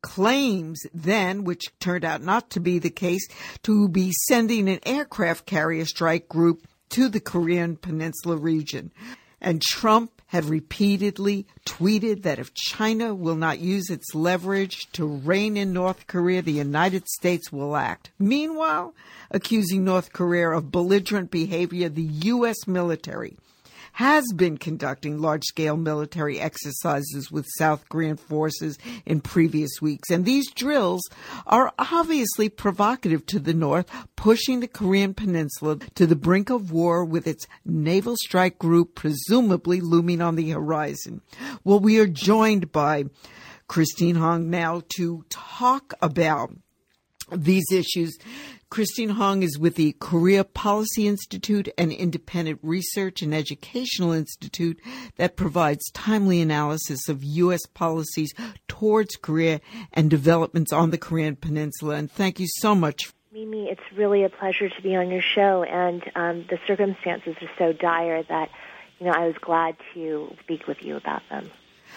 S4: claims then, which turned out not to be the case, to be sending an aircraft carrier strike group to the Korean Peninsula region. And Trump had repeatedly tweeted that if China will not use its leverage to rein in North Korea, the United States will act. Meanwhile, accusing North Korea of belligerent behavior, the U.S. military has been conducting large-scale military exercises with South Korean forces in previous weeks. And these drills are obviously provocative to the North, pushing the Korean Peninsula to the brink of war with its naval strike group presumably looming on the horizon. Well, we are joined by Christine Hong now to talk about these issues. Christine Hong is with the Korea Policy Institute, an independent research and educational institute that provides timely analysis of U.S. policies towards Korea and developments on the Korean Peninsula. And thank you so much.
S5: Mimi, it's really a pleasure to be on your show, and the circumstances are so dire that, I was glad to speak with you about them.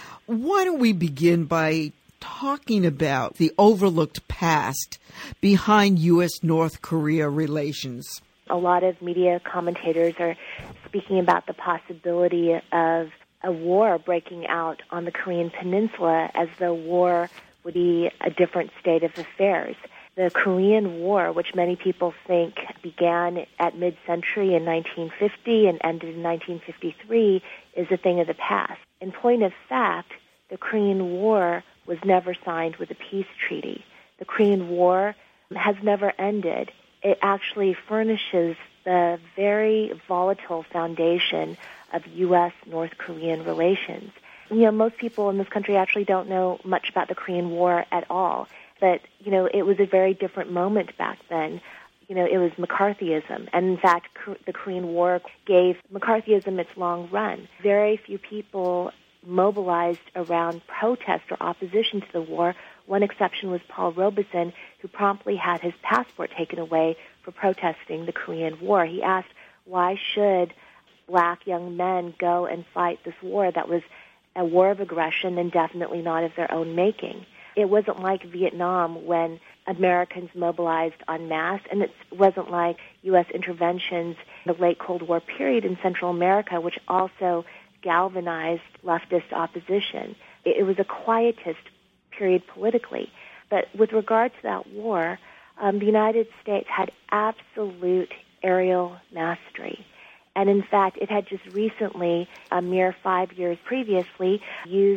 S4: Why don't we begin by talking about the overlooked past behind U.S.-North Korea relations?
S5: A lot of media commentators are speaking about the possibility of a war breaking out on the Korean Peninsula as though war would be a different state of affairs. The Korean War, which many people think began at mid-century in 1950 and ended in 1953, is a thing of the past. In point of fact, the Korean War was never signed with a peace treaty. The Korean War has never ended. It actually furnishes the very volatile foundation of U.S.-North Korean relations. Most people in this country actually don't know much about the Korean War at all. But, it was a very different moment back then. It was McCarthyism. And in fact, the Korean War gave McCarthyism its long run. Very few people mobilized around protest or opposition to the war. One exception was Paul Robeson, who promptly had his passport taken away for protesting the Korean War. He asked, why should black young men go and fight this war that was a war of aggression and definitely not of their own making? It wasn't like Vietnam when Americans mobilized en masse, and it wasn't like U.S. interventions in the late Cold War period in Central America, which also galvanized leftist opposition. It was a quietist period politically. But with regard to that war, the United States had absolute aerial mastery. And in fact, it had just recently, a mere 5 years previously, used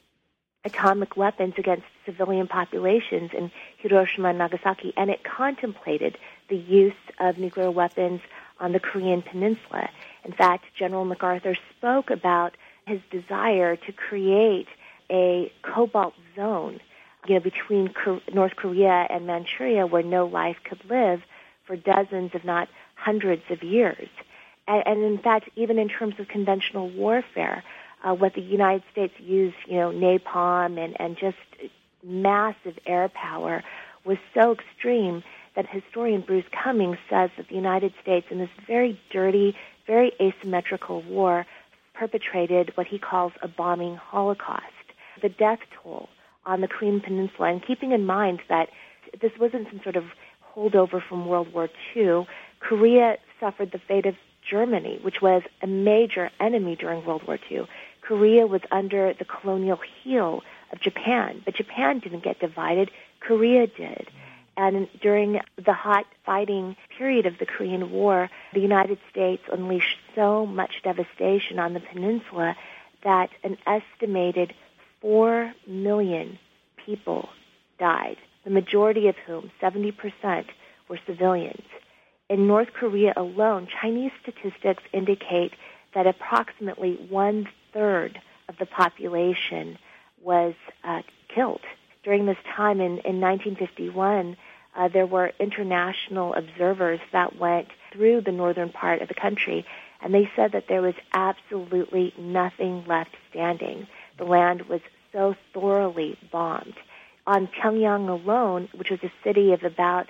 S5: atomic weapons against civilian populations in Hiroshima and Nagasaki, and it contemplated the use of nuclear weapons on the Korean Peninsula. In fact, General MacArthur spoke about his desire to create a cobalt zone, between North Korea and Manchuria where no life could live for dozens, if not hundreds of years. And in fact, even in terms of conventional warfare, what the United States used, napalm and just massive air power was so extreme that historian Bruce Cummings says that the United States, in this very dirty, very asymmetrical war, perpetrated what he calls a bombing holocaust. The death toll on the Korean Peninsula, and keeping in mind that this wasn't some sort of holdover from World War II, Korea suffered the fate of Germany, which was a major enemy during World War II. Korea was under the colonial heel of Japan, but Japan didn't get divided, Korea did. And during the hot fighting period of the Korean War, the United States unleashed so much devastation on the peninsula that an estimated 4 million people died, the majority of whom, 70%, were civilians. in North Korea alone, Chinese statistics indicate that approximately 1/3 of the population was killed. During this time in 1951, there were international observers that went through the northern part of the country, and they said that there was absolutely nothing left standing. The land was so thoroughly bombed. On Pyongyang alone, which was a city of about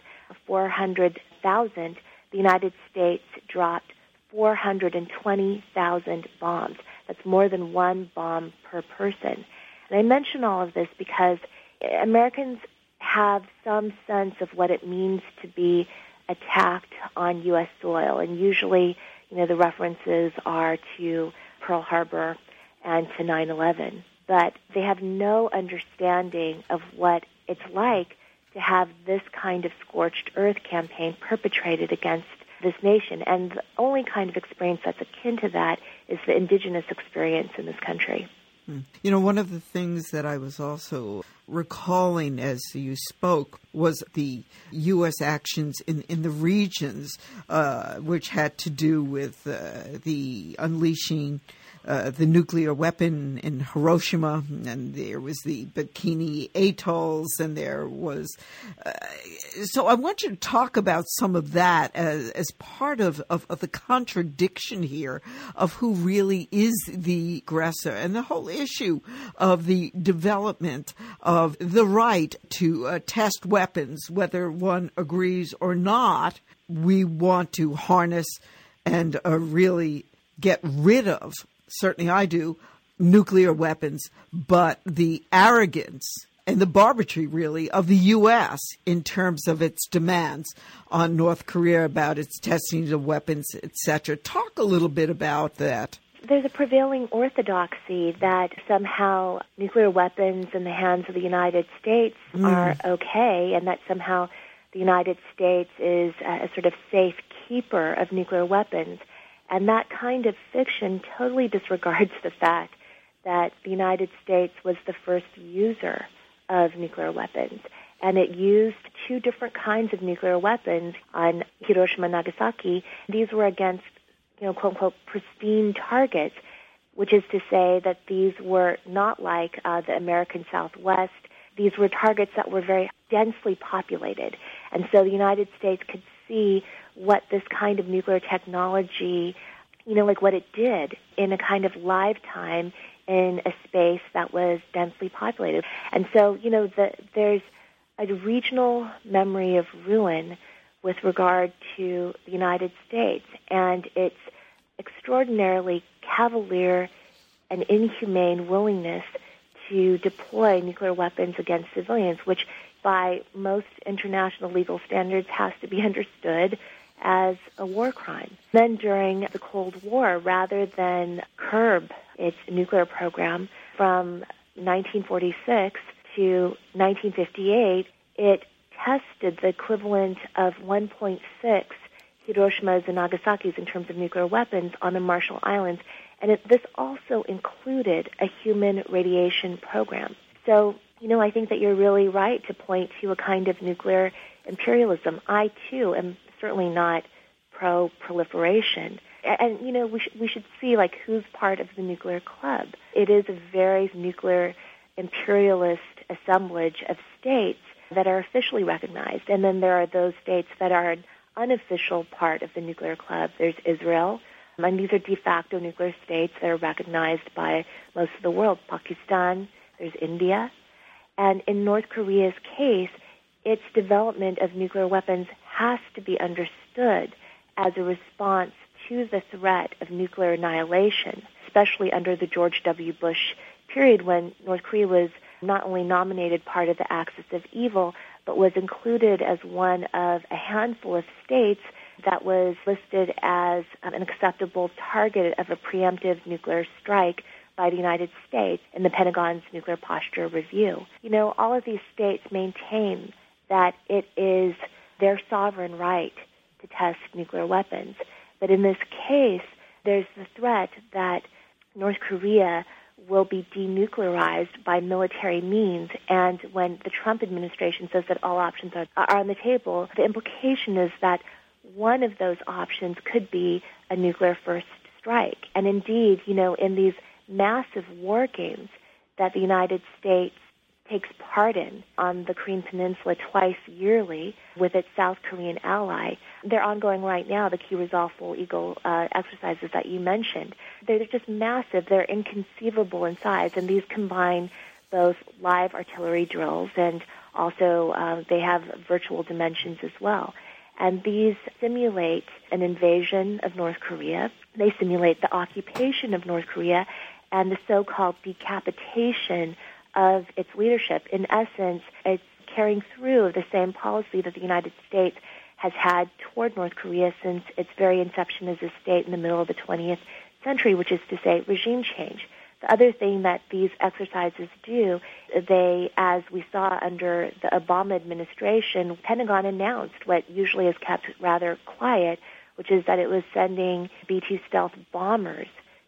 S5: 400,000, the United States dropped 420,000 bombs. That's more than one bomb per person. And I mention all of this because Americans have some sense of what it means to be attacked on U.S. soil. And usually, the references are to Pearl Harbor and to 9/11. But they have no understanding of what it's like to have this kind of scorched earth campaign perpetrated against this nation. And the only kind of experience that's akin to that is the indigenous experience in this country.
S4: One of the things that I was also recalling as you spoke was the U.S. actions in the regions, which had to do with the unleashing the nuclear weapon in Hiroshima, and there was the Bikini Atolls, and there was... so I want you to talk about some of that as part of the contradiction here of who really is the aggressor, and the whole issue of the development of the right to test weapons, whether one agrees or not. We want to harness and really get rid of, certainly I do, nuclear weapons, but the arrogance and the barbarity, really, of the U.S. in terms of its demands on North Korea about its testing of weapons, etc. Talk a little bit about that.
S5: There's a prevailing orthodoxy that somehow nuclear weapons in the hands of the United States are okay, and that somehow the United States is a sort of safe keeper of nuclear weapons. And that kind of fiction totally disregards the fact that the United States was the first user of nuclear weapons. And it used two different kinds of nuclear weapons on Hiroshima and Nagasaki. These were against, quote-unquote, pristine targets, which is to say that these were not like the American Southwest. These were targets that were very densely populated. And so the United States could see what this kind of nuclear technology, like what it did in a kind of lifetime in a space that was densely populated. And so, there's a regional memory of ruin with regard to the United States and its extraordinarily cavalier and inhumane willingness to deploy nuclear weapons against civilians, which by most international legal standards has to be understood as a war crime. Then during the Cold War, rather than curb its nuclear program from 1946 to 1958, it tested the equivalent of 1.6 Hiroshimas and Nagasaki's in terms of nuclear weapons on the Marshall Islands. And this also included a human radiation program. So, I think that you're really right to point to a kind of nuclear imperialism. I, too, am certainly not pro-proliferation. And, we should see, who's part of the nuclear club. It is a very nuclear imperialist assemblage of states that are officially recognized. And then there are those states that are an unofficial part of the nuclear club. There's Israel, and these are de facto nuclear states that are recognized by most of the world. Pakistan, there's India. And in North Korea's case, its development of nuclear weapons has to be understood as a response to the threat of nuclear annihilation, especially under the George W. Bush period when North Korea was not only nominated part of the Axis of Evil, but was included as one of a handful of states that was listed as an acceptable target of a preemptive nuclear strike by the United States in the Pentagon's Nuclear Posture Review. All of these states maintain that it is their sovereign right to test nuclear weapons. But in this case, there's the threat that North Korea will be denuclearized by military means. And when the Trump administration says that all options are on the table, the implication is that one of those options could be a nuclear first strike. And indeed, in these massive war games that the United States takes part in on the Korean Peninsula twice yearly with its South Korean ally. They're ongoing right now, the Key Resolve Full Eagle exercises that you mentioned. They're just massive. They're inconceivable in size, and these combine both live artillery drills and also they have virtual dimensions as well. And these simulate an invasion of North Korea. They simulate the occupation of North Korea and the so-called decapitation of its leadership. In essence, it's carrying through the same policy that the United States has had toward North Korea since its very inception as a state in the middle of the 20th century, which is to say regime change. The other thing that these exercises do, they, as we saw under the Obama administration, Pentagon announced what usually is kept rather quiet, which is that it was sending B-2 stealth bombers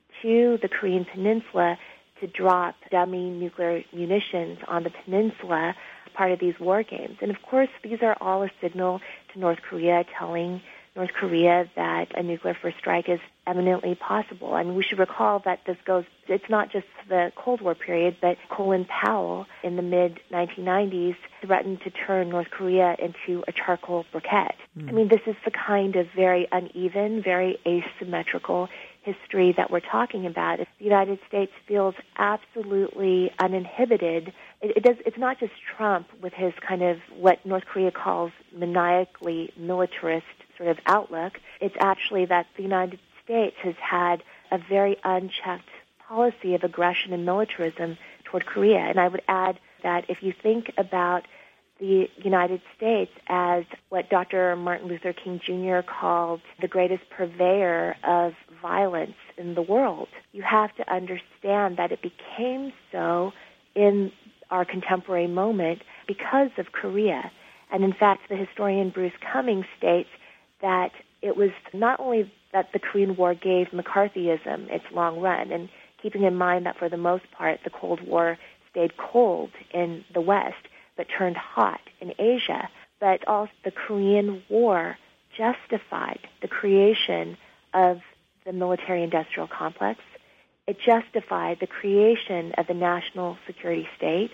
S5: to the Korean Peninsula to drop dummy nuclear munitions on the peninsula as part of these war games. And of course, these are all a signal to North Korea, telling North Korea that a nuclear first strike is eminently possible. I mean, we should recall that it's not just the Cold War period, but Colin Powell in the mid-1990s threatened to turn North Korea into a charcoal briquette. I mean, this is the kind of very uneven, very asymmetrical history that we're talking about. If the United States feels absolutely uninhibited, it's not just Trump with his kind of what North Korea calls maniacally militarist sort of outlook. It's actually that the United States has had a very unchecked policy of aggression and militarism toward Korea. And I would add that if you think about the United States as what Dr. Martin Luther King Jr. called the greatest purveyor of violence in the world, you have to understand that it became so in our contemporary moment because of Korea. And in fact, the historian Bruce Cummings states that it was not only that the Korean War gave McCarthyism its long run, and keeping in mind that for the most part the Cold War stayed cold in the West, but turned hot in Asia, but also the Korean War justified the creation of the military-industrial complex. It justified the creation of the national security state.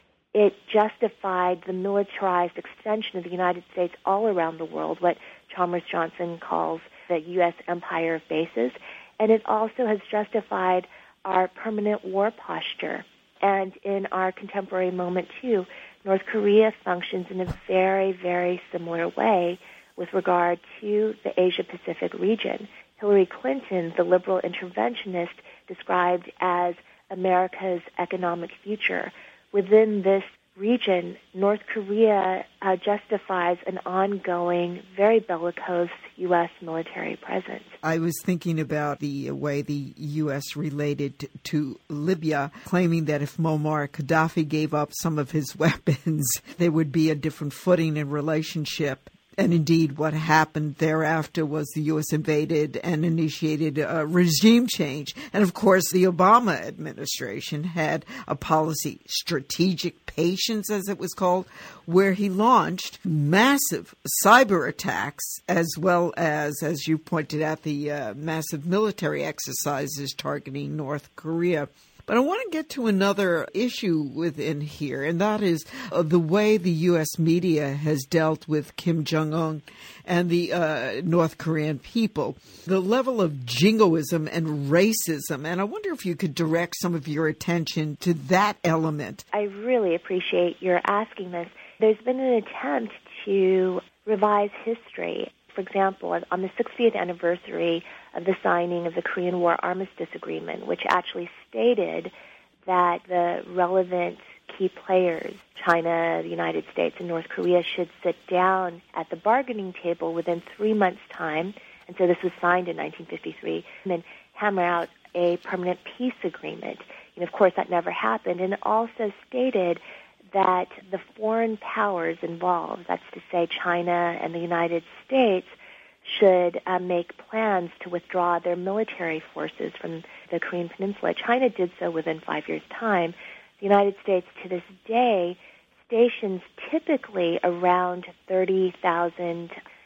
S5: It justified the militarized extension of the United States all around the world, what Chalmers Johnson calls the U.S. empire of bases. And it also has justified our permanent war posture. And in our contemporary moment, too, North Korea functions in a very, very similar way with regard to the Asia-Pacific region. Hillary Clinton, the liberal interventionist, described as America's economic future. Within this region, North Korea justifies an ongoing, very bellicose U.S. military presence.
S4: I was thinking about the way the U.S. related to Libya, claiming that if Muammar Gaddafi gave up some of his weapons, there would be a different footing in relationship. And indeed, what happened thereafter was the U.S. invaded and initiated a regime change. And of course, the Obama administration had a policy, strategic patience, as it was called, where he launched massive cyber attacks, as well as you pointed out, the massive military exercises targeting North Korea. But I want to get to another issue within here, and that is the way the U.S. media has dealt with Kim Jong-un and the North Korean people, the level of jingoism and racism. And I wonder if you could direct some of your attention to that element.
S5: I really appreciate your asking this. There's been an attempt to revise history. For example, on the 60th anniversary of the signing of the Korean War Armistice Agreement, which actually stated that the relevant key players, China, the United States, and North Korea, should sit down at the bargaining table within 3 months' time. And so this was signed in 1953, and then hammer out a permanent peace agreement. And of course, that never happened. And it also stated that the foreign powers involved, that's to say China and the United States, should make plans to withdraw their military forces from the Korean Peninsula. China did so within 5 years' time. The United States, to this day, stations typically around 30,000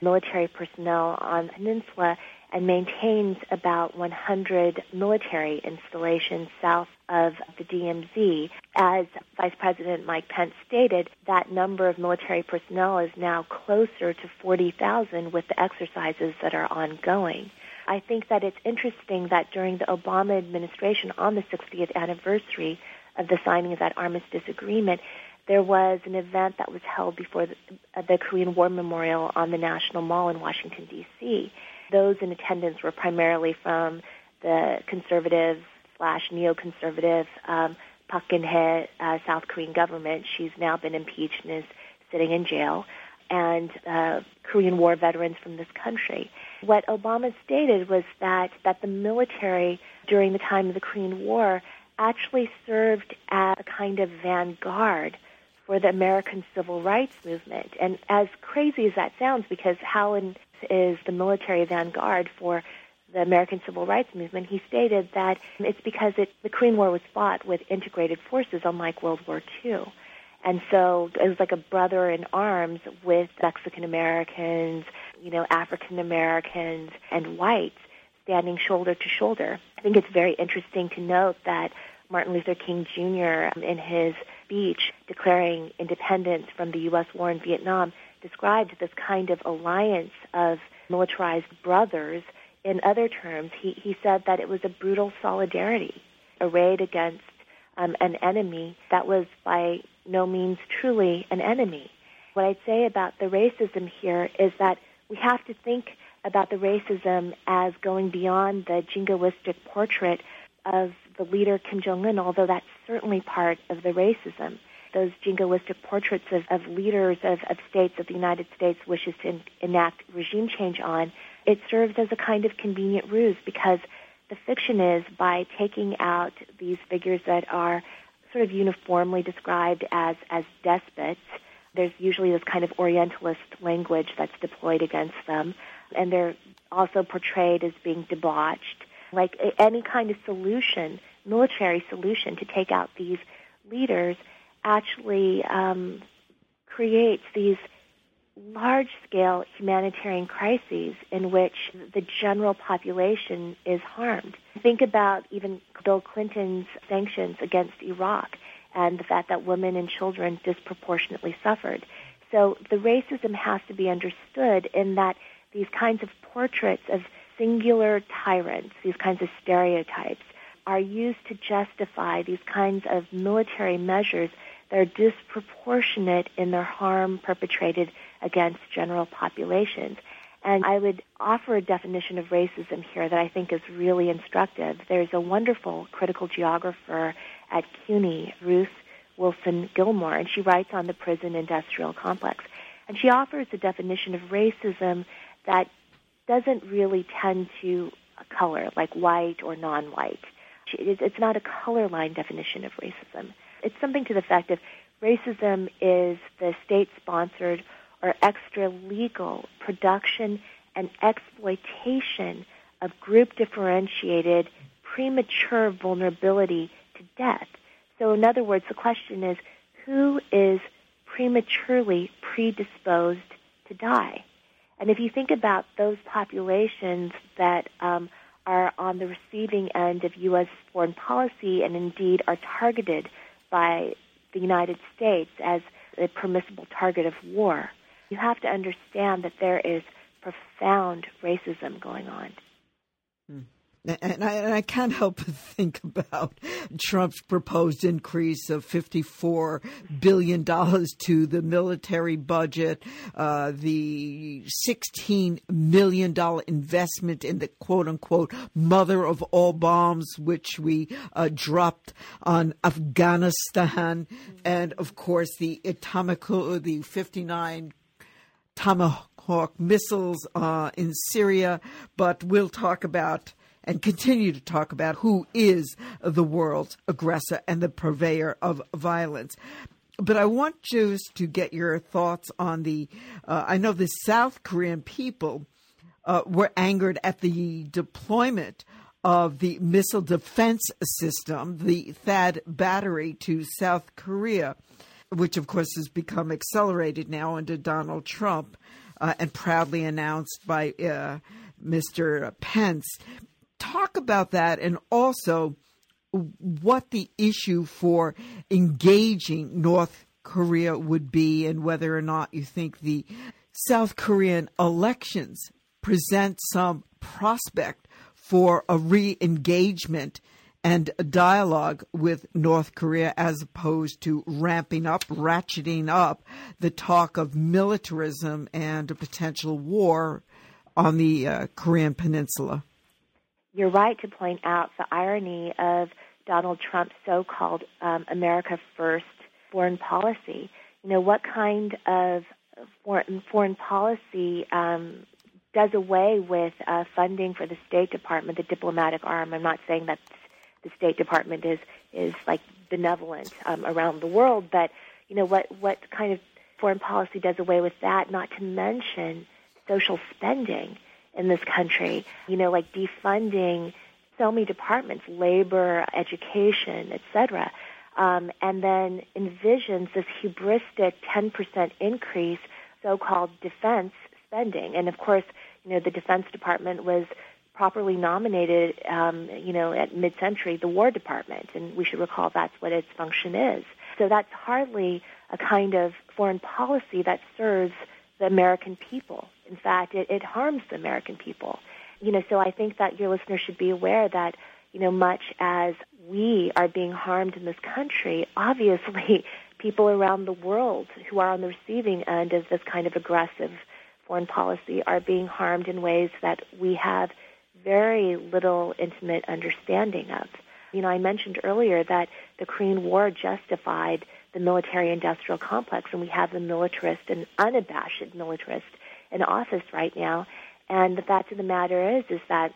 S5: military personnel on the peninsula and maintains about 100 military installations south of the DMZ. As Vice President Mike Pence stated, that number of military personnel is now closer to 40,000 with the exercises that are ongoing. I think that it's interesting that during the Obama administration, on the 60th anniversary of the signing of that armistice agreement, there was an event that was held before the Korean War Memorial on the National Mall in Washington, D.C. Those in attendance were primarily from the conservative/neoconservative Park Geun-hye South Korean government. She's now been impeached and is sitting in jail, and Korean War veterans from this country. What Obama stated was that the military during the time of the Korean War actually served as a kind of vanguard for the American civil rights movement. And as crazy as that sounds, because how is the military vanguard for the American civil rights movement, he stated that it's because the Korean War was fought with integrated forces, unlike World War II. And so it was like a brother in arms with Mexican Americans, African Americans, and whites standing shoulder to shoulder. I think it's very interesting to note that Martin Luther King Jr., in his speech declaring independence from the U.S. war in Vietnam, described this kind of alliance of militarized brothers. In other terms, he said that it was a brutal solidarity arrayed against an enemy that was by no means truly an enemy. What I'd say about the racism here is that we have to think about the racism as going beyond the jingoistic portrait of the leader Kim Jong-un, although that's certainly part of the racism. Those jingoistic portraits of leaders of states that the United States wishes to enact regime change on, it serves as a kind of convenient ruse, because the fiction is, by taking out these figures that are sort of uniformly described as despots, there's usually this kind of Orientalist language that's deployed against them, and they're also portrayed as being debauched. Like any kind of solution, military solution to take out these leaders actually creates these large-scale humanitarian crises in which the general population is harmed. Think about even Bill Clinton's sanctions against Iraq and the fact that women and children disproportionately suffered. So the racism has to be understood in that these kinds of portraits of singular tyrants, these kinds of stereotypes, are used to justify these kinds of military measures that are disproportionate in their harm perpetrated against general populations. And I would offer a definition of racism here that I think is really instructive. There's a wonderful critical geographer at CUNY, Ruth Wilson Gilmore, and she writes on the prison industrial complex. And she offers a definition of racism that doesn't really tend to color, like white or non-white. It's not a color line definition of racism. It's something to the effect of racism is the state-sponsored or extra-legal production and exploitation of group-differentiated premature vulnerability to death. So in other words, the question is, who is prematurely predisposed to die? And if you think about those populations that are on the receiving end of U.S. foreign policy and indeed are targeted by the United States as a permissible target of war, you have to understand that there is profound racism going on.
S4: And I can't help but think about Trump's proposed increase of $54 billion to the military budget, the $16 million investment in the quote-unquote mother of all bombs, which we dropped on Afghanistan, and, of course, the 59 Tomahawk missiles in Syria. But we'll talk about and continue to talk about who is the world's aggressor and the purveyor of violence. But I want just to get your thoughts on I know the South Korean people were angered at the deployment of the missile defense system, the THAAD battery, to South Korea, which, of course, has become accelerated now under Donald Trump. and proudly announced by Mr. Pence. Talk about that, and also what the issue for engaging North Korea would be, and whether or not you think the South Korean elections present some prospect for a re-engagement and a dialogue with North Korea, as opposed to ratcheting up the talk of militarism and a potential war on the Korean Peninsula.
S5: You're right to point out the irony of Donald Trump's so-called America First foreign policy. You know, what kind of foreign policy does away with funding for the State Department, the diplomatic arm? I'm not saying that the State Department is like benevolent around the world, but you know what kind of foreign policy does away with that? Not to mention social spending in this country. You know, like defunding so many departments, labor, education, etc., and then envisions this hubristic 10% increase, so-called defense spending. And of course, you know, the Defense Department was properly nominated, at mid-century, the War Department, and we should recall that's what its function is. So that's hardly a kind of foreign policy that serves the American people. In fact, it harms the American people. You know, so I think that your listeners should be aware that, you know, much as we are being harmed in this country, obviously people around the world who are on the receiving end of this kind of aggressive foreign policy are being harmed in ways that we have very little intimate understanding of. You know, I mentioned earlier that the Korean War justified the military-industrial complex, and we have the militarist and unabashed militarist in office right now. And the fact of the matter is that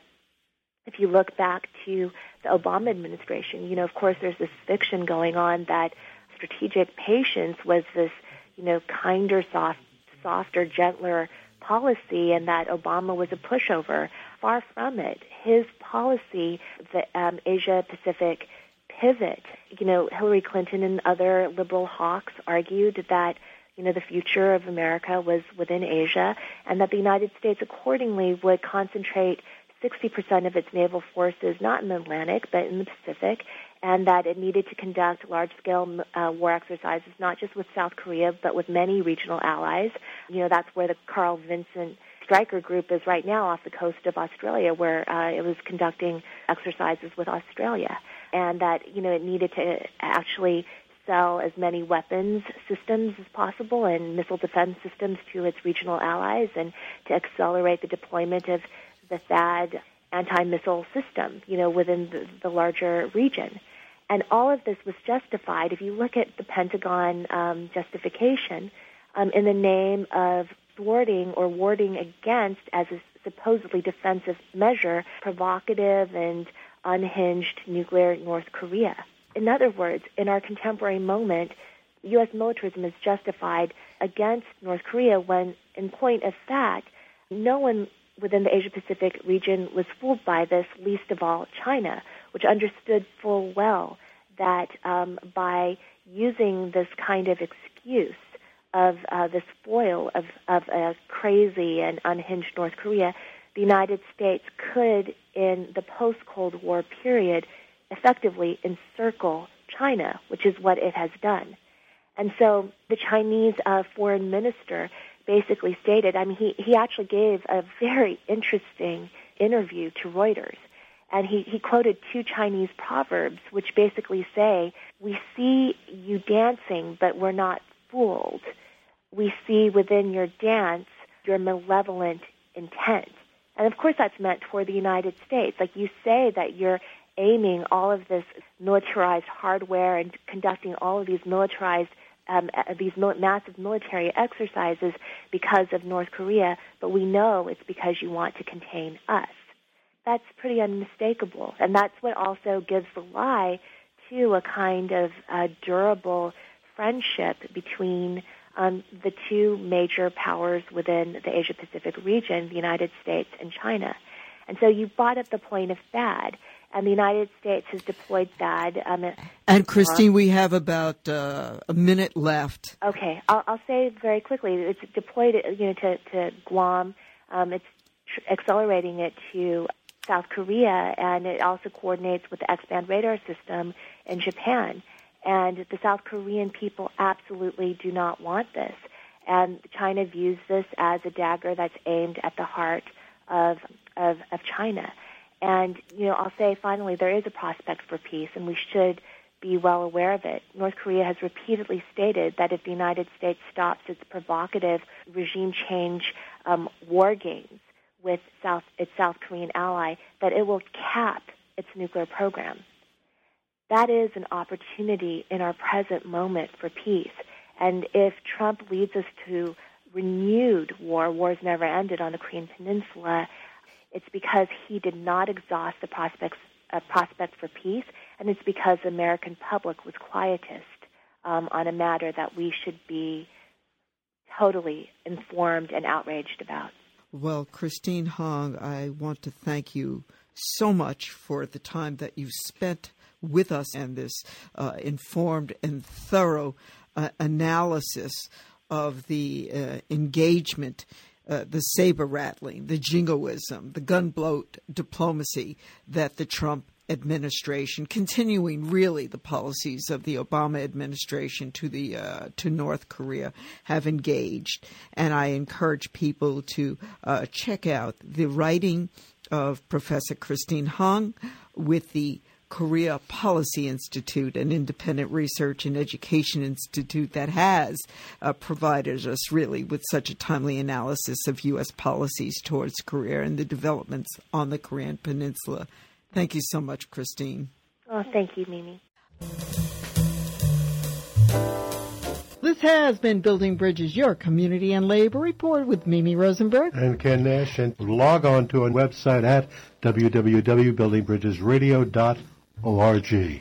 S5: if you look back to the Obama administration, you know, of course there's this fiction going on that strategic patience was this, you know, kinder, softer, gentler policy, and that Obama was a pushover. Far from it. His policy, the Asia-Pacific pivot, you know, Hillary Clinton and other liberal hawks argued that, you know, the future of America was within Asia, and that the United States accordingly would concentrate 60% of its naval forces not in the Atlantic but in the Pacific, and that it needed to conduct large-scale war exercises not just with South Korea but with many regional allies. You know, that's where the Carl Vinson Stryker group is right now off the coast of Australia, where it was conducting exercises with Australia, and that, you know, it needed to actually sell as many weapons systems as possible and missile defense systems to its regional allies, and to accelerate the deployment of the THAAD anti-missile system, you know, within the larger region. And all of this was justified, if you look at the Pentagon justification, in the name of thwarting or warding against, as a supposedly defensive measure, provocative and unhinged nuclear North Korea. In other words, in our contemporary moment, U.S. militarism is justified against North Korea when, in point of fact, no one within the Asia-Pacific region was fooled by this, least of all China, which understood full well that by using this kind of excuse of this foil of a crazy and unhinged North Korea, the United States could, in the post-Cold War period, effectively encircle China, which is what it has done. And so the Chinese foreign minister basically stated, I mean, he actually gave a very interesting interview to Reuters, and he quoted two Chinese proverbs which basically say, we see you dancing, but we're not fooled. We see within your dance your malevolent intent. And of course that's meant for the United States. Like, you say that you're aiming all of this militarized hardware and conducting all of these militarized massive military exercises because of North Korea, but we know it's because you want to contain us. That's pretty unmistakable. And that's what also gives the lie to a kind of durable friendship between the two major powers within the Asia-Pacific region, the United States and China. And so you brought up the point of THAAD. And the United States has deployed THAAD.
S4: And Christine, we have about a minute left.
S5: Okay, I'll say very quickly. It's deployed, to Guam. It's accelerating it to South Korea, and it also coordinates with the X-band radar system in Japan. And the South Korean people absolutely do not want this. And China views this as a dagger that's aimed at the heart of China. And, I'll say finally, there is a prospect for peace, and we should be well aware of it. North Korea has repeatedly stated that if the United States stops its provocative regime change war games with its South Korean ally, that it will cap its nuclear program. That is an opportunity in our present moment for peace. And if Trump leads us to renewed wars never ended on the Korean Peninsula, it's because he did not exhaust the prospect for peace, and it's because the American public was quietist on a matter that we should be totally informed and outraged about.
S4: Well, Christine Hong, I want to thank you so much for the time that you spent with us and this informed and thorough analysis of the engagement, the saber-rattling, the jingoism, the gun-bloat diplomacy that the Trump administration, continuing really the policies of the Obama administration to North Korea, have engaged. And I encourage people to check out the writing of Professor Christine Hong with the Korea Policy Institute, an independent research and education institute that has provided us really with such a timely analysis of U.S. policies towards Korea and the developments on the Korean Peninsula. Thank you so much, Christine.
S5: Oh, thank you, Mimi.
S4: This has been Building Bridges, your community and labor report with Mimi Rosenberg
S7: and Ken Nash. And log on to our website at www.buildingbridgesradio.org.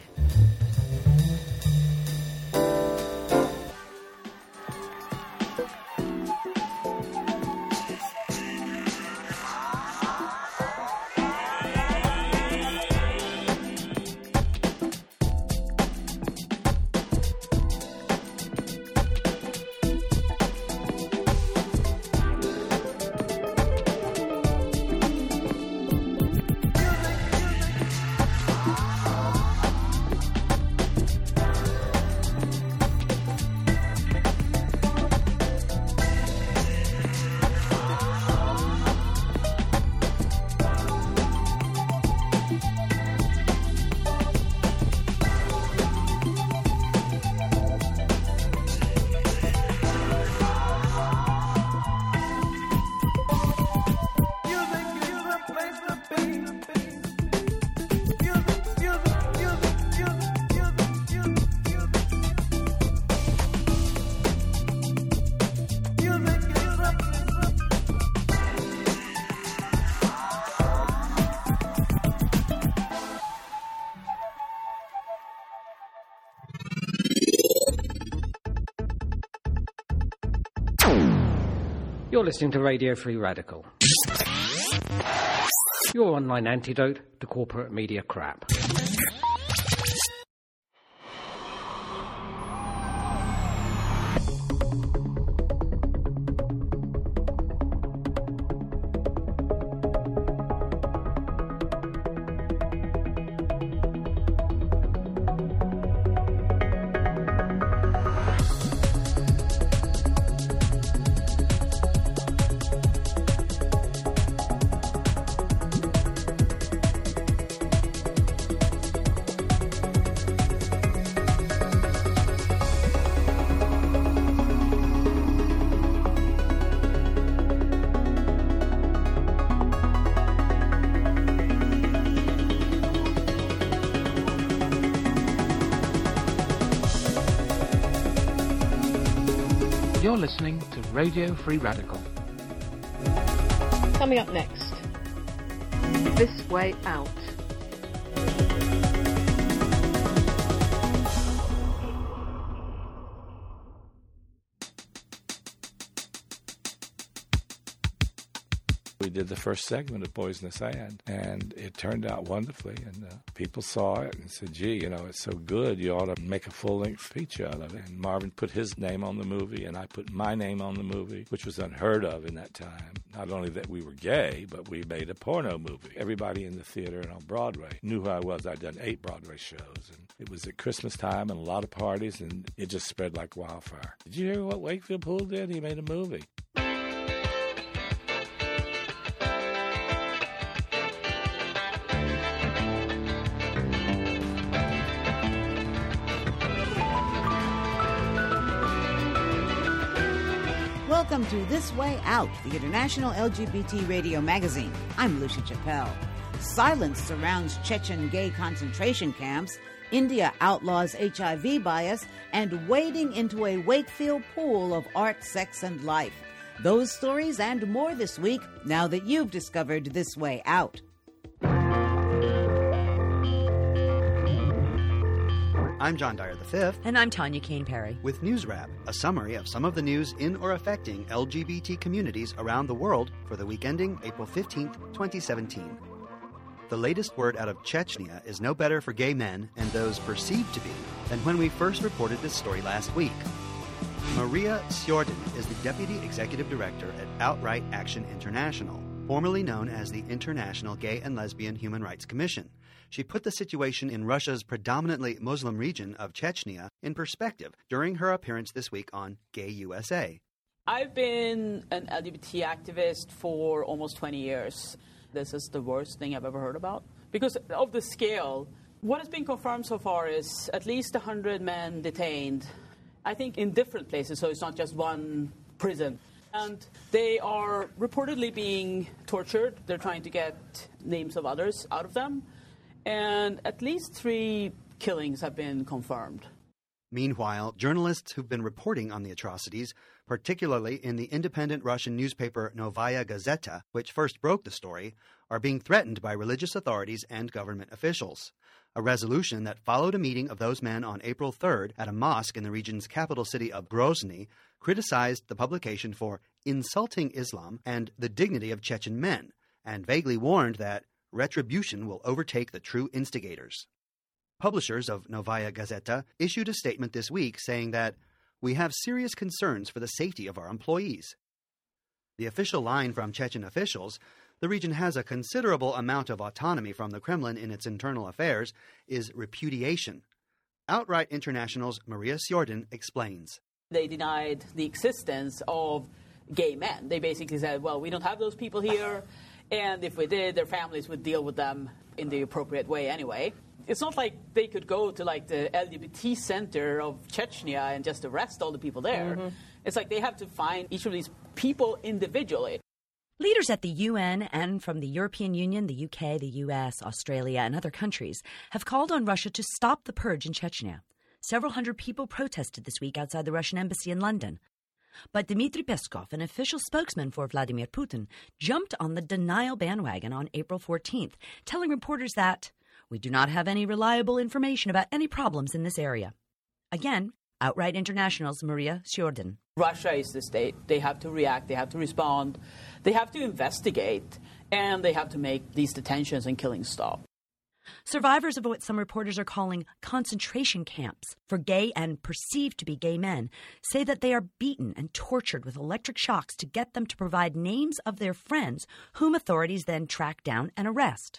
S8: You're listening to Radio Free Radical, your online antidote to corporate media crap.
S1: You're listening to Radio Free Radical.
S26: Coming up next, This Way Out.
S9: We did the first segment of Boys in the Sand, and it turned out wonderfully, and people saw it and said, gee, you know, it's so good, you ought to make a full-length feature out of it. And Marvin put his name on the movie, and I put my name on the movie, which was unheard of in that time. Not only that we were gay, but we made a porno movie. Everybody in the theater and on Broadway knew who I was. I'd done 8 Broadway shows, and it was at Christmas time and a lot of parties, and it just spread like wildfire. Did you hear what Wakefield Poole did? He made a movie.
S10: Welcome to This Way Out, the international LGBT radio magazine. I'm Lucia Chappelle. Silence surrounds Chechen gay concentration camps, India outlaws HIV bias, and wading into a Wakefield pool of art, sex, and life. Those stories and more this week, now that you've discovered This Way Out.
S15: I'm John Dyer V.
S23: And I'm Tanya Kane Perry.
S15: With News Wrap, a summary of some of the news in or affecting LGBT communities around the world for the week ending April 15th, 2017. The latest word out of Chechnya is no better for gay men and those perceived to be than when we first reported this story last week. Maria Sjordin is the Deputy Executive Director at Outright Action International, formerly known as the International Gay and Lesbian Human Rights Commission. She put the situation in Russia's predominantly Muslim region of Chechnya in perspective during her appearance this week on Gay USA.
S24: I've been an LGBT activist for almost 20 years. This is the worst thing I've ever heard about. Because of the scale, what has been confirmed so far is at least 100 men detained, I think in different places, so it's not just one prison. And they are reportedly being tortured. They're trying to get names of others out of them. And at least 3 killings have been confirmed.
S15: Meanwhile, journalists who've been reporting on the atrocities, particularly in the independent Russian newspaper Novaya Gazeta, which first broke the story, are being threatened by religious authorities and government officials. A resolution that followed a meeting of those men on April 3rd at a mosque in the region's capital city of Grozny criticized the publication for insulting Islam and the dignity of Chechen men, and vaguely warned that retribution will overtake the true instigators. Publishers of Novaya Gazeta issued a statement this week saying that we have serious concerns for the safety of our employees. The official line from Chechen officials, the region has a considerable amount of autonomy from the Kremlin in its internal affairs, is repudiation. Outright International's Maria Sjordin explains.
S24: They denied the existence of gay men. They basically said, well, we don't have those people here. And if we did, their families would deal with them in the appropriate way anyway. It's not like they could go to like the LGBT center of Chechnya and just arrest all the people there. Mm-hmm. It's like they have to find each of these people individually.
S23: Leaders at the UN and from the European Union, the UK, the US, Australia, and other countries have called on Russia to stop the purge in Chechnya. Several hundred people protested this week outside the Russian embassy in London. But Dmitry Peskov, an official spokesman for Vladimir Putin, jumped on the denial bandwagon on April 14th, telling reporters that we do not have any reliable information about any problems in this area. Again, Outright International's Maria Sjordin.
S24: Russia is the state. They have to react. They have to respond. They have to investigate. And they have to make these detentions and killings stop.
S23: Survivors of what some reporters are calling concentration camps for gay and perceived to be gay men say that they are beaten and tortured with electric shocks to get them to provide names of their friends, whom authorities then track down and arrest.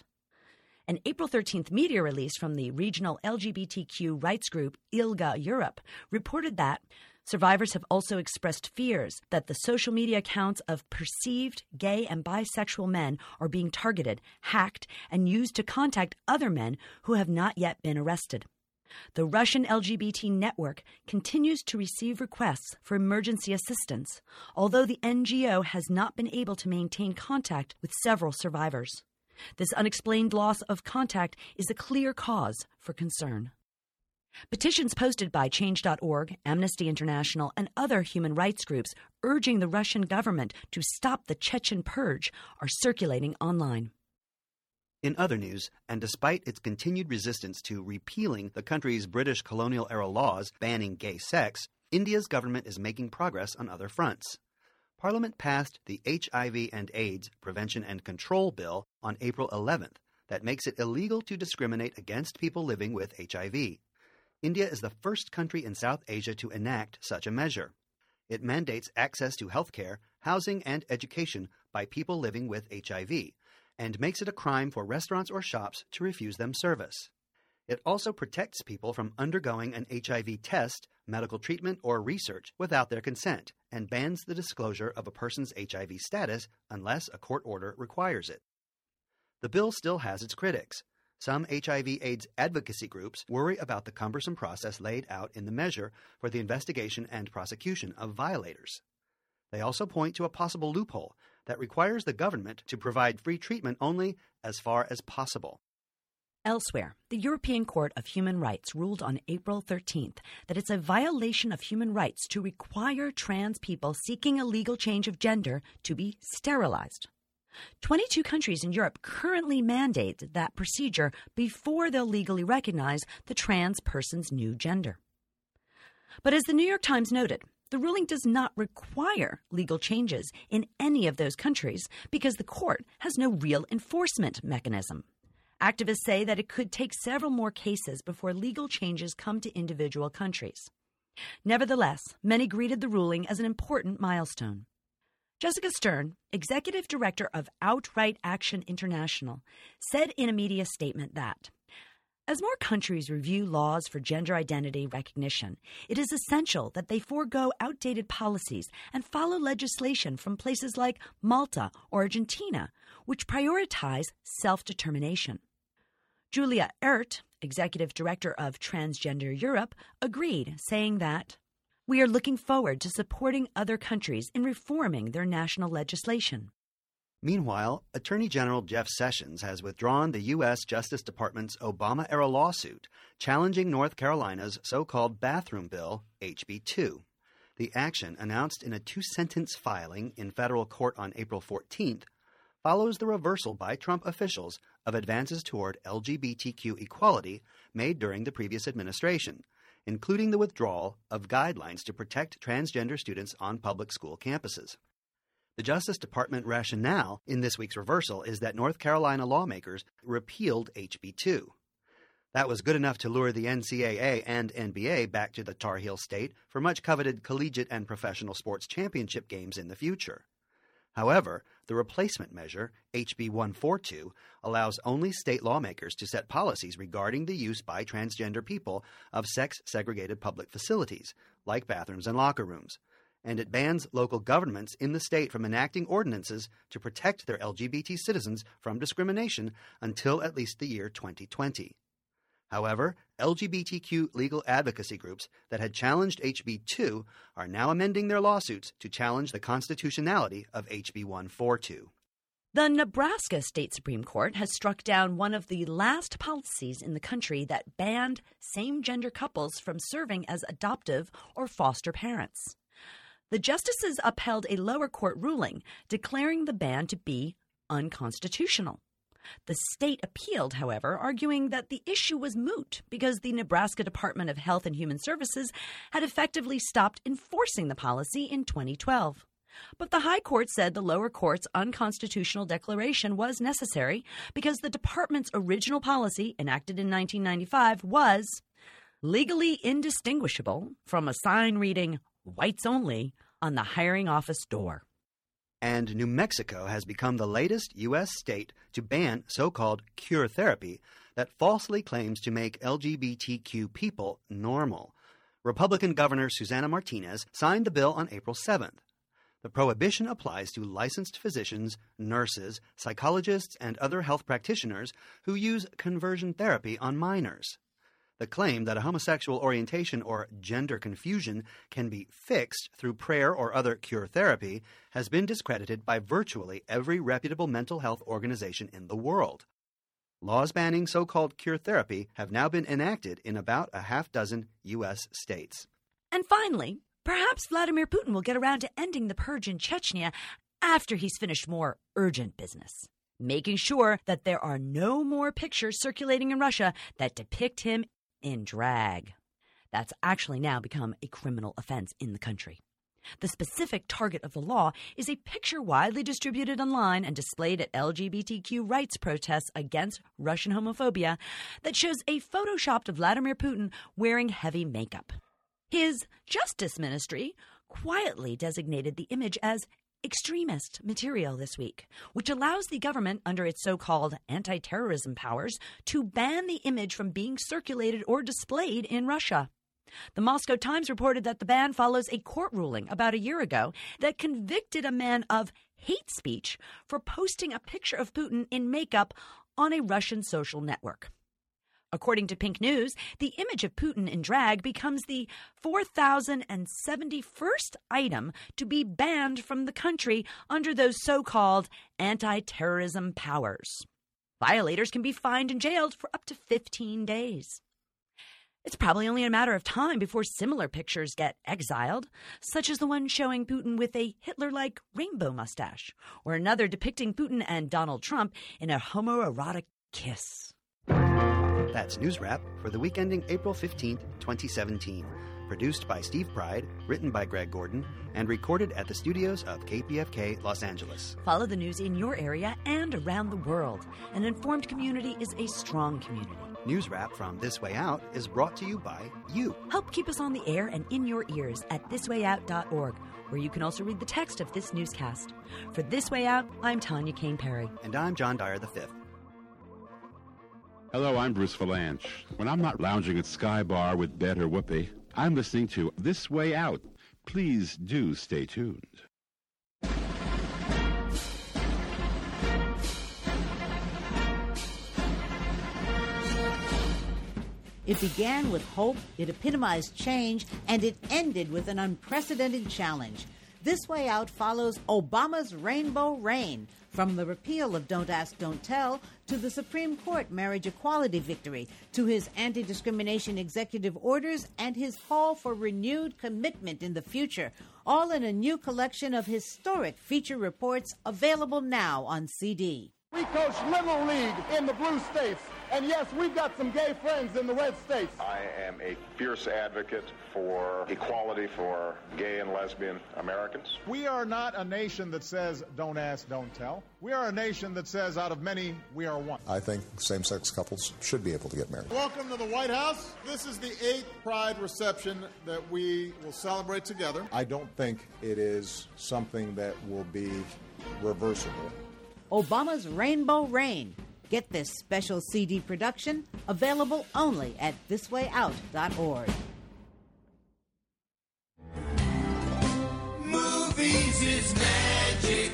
S23: An April 13th media release from the regional LGBTQ rights group ILGA Europe reported that survivors have also expressed fears that the social media accounts of perceived gay and bisexual men are being targeted, hacked, and used to contact other men who have not yet been arrested. The Russian LGBT network continues to receive requests for emergency assistance, although the NGO has not been able to maintain contact with several survivors. This unexplained loss of contact is a clear cause for concern. Petitions posted by Change.org, Amnesty International, and other human rights groups urging the Russian government to stop the Chechen purge are circulating online.
S15: In other news, and despite its continued resistance to repealing the country's British colonial-era laws banning gay sex, India's government is making progress on other fronts. Parliament passed the HIV and AIDS Prevention and Control Bill on April 11th that makes it illegal to discriminate against people living with HIV. India is the first country in South Asia to enact such a measure. It mandates access to health care, housing, and education by people living with HIV, and makes it a crime for restaurants or shops to refuse them service. It also protects people from undergoing an HIV test, medical treatment, or research without their consent, and bans the disclosure of a person's HIV status unless a court order requires it. The bill still has its critics. Some HIV/AIDS advocacy groups worry about the cumbersome process laid out in the measure for the investigation and prosecution of violators. They also point to a possible loophole that requires the government to provide free treatment only as far as possible.
S23: Elsewhere, the European Court of Human Rights ruled on April 13th that it's a violation of human rights to require trans people seeking a legal change of gender to be sterilized. 22 countries in Europe currently mandate that procedure before they'll legally recognize the trans person's new gender. But as the New York Times noted, the ruling does not require legal changes in any of those countries because the court has no real enforcement mechanism. Activists say that it could take several more cases before legal changes come to individual countries. Nevertheless, many greeted the ruling as an important milestone. Jessica Stern, executive director of Outright Action International, said in a media statement that, as more countries review laws for gender identity recognition, it is essential that they forego outdated policies and follow legislation from places like Malta or Argentina, which prioritize self-determination. Julia Ert, executive director of Transgender Europe, agreed, saying that, we are looking forward to supporting other countries in reforming their national legislation.
S15: Meanwhile, Attorney General Jeff Sessions has withdrawn the U.S. Justice Department's Obama-era lawsuit challenging North Carolina's so-called bathroom bill, HB 2. The action, announced in a two-sentence filing in federal court on April 14th, follows the reversal by Trump officials of advances toward LGBTQ equality made during the previous administration, including the withdrawal of guidelines to protect transgender students on public school campuses. The Justice Department rationale in this week's reversal is that North Carolina lawmakers repealed HB 2. That was good enough to lure the NCAA and NBA back to the Tar Heel State for much-coveted collegiate and professional sports championship games in the future. However, the replacement measure, HB 142, allows only state lawmakers to set policies regarding the use by transgender people of sex-segregated public facilities, like bathrooms and locker rooms, and it bans local governments in the state from enacting ordinances to protect their LGBT citizens from discrimination until at least the year 2020. However, LGBTQ legal advocacy groups that had challenged HB 2 are now amending their lawsuits to challenge the constitutionality of HB 142.
S23: The Nebraska State Supreme Court has struck down one of the last policies in the country that banned same-gender couples from serving as adoptive or foster parents. The justices upheld a lower court ruling declaring the ban to be unconstitutional. The state appealed, however, arguing that the issue was moot because the Nebraska Department of Health and Human Services had effectively stopped enforcing the policy in 2012. But the High Court said the lower court's unconstitutional declaration was necessary because the department's original policy, enacted in 1995, was legally indistinguishable from a sign reading "Whites Only" on the hiring office door.
S15: And New Mexico has become the latest U.S. state to ban so-called cure therapy that falsely claims to make LGBTQ people normal. Republican Governor Susana Martinez signed the bill on April 7th. The prohibition applies to licensed physicians, nurses, psychologists, and other health practitioners who use conversion therapy on minors. The claim that a homosexual orientation or gender confusion can be fixed through prayer or other cure therapy has been discredited by virtually every reputable mental health organization in the world. Laws banning so-called cure therapy have now been enacted in about a half dozen U.S. states.
S23: And finally, perhaps Vladimir Putin will get around to ending the purge in Chechnya after he's finished more urgent business, making sure that there are no more pictures circulating in Russia that depict him in drag. That's actually now become a criminal offense in the country. The specific target of the law is a picture widely distributed online and displayed at LGBTQ rights protests against Russian homophobia that shows a photoshopped Vladimir Putin wearing heavy makeup. His Justice Ministry quietly designated the image as extremist material this week, which allows the government, under its so-called anti-terrorism powers, to ban the image from being circulated or displayed in Russia. The Moscow Times reported that the ban follows a court ruling about a year ago that convicted a man of hate speech for posting a picture of Putin in makeup on a Russian social network. According to Pink News, the image of Putin in drag becomes the 4,071st item to be banned from the country under those so-called anti-terrorism powers. Violators can be fined and jailed for up to 15 days. It's probably only a matter of time before similar pictures get exiled, such as the one showing Putin with a Hitler-like rainbow mustache, or another depicting Putin and Donald Trump in a homoerotic kiss.
S15: That's News Wrap for the week ending April 15th, 2017. Produced by Steve Pride, written by Greg Gordon, and recorded at the studios of KPFK Los Angeles.
S23: Follow the news in your area and around the world. An informed community is a strong community.
S15: News Wrap from This Way Out is brought to you by you.
S23: Help keep us on the air and in your ears at thiswayout.org, where you can also read the text of this newscast. For This Way Out, I'm Tanya Kane Perry.
S15: And I'm John Dyer V.
S13: Hello, I'm Bruce Valanche. When I'm not lounging at Sky Bar with Bet or Whoopi, I'm listening to This Way Out. Please do stay tuned.
S10: It began with hope, it epitomized change, and it ended with an unprecedented challenge. This Way Out follows Obama's Rainbow Reign, from the repeal of Don't Ask, Don't Tell, to the Supreme Court marriage equality victory, to his anti-discrimination executive orders, and his call for renewed commitment in the future, all in a new collection of historic feature reports available now on CD.
S14: We coach Little League in the blue states, and yes, we've got some gay friends in the red states.
S16: I am a fierce advocate for equality for gay and lesbian Americans.
S17: We are not a nation that says, don't ask, don't tell. We are a nation that says, out of many, we are one.
S18: I think same-sex couples should be able to get married.
S17: Welcome to the White House. This is the 8th Pride reception that we will celebrate together.
S18: I don't think it is something that will be reversible.
S10: Obama's Rainbow Reign. Get this special CD production, available only at thiswayout.org.
S25: Movies is magic.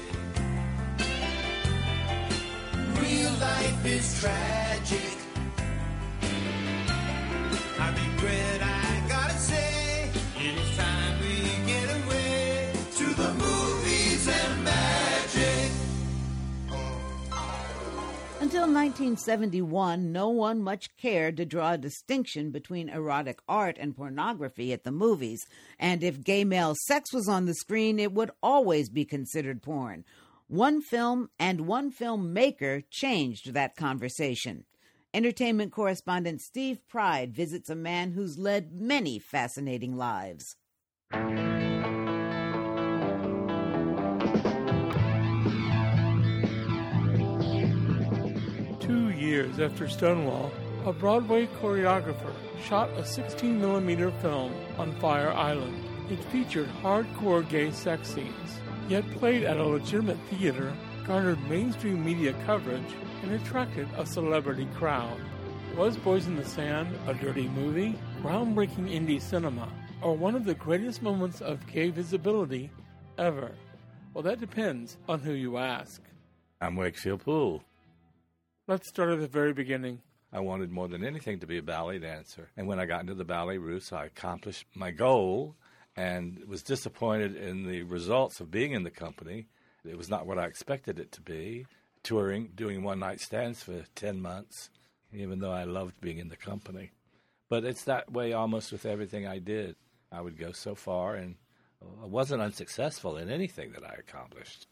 S25: Real life is tragic. I regret I gotta say, it is time we get away to the movies and magic.
S10: Until 1971, no one much cared to draw a distinction between erotic art and pornography at the movies, and if gay male sex was on the screen, it would always be considered porn. One film and one filmmaker changed that conversation. Entertainment correspondent Steve Pride visits a man who's led many fascinating lives.
S27: 2 years after Stonewall, a Broadway choreographer shot a 16mm film on Fire Island. It featured hardcore gay sex scenes, yet played at a legitimate theater, garnered mainstream media coverage, and attracted a celebrity crowd. Was Boys in the Sand a dirty movie, groundbreaking indie cinema, or one of the greatest moments of gay visibility ever? Well, that depends on who you ask.
S9: I'm Wakefield Poole.
S27: Let's start at the very beginning.
S9: I wanted more than anything to be a ballet dancer. And when I got into the Ballet Russe, I accomplished my goal and was disappointed in the results of being in the company. It was not what I expected it to be. Touring, doing one-night stands for 10 months, even though I loved being in the company. But it's that way almost with everything I did. I would go so far, and I wasn't unsuccessful in anything that I accomplished.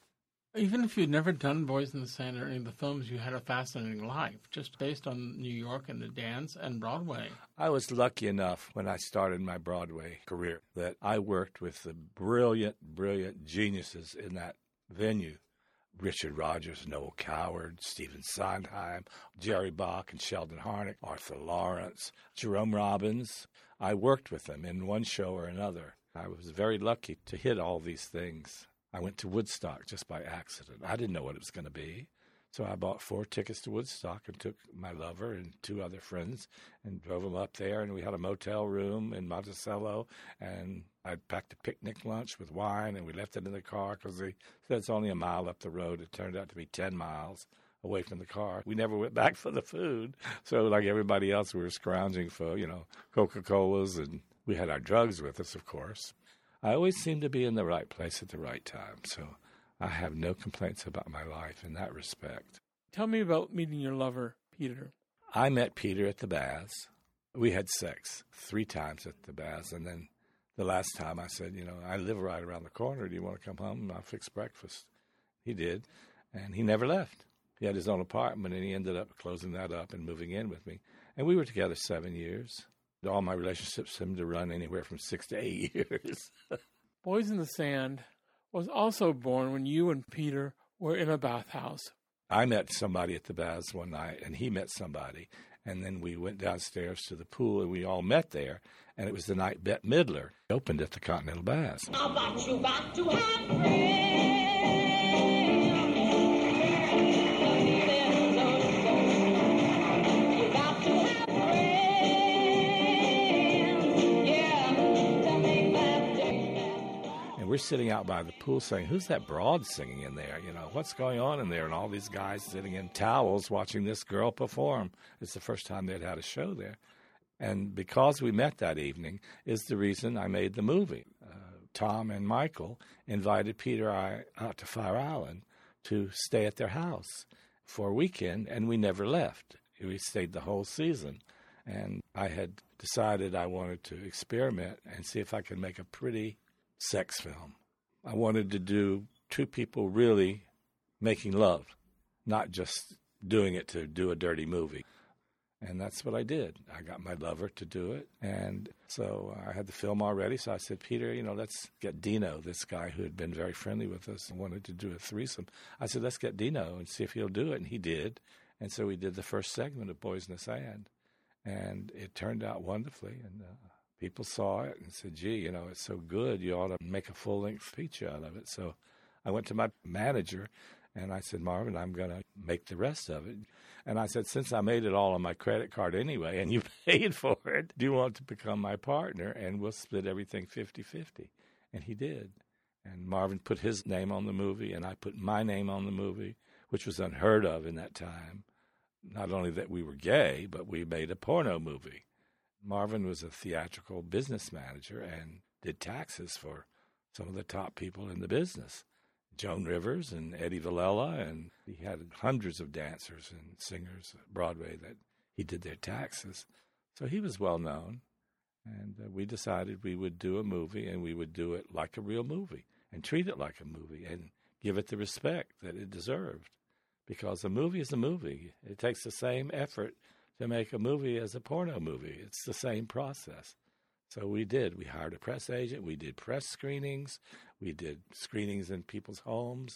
S27: Even if you'd never done Boys in the Sand or any of the films, you had a fascinating life, just based on New York and the dance and Broadway.
S9: I was lucky enough when I started my Broadway career that I worked with the brilliant, brilliant geniuses in that venue. Richard Rodgers, Noel Coward, Stephen Sondheim, Jerry Bach and Sheldon Harnick, Arthur Lawrence, Jerome Robbins. I worked with them in one show or another. I was very lucky to hit all these things. I went to Woodstock just by accident. I didn't know what it was going to be. So I bought 4 tickets to Woodstock and took my lover and 2 other friends and drove them up there. And we had a motel room in Monticello. And I packed a picnic lunch with wine, and we left it in the car because they said it's only a mile up the road. It turned out to be 10 miles away from the car. We never went back for the food. So like everybody else, we were scrounging for, Coca-Colas. And we had our drugs with us, of course. I always seem to be in the right place at the right time, so I have no complaints about my life in that respect.
S27: Tell me about meeting your lover, Peter.
S9: I met Peter at the Baths. We had sex 3 times at the Baths, and then the last time I said, I live right around the corner. Do you want to come home and I'll fix breakfast? He did, and he never left. He had his own apartment, and he ended up closing that up and moving in with me. And we were together 7 years. All my relationships seemed to run anywhere from 6 to 8 years.
S27: Boys in the Sand was also born when you and Peter were in a bathhouse.
S9: I met somebody at the baths one night, and he met somebody. And then we went downstairs to the pool, and we all met there. And it was the night Bette Midler opened at the Continental Baths.
S25: But you got to have friends.
S9: We're sitting out by the pool saying, who's that broad singing in there? What's going on in there? And all these guys sitting in towels watching this girl perform. It's the first time they'd had a show there. And because we met that evening is the reason I made the movie. Tom and Michael invited Peter and I out to Fire Island to stay at their house for a weekend, and we never left. We stayed the whole season. And I had decided I wanted to experiment and see if I could make a pretty sex film. I wanted to do 2 people really making love, not just doing it to do a dirty movie. And that's what I did. I got my lover to do it. And so I had the film already. So I said, Peter, let's get Dino, this guy who had been very friendly with us and wanted to do a threesome. I said, let's get Dino and see if he'll do it. And he did. And so we did the first segment of Boys in the Sand. And it turned out wonderfully. And people saw it and said, gee, it's so good, you ought to make a full-length feature out of it. So I went to my manager, and I said, Marvin, I'm going to make the rest of it. And I said, since I made it all on my credit card anyway, and you paid for it, do you want to become my partner? And we'll split everything 50-50. And he did. And Marvin put his name on the movie, and I put my name on the movie, which was unheard of in that time. Not only that we were gay, but we made a porno movie. Marvin was a theatrical business manager and did taxes for some of the top people in the business. Joan Rivers and Eddie Villela, and he had hundreds of dancers and singers at Broadway that he did their taxes. So he was well known, and we decided we would do a movie, and we would do it like a real movie and treat it like a movie and give it the respect that it deserved, because a movie is a movie. It takes the same effort to make a movie as a porno movie. It's the same process. So we did. We hired a press agent. We did press screenings. We did screenings in people's homes.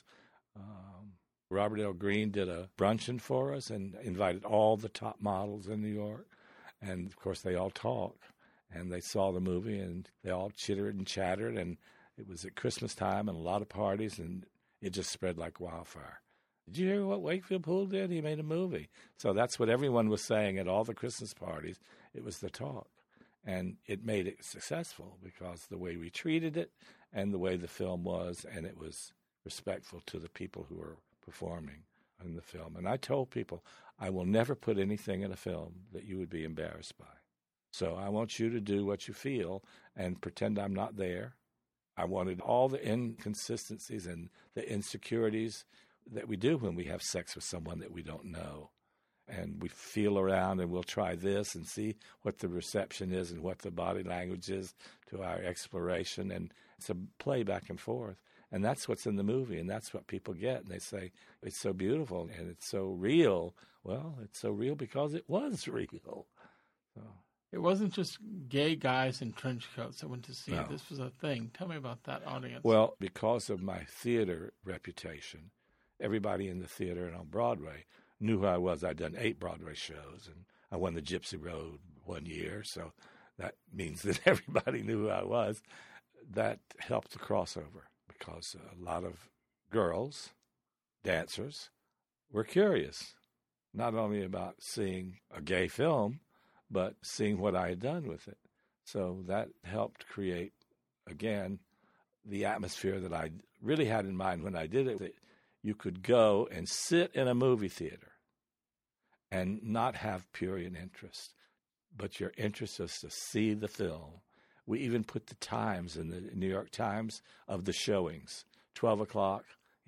S9: Robert L. Greene did a bruncheon for us and invited all the top models in New York. And, of course, they all talk. And they saw the movie, and they all chittered and chattered. And it was at Christmas time and a lot of parties, and it just spread like wildfire. Did you hear what Wakefield Poole did? He made a movie. So that's what everyone was saying at all the Christmas parties. It was the talk. And it made it successful because the way we treated it and the way the film was, and it was respectful to the people who were performing in the film. And I told people, I will never put anything in a film that you would be embarrassed by. So I want you to do what you feel and pretend I'm not there. I wanted all the inconsistencies and the insecurities that we do when we have sex with someone that we don't know. And we feel around and we'll try this and see what the reception is and what the body language is to our exploration. And it's a play back and forth. And that's what's in the movie, and that's what people get. And they say, it's so beautiful and it's so real. Well, it's so real because it was real. So.
S27: It wasn't just gay guys in trench coats that went to see it.
S9: No.
S27: This was a thing. Tell me about that audience.
S9: Well, because of my theater reputation, everybody in the theater and on Broadway knew who I was. I'd done 8 Broadway shows, and I won the Gypsy Road one year, so that means that everybody knew who I was. That helped the crossover because a lot of girls, dancers, were curious, not only about seeing a gay film, but seeing what I had done with it. So that helped create, again, the atmosphere that I really had in mind when I did it, that you could go and sit in a movie theater and not have purient interest, but your interest is to see the film. We even put the times in the New York Times of the showings, 12 o'clock,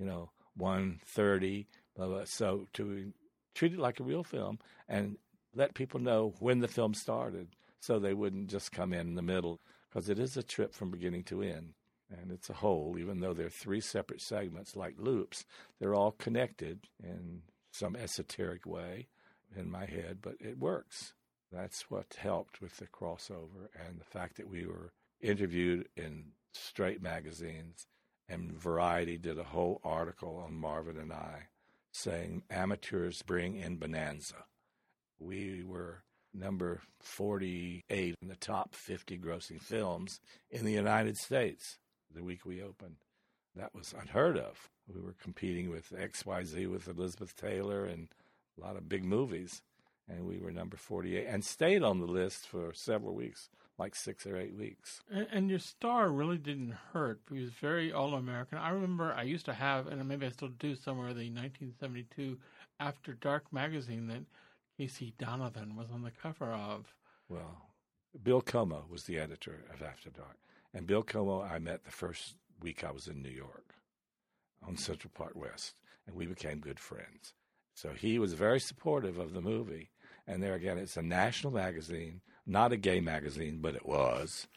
S9: 1:30, blah, blah. So to treat it like a real film and let people know when the film started so they wouldn't just come in the middle, because it is a trip from beginning to end. And it's a whole, even though they're 3 separate segments like loops. They're all connected in some esoteric way in my head, but it works. That's what helped with the crossover, and the fact that we were interviewed in straight magazines, and Variety did a whole article on Marvin and I saying amateurs bring in bonanza. We were number 48 in the top 50 grossing films in the United States the week we opened. That was unheard of. We were competing with XYZ with Elizabeth Taylor and a lot of big movies, and we were number 48 and stayed on the list for several weeks, like 6 or 8 weeks.
S27: And your star really didn't hurt. He was very all-American. I remember I used to have, and maybe I still do somewhere, the 1972 After Dark magazine that Casey Donovan was on the cover of.
S9: Well, Bill Como was the editor of After Dark. And Bill Como I met the first week I was in New York on Central Park West, and we became good friends. So he was very supportive of the movie. And there again, it's a national magazine, not a gay magazine, but it was,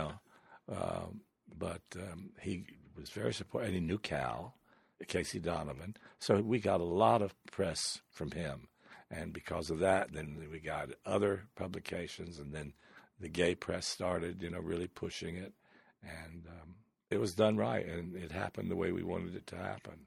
S9: But he was very supportive, and he knew Cal, Casey Donovan. So we got a lot of press from him. And because of that, then we got other publications, and then the gay press started, really pushing it. And it was done right, and it happened the way we wanted it to happen.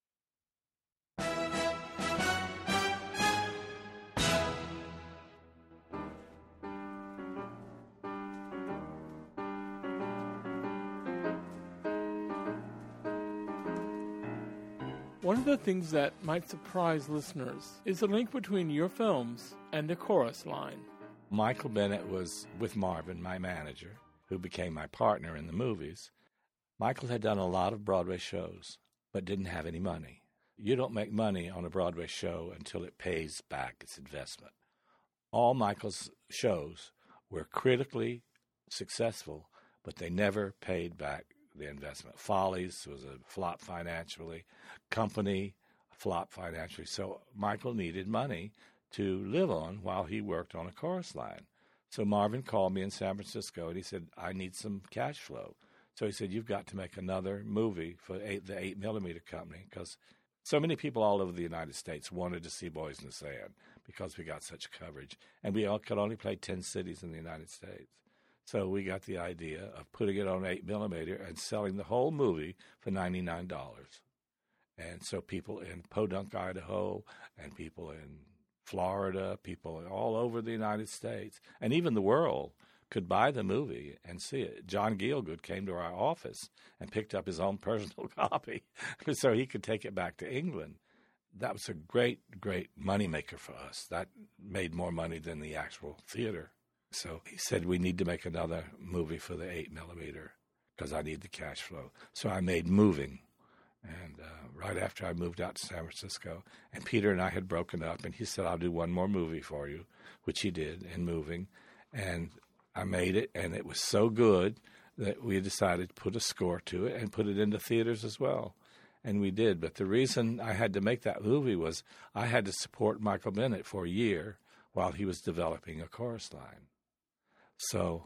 S27: One of the things that might surprise listeners is the link between your films and the chorus line.
S9: Michael Bennett was with Marvin, my manager, who became my partner in the movies. Michael had done a lot of Broadway shows, but didn't have any money. You don't make money on a Broadway show until it pays back its investment. All Michael's shows were critically successful, but they never paid back the investment. Follies was a flop financially. Company, a flop financially. So Michael needed money to live on while he worked on a chorus line. So Marvin called me in San Francisco, and he said, I need some cash flow. So he said, you've got to make another movie for the 8mm company, because so many people all over the United States wanted to see Boys in the Sand because we got such coverage. And we could only play 10 cities in the United States. So we got the idea of putting it on 8mm and selling the whole movie for $99. And so people in Podunk, Idaho, and people in Florida, people all over the United States, and even the world, could buy the movie and see it. John Gielgud came to our office and picked up his own personal copy so he could take it back to England. That was a great, great moneymaker for us. That made more money than the actual theater. So he said, we need to make another movie for the 8mm because I need the cash flow. So I made Moving. And right after I moved out to San Francisco, and Peter and I had broken up, and he said, I'll do one more movie for you, which he did in Moving. And I made it, and it was so good that we decided to put a score to it and put it into theaters as well. And we did. But the reason I had to make that movie was I had to support Michael Bennett for a year while he was developing a chorus line. So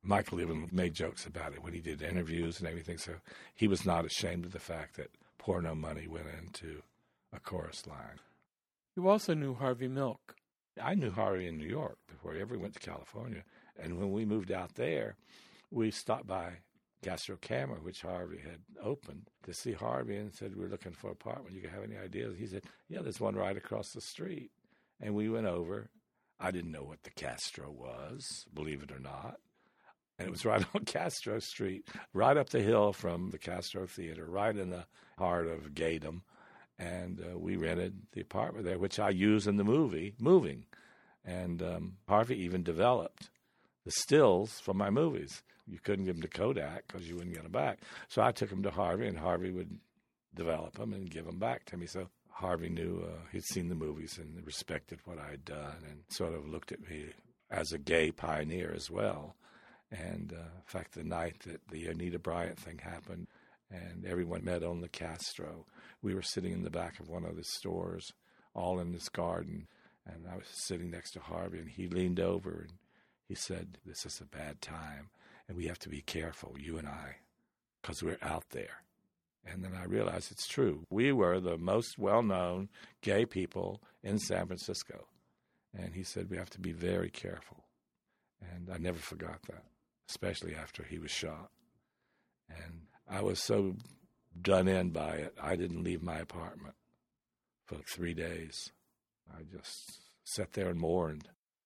S9: Michael even made jokes about it when he did interviews and everything, so he was not ashamed of the fact that porno money went into a chorus line.
S27: You also knew Harvey Milk.
S9: I knew Harvey in New York before he ever went to California. And when we moved out there, we stopped by Gastro Camera, which Harvey had opened, to see Harvey, and said, we're looking for an apartment. You have any ideas? He said, yeah, there's one right across the street. And we went over. I didn't know what the Castro was, believe it or not. And it was right on Castro Street, right up the hill from the Castro Theater, right in the heart of Gaydom. And we rented the apartment there, which I use in the movie, Moving. And Harvey even developed the stills from my movies. You couldn't give them to Kodak because you wouldn't get them back. So I took them to Harvey, and Harvey would develop them and give them back to me. So Harvey knew he'd seen the movies and respected what I had done and sort of looked at me as a gay pioneer as well. And in fact, the night that the Anita Bryant thing happened and everyone met on the Castro, we were sitting in the back of one of the stores, all in this garden, and I was sitting next to Harvey, and he leaned over and he said, this is a bad time, and we have to be careful, you and I, because we're out there. And then I realized it's true. We were the most well-known gay people in San Francisco. And he said, we have to be very careful. And I never forgot that, especially after he was shot. And I was so done in by it, I didn't leave my apartment for 3 days. I just sat there and mourned.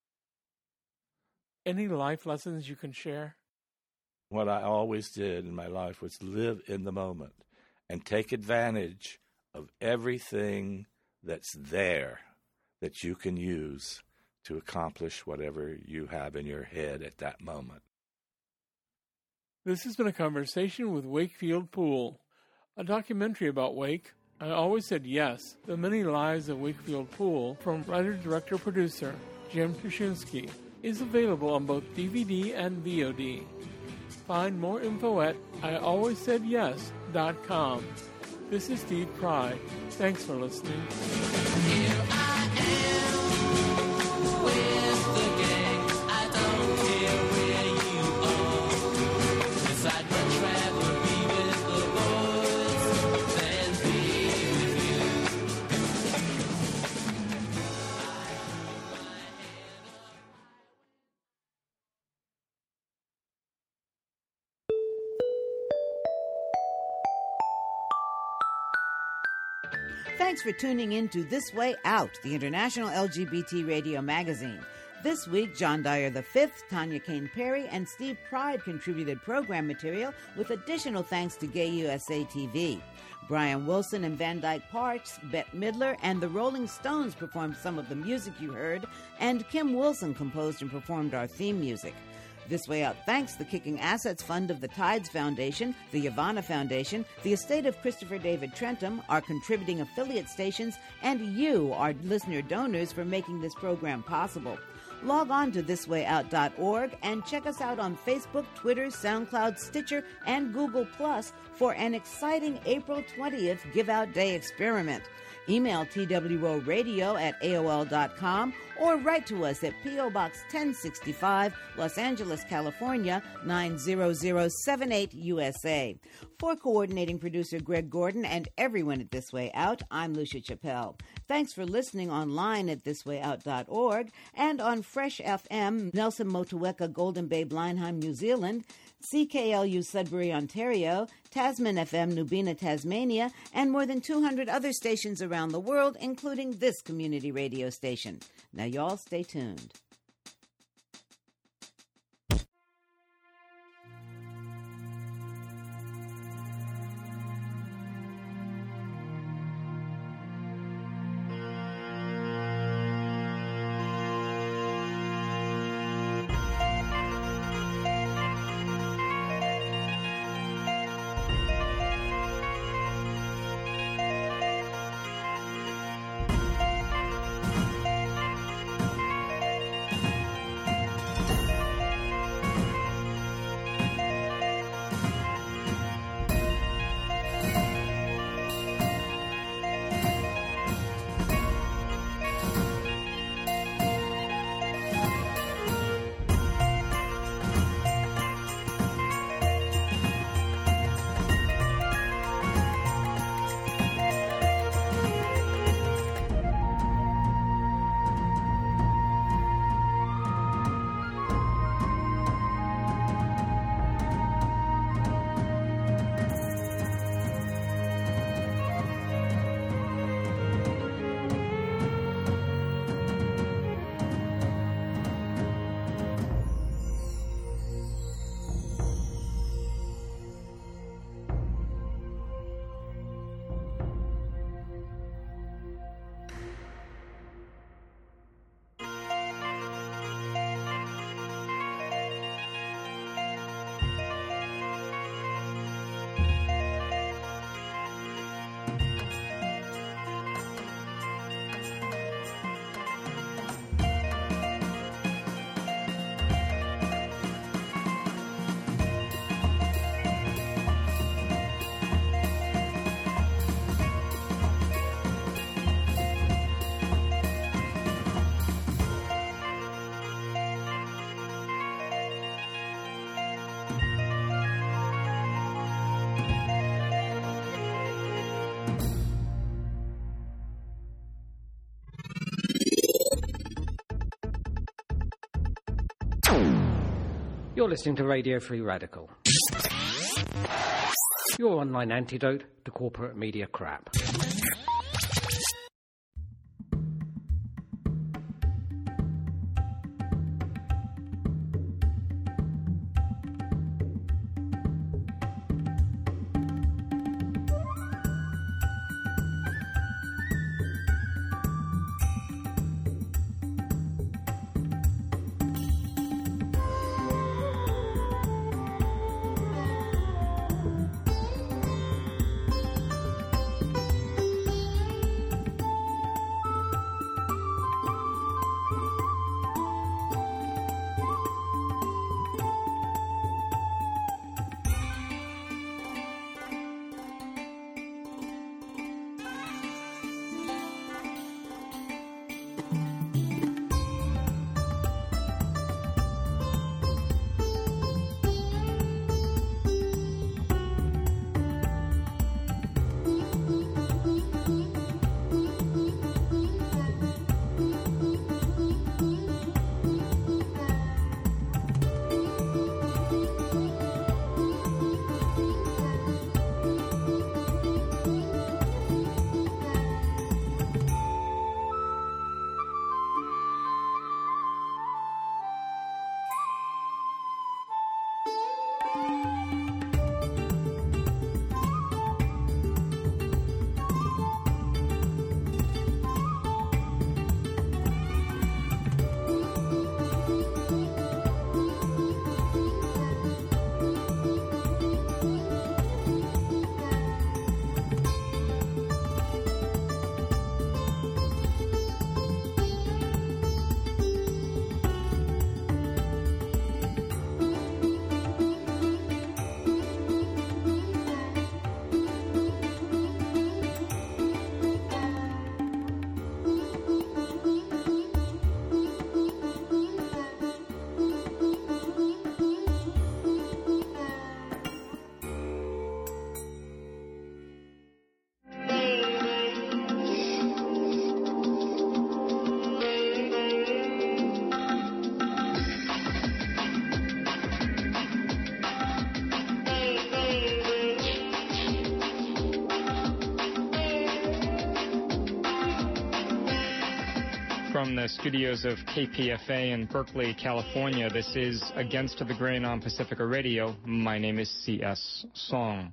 S27: Any life lessons you can share?
S9: What I always did in my life was live in the moment and take advantage of everything that's there that you can use to accomplish whatever you have in your head at that moment.
S27: This has been a conversation with Wakefield Poole, a documentary about Wake. I Always Said Yes, The Many Lives of Wakefield Poole, from writer-director-producer Jim Tuschinski, is available on both DVD and VOD. Find more info at IAlwaysSaidYes.com. This is Steve Pride. Thanks for listening.
S25: Here I am with the gang. I don't care where you are. 'Cause I'd much rather be with the boys than be with you.
S10: Thanks for tuning in to This Way Out, the international LGBT radio magazine. This week, John Dyer V, Tanya Kane Perry, and Steve Pride contributed program material with additional thanks to Gay USA TV. Brian Wilson and Van Dyke Parks, Bette Midler, and the Rolling Stones performed some of the music you heard, and Kim Wilson composed and performed our theme music. This Way Out thanks the Kicking Assets Fund of the Tides Foundation, the Yavanna Foundation, the estate of Christopher David Trentham, our contributing affiliate stations, and you, our listener donors, for making this program possible. Log on to thiswayout.org and check us out on Facebook, Twitter, SoundCloud, Stitcher, and Google Plus for an exciting April 20th Give Out Day experiment. Email twroradio@aol.com or write to us at P.O. Box 1065, Los Angeles, California, 90078 USA. For coordinating producer Greg Gordon and everyone at This Way Out, I'm Lucia Chappelle. Thanks for listening online at thiswayout.org and on Fresh FM, Nelson Motueka, Golden Bay, Blindheim, New Zealand, CKLU Sudbury, Ontario, Tasman FM, Nubina, Tasmania, and more than 200 other stations around the world, including this community radio station. Now, y'all stay tuned.
S8: You're listening to Radio Free Radical, your online antidote to corporate media crap.
S2: From the studios of KPFA in Berkeley, California, this is Against the Grain on Pacifica Radio. My name is C.S. Song.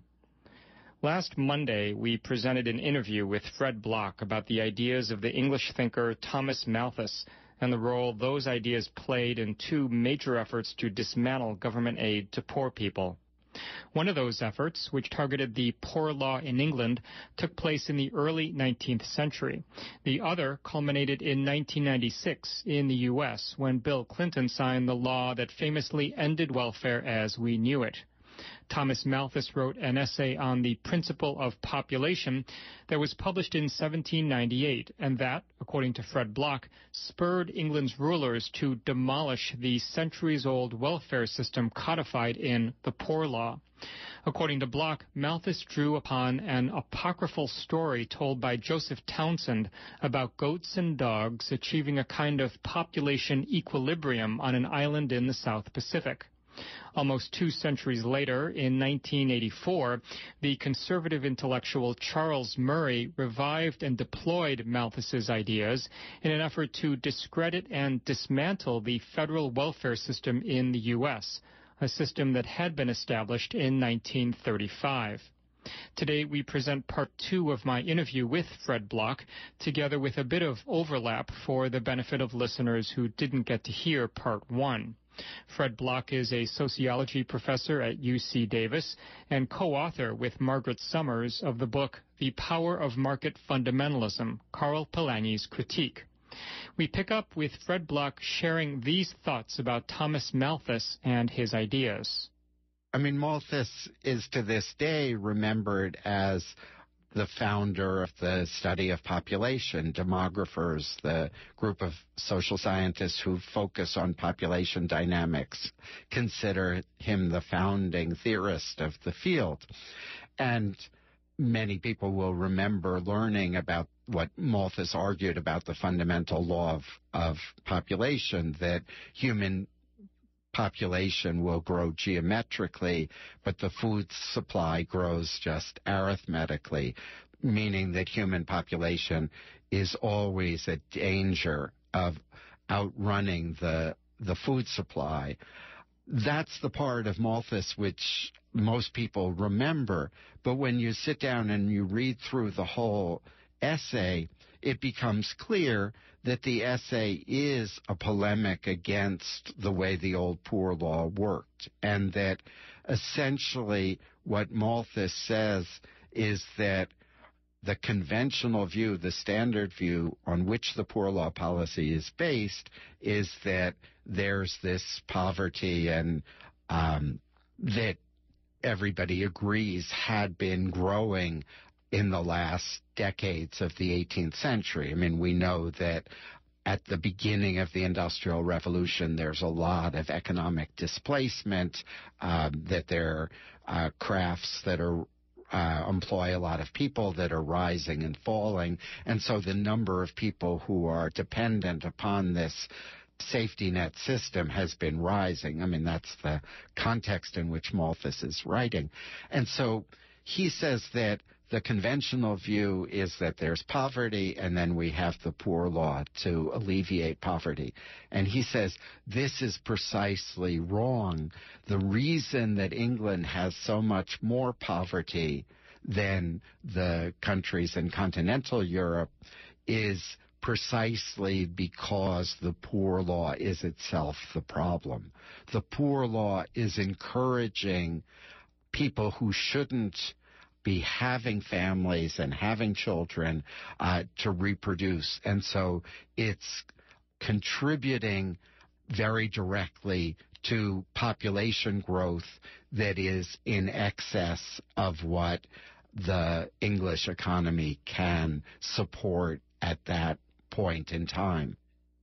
S2: Last Monday, we presented an interview with Fred Block about the ideas of the English thinker Thomas Malthus and the role those ideas played in two major efforts to dismantle government aid to poor people. One of those efforts, which targeted the poor law in England, took place in the early 19th century. The other culminated in 1996 in the U.S. when Bill Clinton signed the law that famously ended welfare as we knew it. Thomas Malthus wrote an essay on the principle of population that was published in 1798, and that, according to Fred Block, spurred England's rulers to demolish the centuries-old welfare system codified in the Poor Law. According to Block, Malthus drew upon an apocryphal story told by Joseph Townsend about goats and dogs achieving a kind of population equilibrium on an island in the South Pacific. Almost 2 centuries later, in 1984, the conservative intellectual Charles Murray revived and deployed Malthus's ideas in an effort to discredit and dismantle the federal welfare system in the U.S., a system that had been established in 1935. Today, we present part 2 of my interview with Fred Block, together with a bit of overlap for the benefit of listeners who didn't get to hear part 1. Fred Block is a sociology professor at UC Davis and co-author with Margaret Summers of the book The Power of Market Fundamentalism, Karl Polanyi's Critique. We pick up with Fred Block sharing these thoughts about Thomas Malthus and his ideas.
S3: I mean, Malthus is to this day remembered as the founder of the study of population. Demographers, the group of social scientists who focus on population dynamics, consider him the founding theorist of the field. And many people will remember learning about what Malthus argued about the fundamental law of population, that human population will grow geometrically, but the food supply grows just arithmetically, meaning that human population is always at danger of outrunning the food supply. That's the part of Malthus which most people remember, but when you sit down and you read through the whole essay, it becomes clear that the essay is a polemic against the way the old poor law worked, and that essentially what Malthus says is that the conventional view, the standard view on which the poor law policy is based, is that there's this poverty and that everybody agrees had been growing in the last decades of the 18th century. I mean, we know that at the beginning of the Industrial Revolution, there's a lot of economic displacement, that there are crafts that are employ a lot of people that are rising and falling, and so the number of people who are dependent upon this safety net system has been rising. I mean, that's the context in which Malthus is writing. And so he says that the conventional view is that there's poverty, and then we have the poor law to alleviate poverty. And he says this is precisely wrong. The reason that England has so much more poverty than the countries in continental Europe is precisely because the poor law is itself the problem. The poor law is encouraging people who shouldn't be having families and having children to reproduce. And so it's contributing very directly to population growth that is in excess of what the English economy can support at that point in time.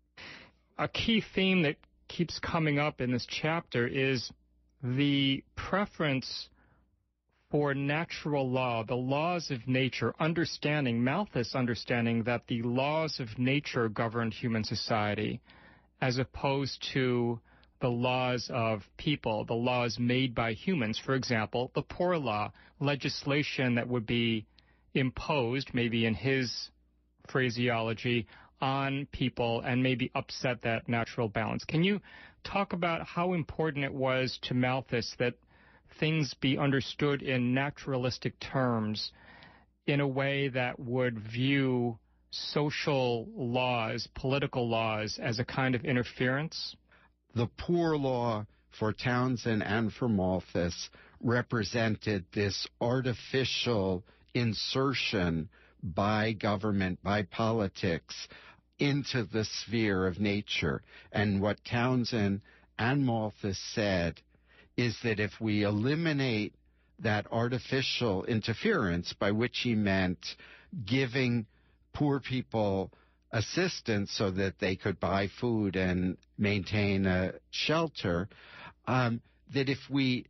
S2: A key theme that keeps coming up in this chapter is the preference for natural law, the laws of nature, Malthus understanding that the laws of nature governed human society, as opposed to the laws of people, the laws made by humans. For example, the poor law, legislation that would be imposed, maybe in his phraseology, on people and maybe upset that natural balance. Can you talk about how important it was to Malthus that things be understood in naturalistic terms in a way that would view social laws, political laws, as a kind of interference?
S3: The poor law for Townsend and for Malthus represented this artificial insertion by government, by politics, into the sphere of nature. And what Townsend and Malthus said is that if we eliminate that artificial interference, by which he meant giving poor people assistance so that they could buy food and maintain a shelter, that if we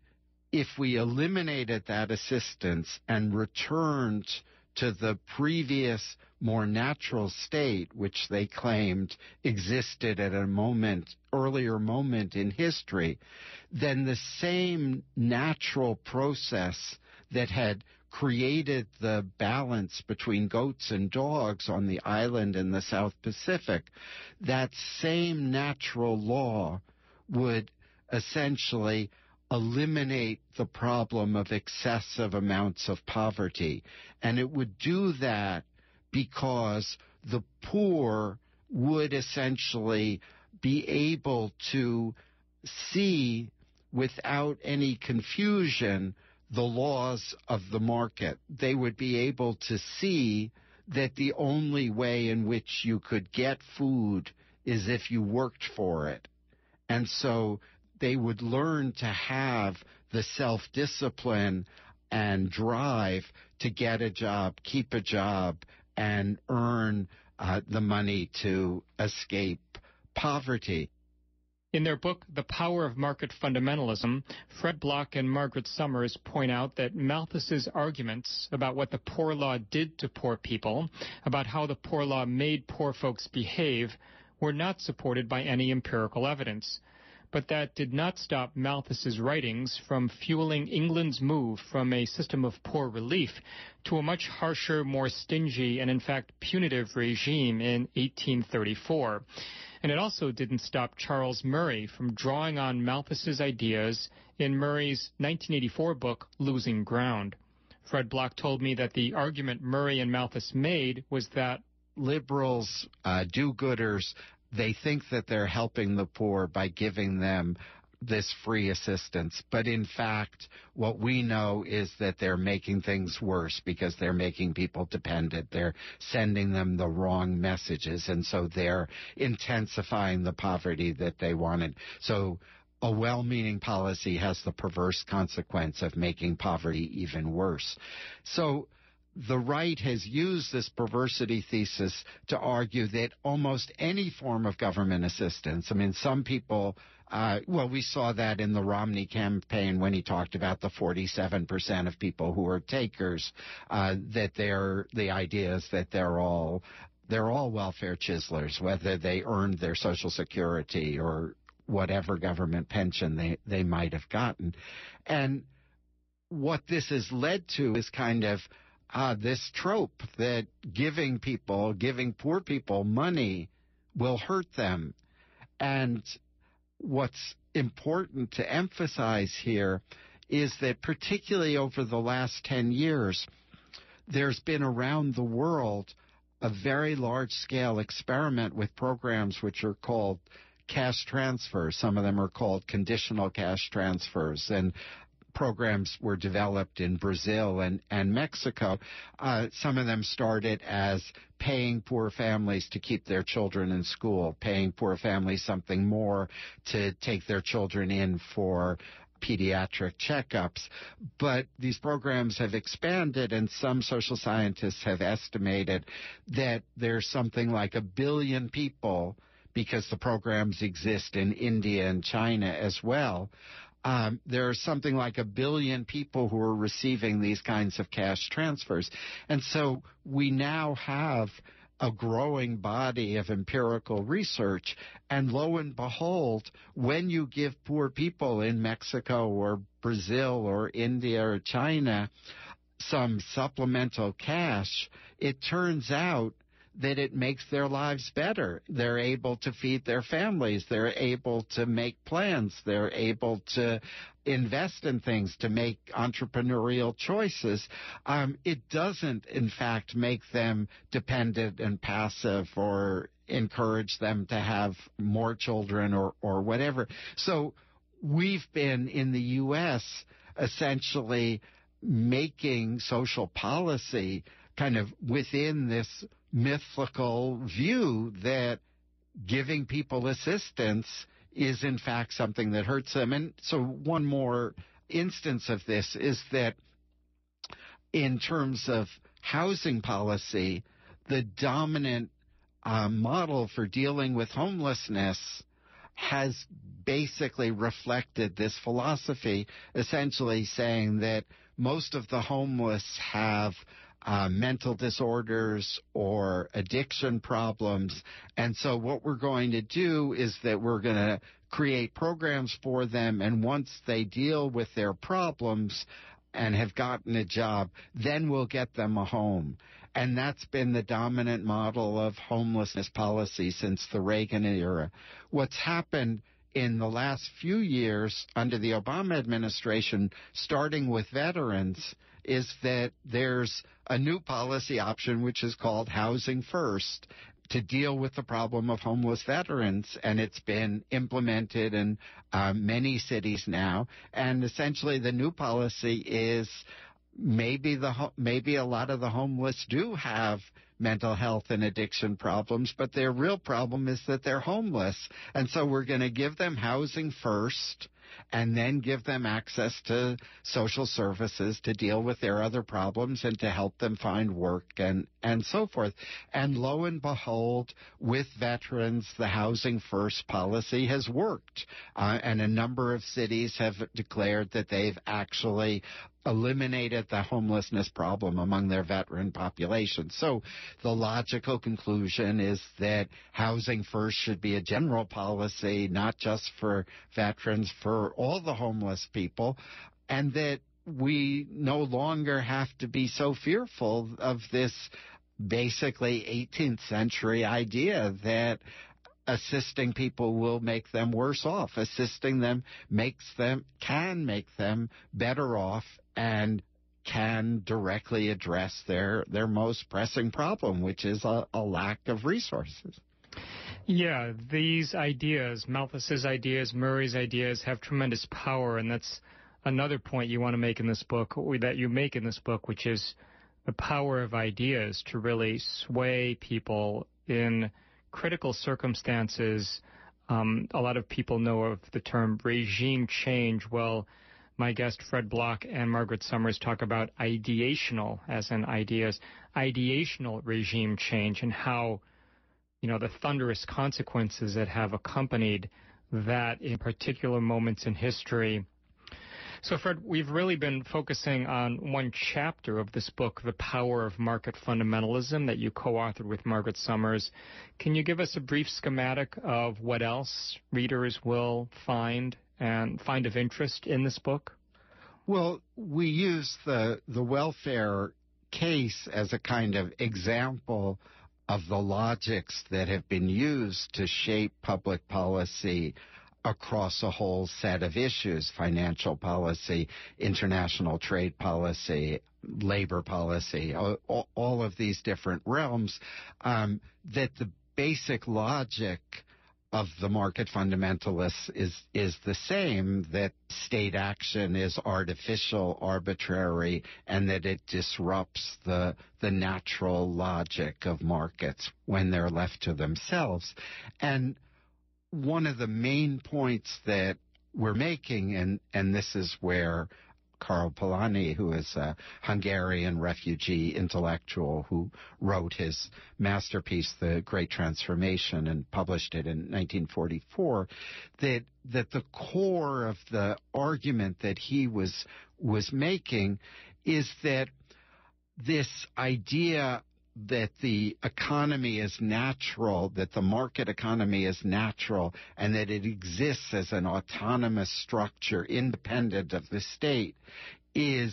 S3: eliminated that assistance and returned to the previous, more natural state, which they claimed existed at a earlier moment in history, then the same natural process that had created the balance between goats and dogs on the island in the South Pacific, that same natural law would essentially eliminate the problem of excessive amounts of poverty. And it would do that because the poor would essentially be able to see without any confusion the laws of the market. They would be able to see that the only way in which you could get food is if you worked for it. And so they would learn to have the self-discipline and drive to get a job, keep a job, and earn the money to escape poverty.
S2: In their book, The Power of Market Fundamentalism, Fred Block and Margaret Summers point out that Malthus's arguments about what the poor law did to poor people, about how the poor law made poor folks behave, were not supported by any empirical evidence. But that did not stop Malthus's writings from fueling England's move from a system of poor relief to a much harsher, more stingy, and in fact punitive regime in 1834. And it also didn't stop Charles Murray from drawing on Malthus's ideas in Murray's 1984 book, Losing Ground. Fred Block told me that the argument Murray and Malthus made was that
S3: liberals, do-gooders, they think that they're helping the poor by giving them this free assistance. But in fact, what we know is that they're making things worse because they're making people dependent. They're sending them the wrong messages, and so they're intensifying the poverty that they wanted. So a well-meaning policy has the perverse consequence of making poverty even worse. So the right has used this perversity thesis to argue that almost any form of government assistance, I mean, some people, we saw that in the Romney campaign when he talked about the 47% of people who are takers, that the idea is that they're all welfare chiselers, whether they earned their Social Security or whatever government pension they might have gotten. And what this has led to is kind of this trope that giving poor people money will hurt them. And what's important to emphasize here is that particularly over the last 10 years, there's been around the world a very large-scale experiment with programs which are called cash transfers. Some of them are called conditional cash transfers, and programs were developed in Brazil and Mexico. Some of them started as paying poor families to keep their children in school, paying poor families something more to take their children in for pediatric checkups. But these programs have expanded, and some social scientists have estimated that there's something like 1 billion people, because the programs exist in India and China as well. There are something like 1 billion people who are receiving these kinds of cash transfers. And so we now have a growing body of empirical research, and lo and behold, when you give poor people in Mexico or Brazil or India or China some supplemental cash, it turns out that it makes their lives better. They're able to feed their families. They're able to make plans. They're able to invest in things, to make entrepreneurial choices. It doesn't, in fact, make them dependent and passive or encourage them to have more children or whatever. So we've been, in the U.S., essentially making social policy kind of within this mythical view that giving people assistance is in fact something that hurts them. And so one more instance of this is that in terms of housing policy, the dominant model for dealing with homelessness has basically reflected this philosophy, essentially saying that most of the homeless have mental disorders or addiction problems. And so what we're going to do is that we're going to create programs for them, and once they deal with their problems and have gotten a job, then we'll get them a home. And that's been the dominant model of homelessness policy since the Reagan era. What's happened in the last few years under the Obama administration, starting with veterans, is that there's a new policy option which is called Housing First to deal with the problem of homeless veterans, and it's been implemented in many cities now. And essentially the new policy is maybe a lot of the homeless do have mental health and addiction problems, but their real problem is that they're homeless. And so we're going to give them housing first, and then give them access to social services to deal with their other problems and to help them find work and so forth. And lo and behold, with veterans, the Housing First policy has worked. And a number of cities have declared that they've actually eliminated the homelessness problem among their veteran population. So the logical conclusion is that Housing First should be a general policy, not just for veterans, for all the homeless people, and that we no longer have to be so fearful of this basically 18th century idea that assisting people will make them worse off. Assisting them can make them better off and can directly address their most pressing problem, which is a lack of resources.
S2: Yeah, these ideas, Malthus's ideas, Murray's ideas, have tremendous power, and that's another point you want to make in this book, or that you make in this book, which is the power of ideas to really sway people in critical circumstances. A lot of people know of the term regime change. Well, my guest Fred Block and Margaret Summers talk about ideational, as in ideas, ideational regime change, and how, the thunderous consequences that have accompanied that in particular moments in history. So, Fred, we've really been focusing on one chapter of this book, The Power of Market Fundamentalism, that you co-authored with Margaret Summers. Can you give us a brief schematic of what else readers will find of interest in this book?
S3: Well, we use the welfare case as a kind of example of the logics that have been used to shape public policy across a whole set of issues: financial policy, international trade policy, labor policy, all of these different realms, that the basic logic of the market fundamentalists is the same, that state action is artificial, arbitrary, and that it disrupts the natural logic of markets when they're left to themselves. And one of the main points that we're making, and this is where Karl Polanyi, who is a Hungarian refugee intellectual who wrote his masterpiece, The Great Transformation, and published it in 1944, that the core of the argument that he was making is that this idea that the economy is natural, that the market economy is natural, and that it exists as an autonomous structure independent of the state, is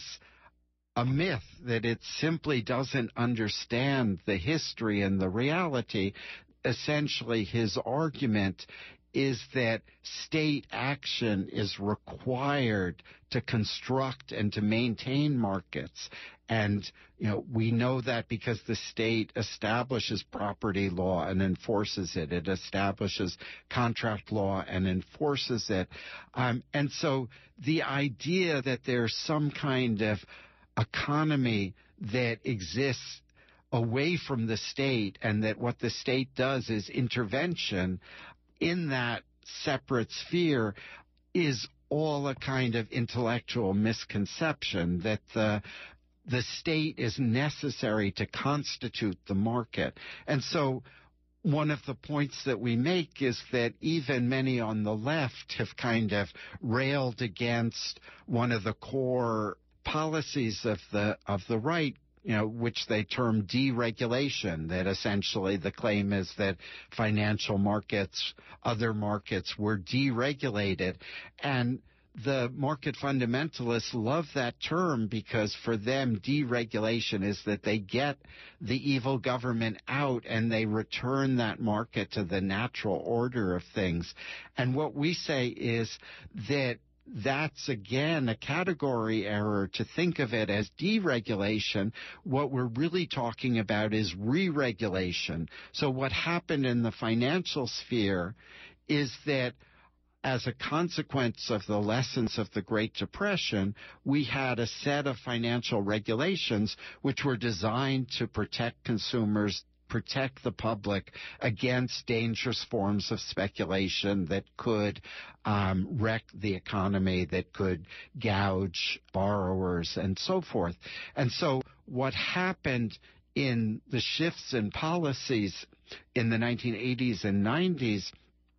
S3: a myth, that it simply doesn't understand the history and the reality. Essentially, his argument is that state action is required to construct and to maintain markets. And, we know that because the state establishes property law and enforces it. It establishes contract law and enforces it. And so the idea that there's some kind of economy that exists away from the state, and that what the state does is intervention in that separate sphere, is all a kind of intellectual misconception, that the state is necessary to constitute the market. And so one of the points that we make is that even many on the left have kind of railed against one of the core policies of the right, which they term deregulation, that essentially the claim is that financial markets, other markets, were deregulated. And the market fundamentalists love that term because for them, deregulation is that they get the evil government out and they return that market to the natural order of things. And what we say is that that's, again, a category error to think of it as deregulation. What we're really talking about is re-regulation. So what happened in the financial sphere is that as a consequence of the lessons of the Great Depression, we had a set of financial regulations which were designed to protect consumers protect the public against dangerous forms of speculation that could wreck the economy, that could gouge borrowers, and so forth. And so what happened in the shifts in policies in the 1980s and 90s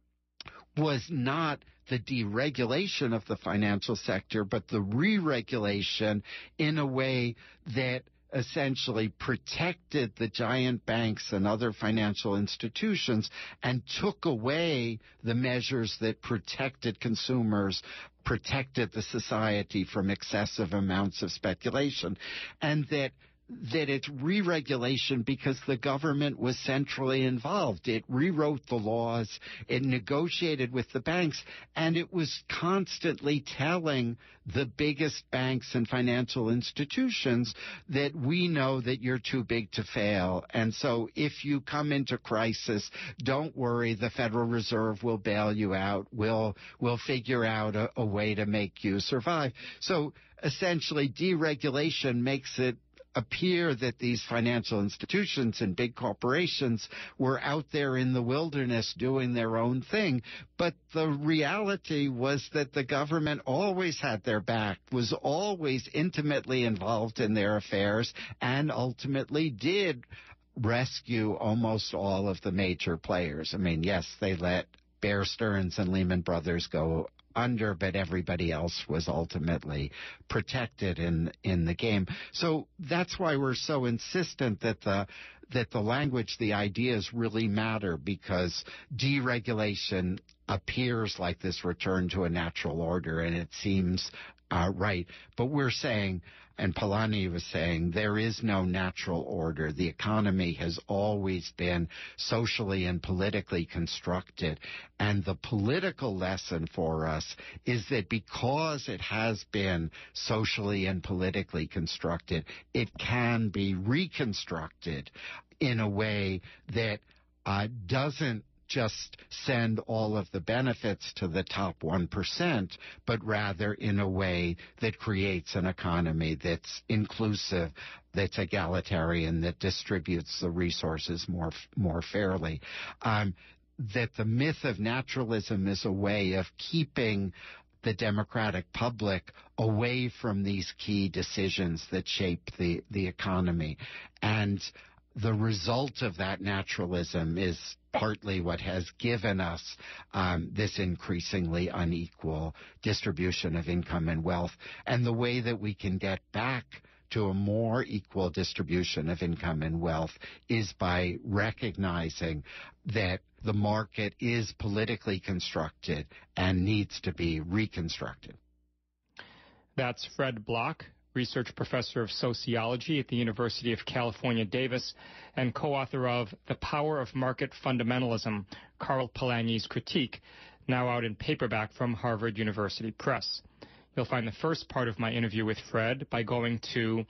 S3: was not the deregulation of the financial sector, but the re-regulation in a way that essentially protected the giant banks and other financial institutions and took away the measures that protected consumers, protected the society from excessive amounts of speculation. And that it's re-regulation because the government was centrally involved. It rewrote the laws, it negotiated with the banks, and it was constantly telling the biggest banks and financial institutions that we know that you're too big to fail. And so if you come into crisis, don't worry, the Federal Reserve will bail you out. We'll figure out a way to make you survive. So essentially, deregulation makes it appear that these financial institutions and big corporations were out there in the wilderness doing their own thing. But the reality was that the government always had their back, was always intimately involved in their affairs, and ultimately did rescue almost all of the major players. I mean, yes, they let Bear Stearns and Lehman Brothers go under, but everybody else was ultimately protected in the game. So that's why we're so insistent that the language, the ideas really matter, because deregulation appears like this return to a natural order, and it seems right. But we're saying, and Polanyi was saying, there is no natural order. The economy has always been socially and politically constructed. And the political lesson for us is that because it has been socially and politically constructed, it can be reconstructed in a way that doesn't just send all of the benefits to the top 1%, but rather in a way that creates an economy that's inclusive, that's egalitarian, that distributes the resources more fairly. That the myth of naturalism is a way of keeping the democratic public away from these key decisions that shape the economy. And the result of that naturalism is partly what has given us this increasingly unequal distribution of income and wealth. And the way that we can get back to a more equal distribution of income and wealth is by recognizing that the market is politically constructed and needs to be reconstructed.
S2: That's Fred Block, research professor of sociology at the University of California, Davis, and co-author of The Power of Market Fundamentalism, Karl Polanyi's Critique, now out in paperback from Harvard University Press. You'll find the first part of my interview with Fred by going to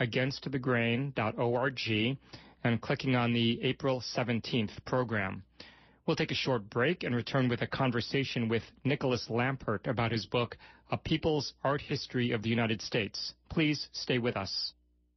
S2: againstthegrain.org and clicking on the April 17th program. We'll take a short break and return with a conversation with Nicholas Lampert about his book, A People's Art History of the United States. Please stay with us.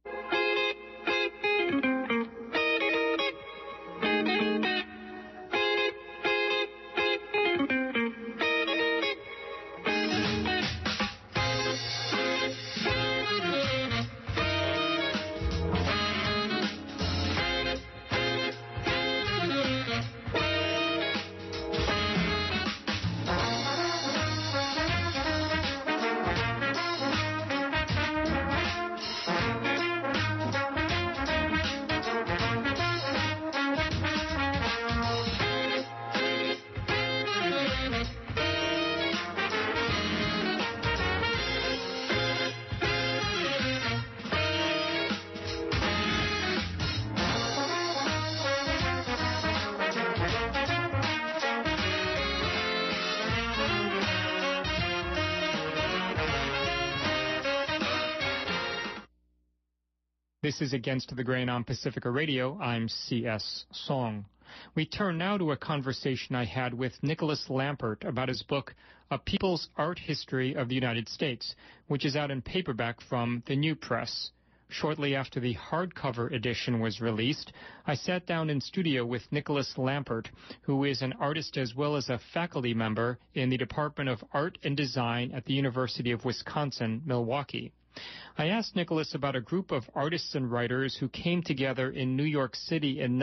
S2: This is Against the Grain on Pacifica Radio. I'm C.S. Song. We turn now to a conversation I had with Nicholas Lampert about his book, A People's Art History of the United States, which is out in paperback from the New Press. Shortly after the hardcover edition was released, I sat down in studio with Nicholas Lampert, who is an artist as well as a faculty member in the Department of Art and Design at the University of Wisconsin-Milwaukee. I asked Nicholas about a group of artists and writers who came together in New York City in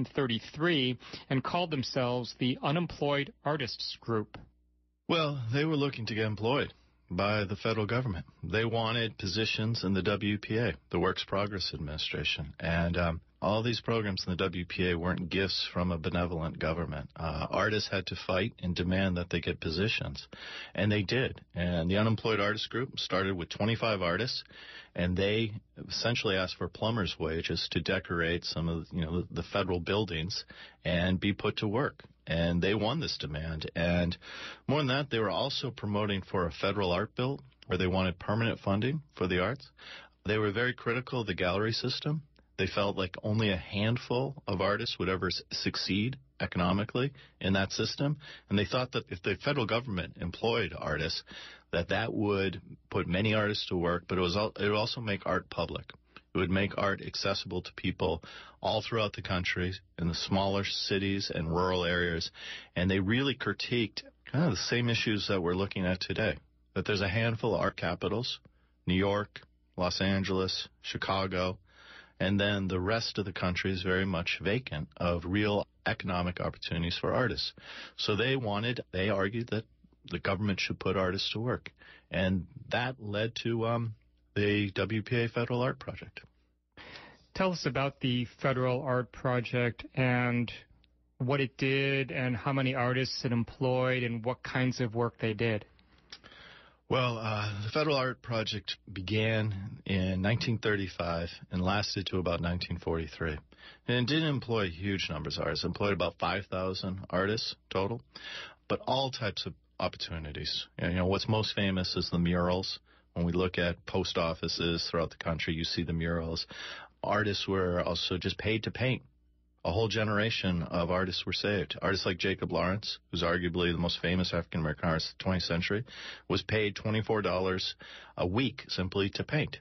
S2: 1933 and called themselves the Unemployed Artists Group.
S6: Well, they were looking to get employed by the federal government. They wanted positions in the WPA, the Works Progress Administration. And all these programs in the WPA weren't gifts from a benevolent government. Artists had to fight and demand that they get positions. And they did. And the Unemployed Artists Group started with 25 artists, and they essentially asked for plumbers' wages to decorate some of the federal buildings and be put to work. And they won this demand. And more than that, they were also promoting for a federal art bill where they wanted permanent funding for the arts. They were very critical of the gallery system. They felt like only a handful of artists would ever succeed economically in that system. And they thought that if the federal government employed artists, that would put many artists to work, but it would also make art public. It would make art accessible to people all throughout the country, in the smaller cities and rural areas. And they really critiqued kind of the same issues that we're looking at today, that there's a handful of art capitals, New York, Los Angeles, Chicago, and then the rest of the country is very much vacant of real economic opportunities for artists. So they argued that the government should put artists to work. And that led to the WPA Federal Art Project.
S2: Tell us about the Federal Art Project and what it did and how many artists it employed and what kinds of work they did.
S6: Well, the Federal Art Project began in 1935 and lasted to about 1943. And it didn't employ huge numbers of artists. It employed about 5,000 artists total, but all types of opportunities. What's most famous is the murals. When we look at post offices throughout the country, you see the murals. Artists were also just paid to paint. A whole generation of artists were saved. Artists like Jacob Lawrence, who's arguably the most famous African-American artist of the 20th century, was paid $24 a week simply to paint.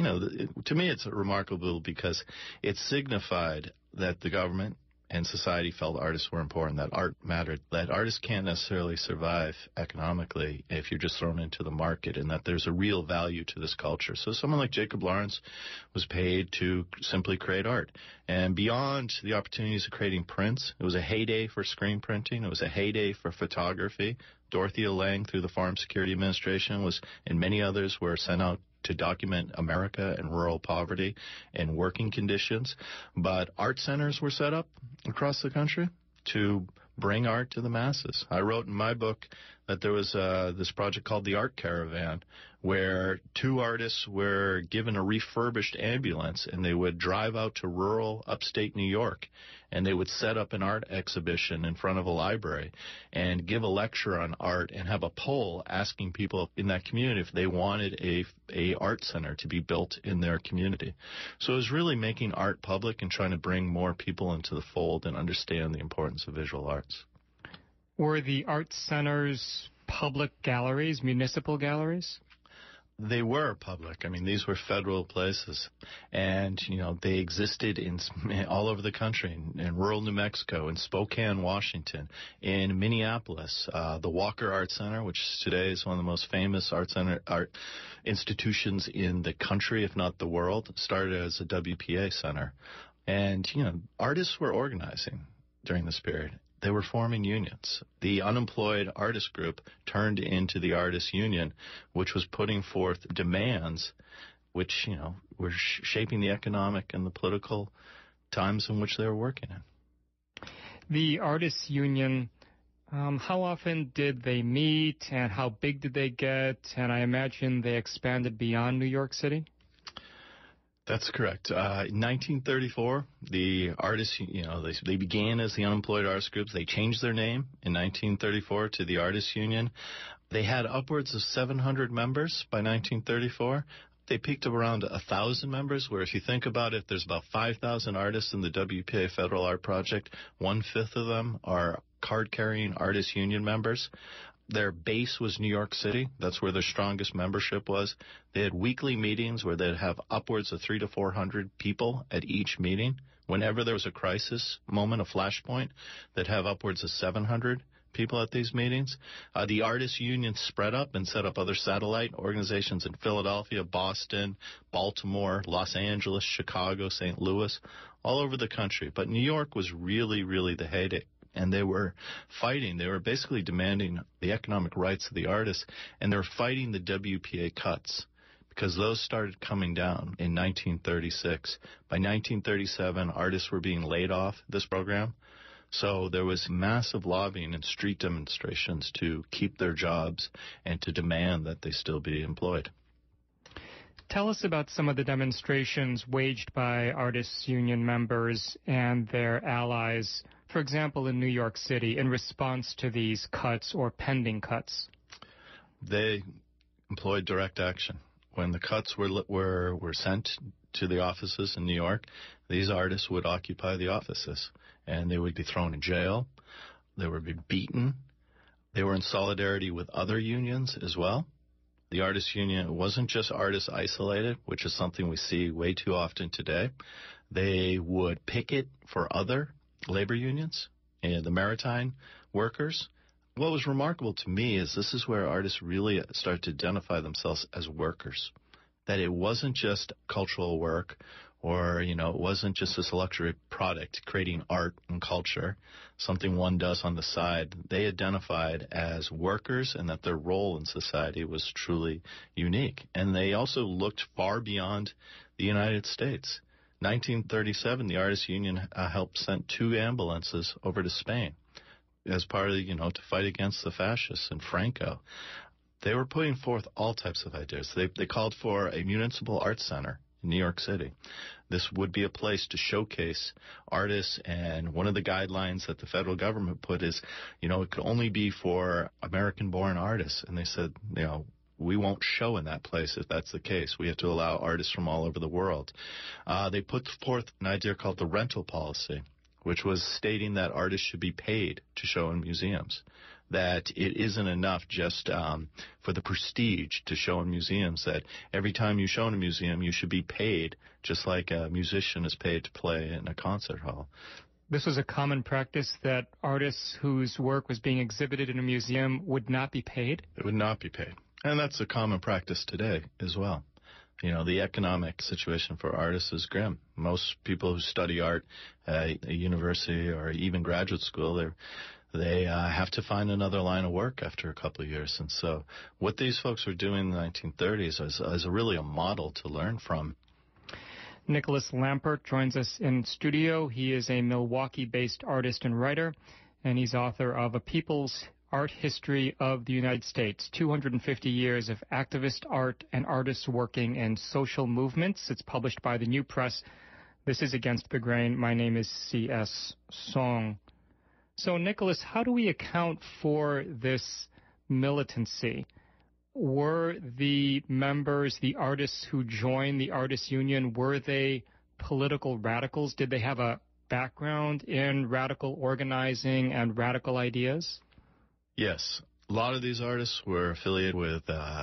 S6: To me it's remarkable because it signified that the government and society felt artists were important, that art mattered, that artists can't necessarily survive economically if you're just thrown into the market, and that there's a real value to this culture. So someone like Jacob Lawrence was paid to simply create art. And beyond the opportunities of creating prints, it was a heyday for screen printing. It was a heyday for photography. Dorothea Lange, through the Farm Security Administration, and many others were sent out to document America and rural poverty and working conditions. But art centers were set up across the country to bring art to the masses. I wrote in my book that there was this project called the Art Caravan, where 2 artists were given a refurbished ambulance, and they would drive out to rural upstate New York, and they would set up an art exhibition in front of a library and give a lecture on art and have a poll asking people in that community if they wanted a art center to be built in their community. So it was really making art public and trying to bring more people into the fold and understand the importance of visual arts.
S2: Were the art centers public galleries, municipal galleries?
S6: They were public. I mean, these were federal places. And, they existed all over the country, in rural New Mexico, in Spokane, Washington, in Minneapolis. The Walker Art Center, which today is one of the most famous art institutions in the country, if not the world, started as a WPA center. And, artists were organizing during this period. They were forming unions. The Unemployed Artist Group turned into the Artists Union, which was putting forth demands which, were shaping the economic and the political times in which they were working in.
S2: The Artists Union, how often did they meet and how big did they get? And I imagine they expanded beyond New York City?
S6: That's correct. In 1934, the artists, they began as the Unemployed Artists Group. They changed their name in 1934 to the Artists Union. They had upwards of 700 members by 1934. They peaked around 1,000 members, where if you think about it, there's about 5,000 artists in the WPA Federal Art Project. 1/5 of them are card-carrying Artists Union members. Their base was New York City. That's where their strongest membership was. They had weekly meetings where they'd have upwards of 300 to 400 people at each meeting. Whenever there was a crisis moment, a flashpoint, they'd have upwards of 700 people at these meetings. The artists' union spread up and set up other satellite organizations in Philadelphia, Boston, Baltimore, Los Angeles, Chicago, St. Louis, all over the country. But New York was really, really the heyday. And they were fighting. They were basically demanding the economic rights of the artists, and they were fighting the WPA cuts because those started coming down in 1936. By 1937, artists were being laid off this program. So there was massive lobbying and street demonstrations to keep their jobs and to demand that they still be employed.
S2: Tell us about some of the demonstrations waged by artists' union members and their allies, for example, in New York City, in response to these cuts or pending cuts.
S6: They employed direct action. When the cuts were sent to the offices in New York, these artists would occupy the offices, and they would be thrown in jail. They would be beaten. They were in solidarity with other unions as well. The artists' union wasn't just artists isolated, which is something we see way too often today. They would picket for other labor unions and the maritime workers. What was remarkable to me is this is where artists really start to identify themselves as workers, that it wasn't just cultural work or, it wasn't just this luxury product creating art and culture, something one does on the side. They identified as workers and that their role in society was truly unique. And they also looked far beyond the United States. 1937, the Artists' Union helped send 2 ambulances over to Spain as part of, to fight against the fascists and Franco. They were putting forth all types of ideas. They called for a municipal arts center in New York City. This would be a place to showcase artists, and one of the guidelines that the federal government put is, it could only be for American-born artists. And they said, we won't show in that place if that's the case. We have to allow artists from all over the world. They put forth an idea called the rental policy, which was stating that artists should be paid to show in museums, that it isn't enough just for the prestige to show in museums, that every time you show in a museum, you should be paid just like a musician is paid to play in a concert hall.
S2: This was a common practice that artists whose work was being exhibited in a museum would not be paid?
S6: It would not be paid. And that's a common practice today as well. The economic situation for artists is grim. Most people who study art at a university or even graduate school, they have to find another line of work after a couple of years. And so what these folks were doing in the 1930s is really a model to learn from.
S2: Nicholas Lampert joins us in studio. He is a Milwaukee-based artist and writer, and he's author of A People's Art History of the United States, 250 Years of Activist Art and Artists Working in Social Movements. It's published by the New Press. This is Against the Grain. My name is C.S. Song. So, Nicholas, how do we account for this militancy? Were the members, the artists who joined the Artists' Union, were they political radicals? Did they have a background in radical organizing and radical ideas?
S6: Yes. A lot of these artists were affiliated with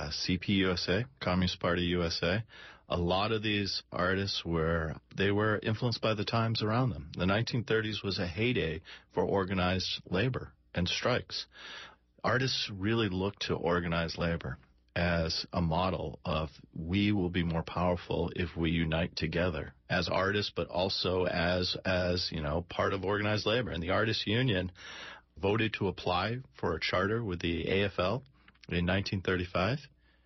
S6: CPUSA, Communist Party USA. A lot of these artists were influenced by the times around them. The 1930s was a heyday for organized labor and strikes. Artists really looked to organized labor as a model of we will be more powerful if we unite together as artists, but also as part of organized labor. And the Artists' Union voted to apply for a charter with the AFL in 1935.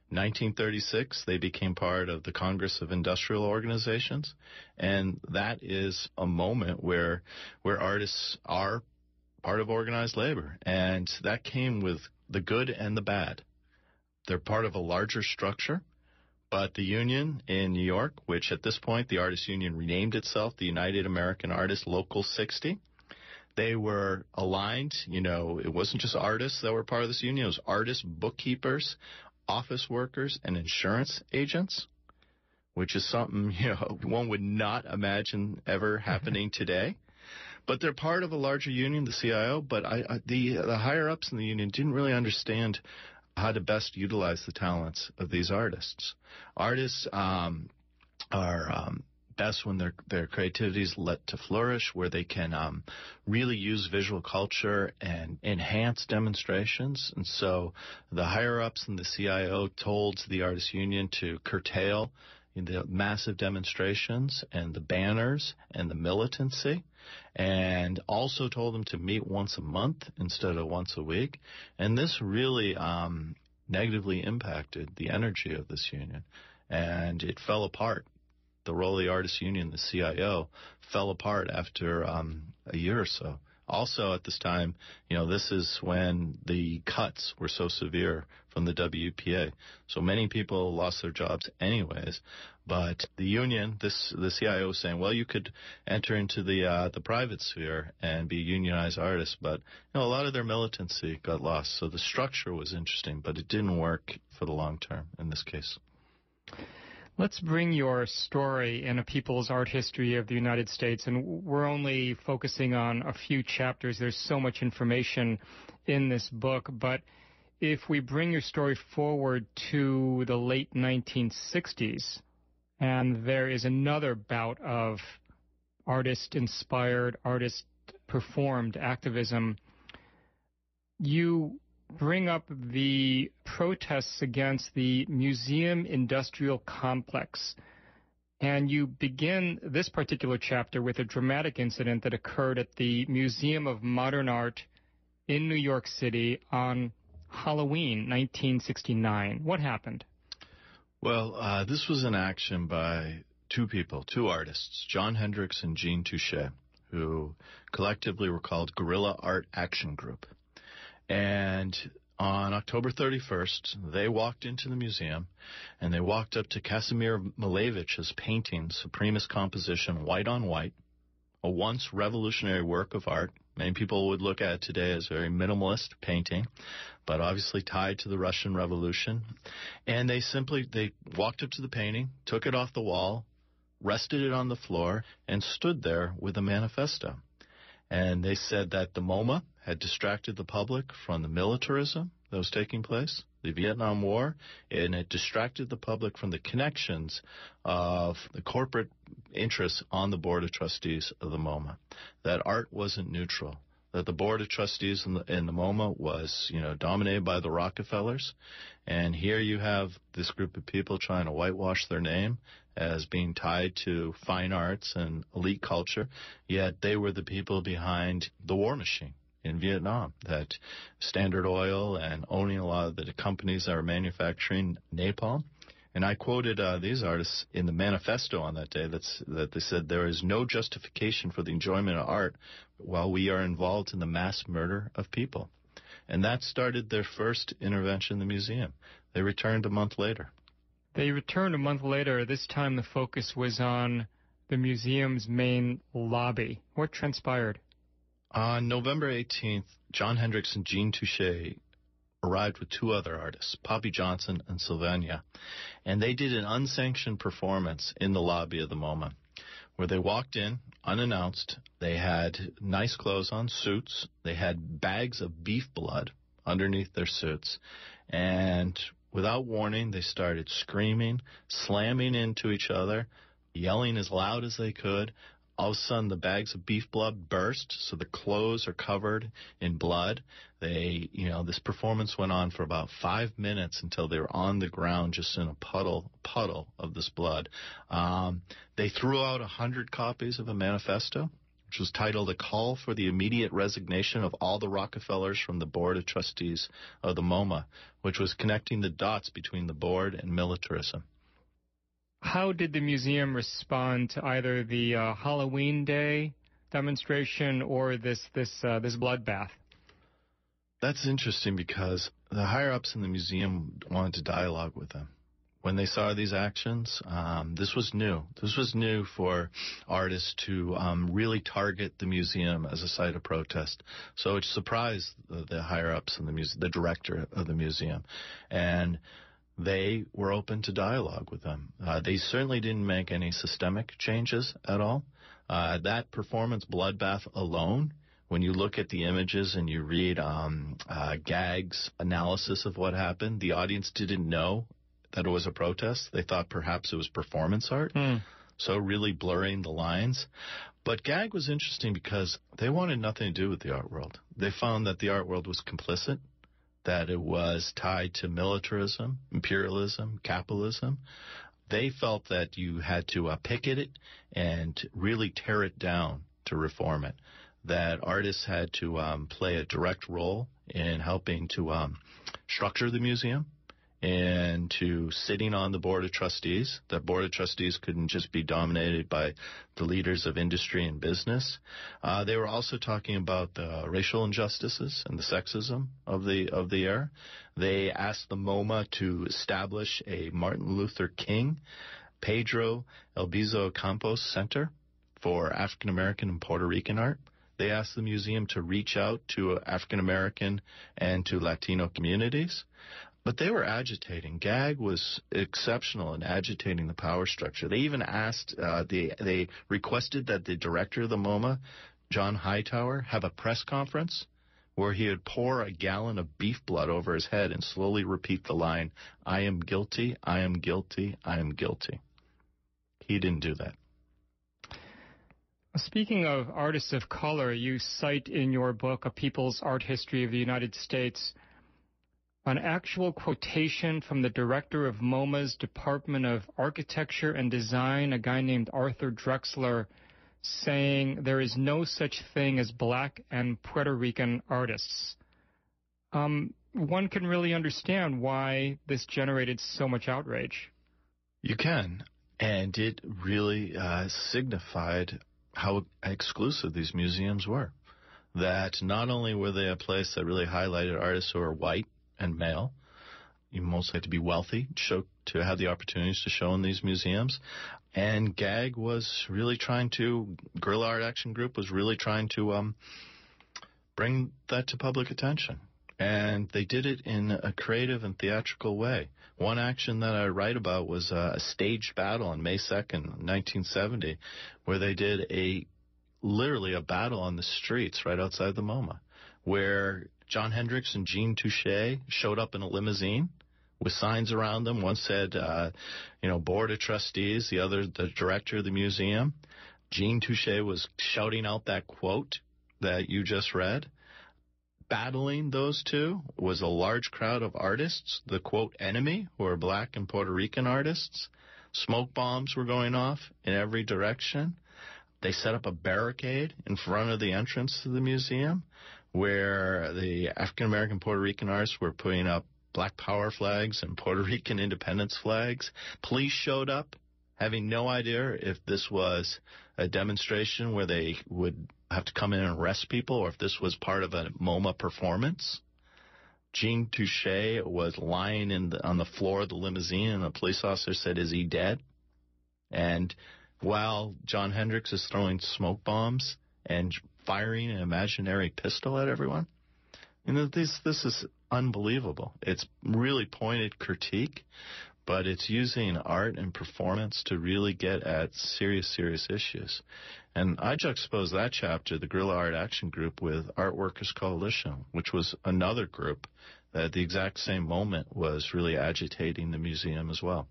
S6: 1936, they became part of the Congress of Industrial Organizations, and that is a moment where artists are part of organized labor, and that came with the good and the bad. They're part of a larger structure, but the union in New York, which at this point the Artists' Union renamed itself the United American Artists Local 60, they were aligned. It wasn't just artists that were part of this union. It was artists, bookkeepers, office workers, and insurance agents, which is something, one would not imagine ever happening today. But they're part of a larger union, the CIO, but the higher-ups in the union didn't really understand how to best utilize the talents of these artists. Artists are best when their creativity is let to flourish, where they can really use visual culture and enhance demonstrations. And so the higher-ups in the CIO told the artists union to curtail the massive demonstrations and the banners and the militancy, and also told them to meet once a month instead of once a week. And this really negatively impacted the energy of this union, and it fell apart. The role of the artists union, the CIO, fell apart after a year or so. Also at this time, this is when the cuts were so severe from the WPA. So many people lost their jobs anyways. But the union, the CIO was saying, well, you could enter into the private sphere and be unionized artists. But a lot of their militancy got lost. So the structure was interesting, but it didn't work for the long term in this case.
S2: Let's bring your story in A People's Art History of the United States, and we're only focusing on a few chapters. There's so much information in this book, but if we bring your story forward to the late 1960s, and there is another bout of artist-inspired, artist-performed activism, you bring up the protests against the museum industrial complex. And you begin this particular chapter with a dramatic incident that occurred at the Museum of Modern Art in New York City on Halloween 1969. What happened?
S6: Well, this was an action by two artists, Jon Hendricks and Jean Touché, who collectively were called Guerrilla Art Action Group. And on October 31st, they walked into the museum, and they walked up to Casimir Malevich's painting, Supremist Composition, White on White, a once revolutionary work of art. Many people would look at it today as a very minimalist painting, but obviously tied to the Russian Revolution. And they walked up to the painting, took it off the wall, rested it on the floor, and stood there with a manifesto. And they said that the MoMA had distracted the public from the militarism that was taking place, the Vietnam War, and it distracted the public from the connections of the corporate interests on the Board of Trustees of the MoMA, that art wasn't neutral, that the Board of Trustees in the MoMA was, dominated by the Rockefellers. And here you have this group of people trying to whitewash their name as being tied to fine arts and elite culture, yet they were the people behind the war machine in Vietnam, that Standard Oil and owning a lot of the companies that were manufacturing napalm. And I quoted these artists in the manifesto on that day that they said, there is no justification for the enjoyment of art while we are involved in the mass murder of people. And that started their first intervention in the museum. They returned a month later.
S2: They returned a month later. This time the focus was on the museum's main lobby. What transpired?
S6: On November 18th, Jon Hendricks and Jean Touché arrived with two other artists, Poppy Johnson and Sylvania, and they did an unsanctioned performance in the lobby of the MoMA, where they walked in unannounced. They had nice clothes on, suits. They had bags of beef blood underneath their suits, and without warning, they started screaming, slamming into each other, yelling as loud as they could. All of a sudden, the bags of beef blood burst, so the clothes are covered in blood. This performance went on for about 5 minutes until they were on the ground just in a puddle of this blood. They threw out 100 copies of a manifesto, which was titled A Call for the Immediate Resignation of All the Rockefellers from the Board of Trustees of the MoMA, which was connecting the dots between the board and militarism.
S2: How did the museum respond to either the Halloween Day demonstration or this bloodbath?
S6: That's interesting because the higher-ups in the museum wanted to dialogue with them. When they saw these actions, this was new. This was new for artists to really target the museum as a site of protest. So it surprised the higher-ups in the museum, the director of the museum. And they were open to dialogue with them. They certainly didn't make any systemic changes at all. That performance, Bloodbath alone, when you look at the images and you read Gag's analysis of what happened, the audience didn't know that it was a protest. They thought perhaps it was performance art, so really blurring the lines. But Gag was interesting because they wanted nothing to do with the art world. They found that the art world was complicit, that it was tied to militarism, imperialism, capitalism. They felt that you had to picket it and really tear it down to reform it, that artists had to play a direct role in helping to structure the museum and to sitting on the Board of Trustees. The Board of Trustees couldn't just be dominated by the leaders of industry and business. They were also talking about the racial injustices and the sexism of the era. They asked the MoMA to establish a Martin Luther King, Pedro Albizu Campos Center for African American and Puerto Rican art. They asked the museum to reach out to African American and to Latino communities. But they were agitating. Gag was exceptional in agitating the power structure. They even asked, they requested that the director of the MoMA, John Hightower, have a press conference where he would pour a gallon of beef blood over his head and slowly repeat the line, "I am guilty, I am guilty, I am guilty." He didn't do that.
S2: Speaking of artists of color, you cite in your book, A People's Art History of the United States, an actual quotation from the director of MoMA's Department of Architecture and Design, a guy named Arthur Drexler, saying there is no such thing as black and Puerto Rican artists. One can really understand why this generated so much outrage.
S6: You can, and it really signified how exclusive these museums were. That not only were they a place that really highlighted artists who are white and male, you mostly had to be wealthy to have the opportunities to show in these museums. And Gag was really trying to, Guerrilla Art Action Group was really trying to bring that to public attention. And they did it in a creative and theatrical way. One action that I write about was a staged battle on May 2nd, 1970, where they did literally a battle on the streets right outside the MoMA, where John Hendricks and Jean Touché showed up in a limousine with signs around them. One said, Board of Trustees, the other, the director of the museum. Jean Touché was shouting out that quote that you just read. Battling those two was a large crowd of artists, the, quote, enemy, who are black and Puerto Rican artists. Smoke bombs were going off in every direction. They set up a barricade in front of the entrance to the museum where the African-American Puerto Rican artists were putting up Black Power flags and Puerto Rican independence flags. Police showed up, having no idea if this was a demonstration where they would have to come in and arrest people or if this was part of a MoMA performance. Jean Touché was lying on the floor of the limousine, and a police officer said, "Is he dead?" And while John Hendricks is throwing smoke bombs and firing an imaginary pistol at everyone, this is unbelievable. It's really pointed critique, but it's using art and performance to really get at serious issues. And I juxtapose that chapter, the Guerrilla Art Action Group, with Art Workers Coalition, which was another group that at the exact same moment was really agitating the museum as well.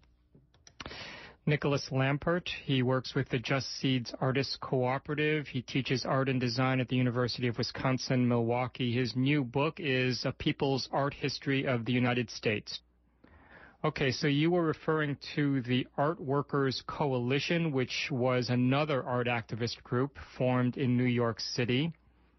S2: Nicholas Lampert, he works with the Just Seeds Artists Cooperative. He teaches art and design at the University of Wisconsin-Milwaukee. His new book is A People's Art History of the United States. Okay, so you were referring to the Art Workers Coalition, which was another art activist group formed in New York City.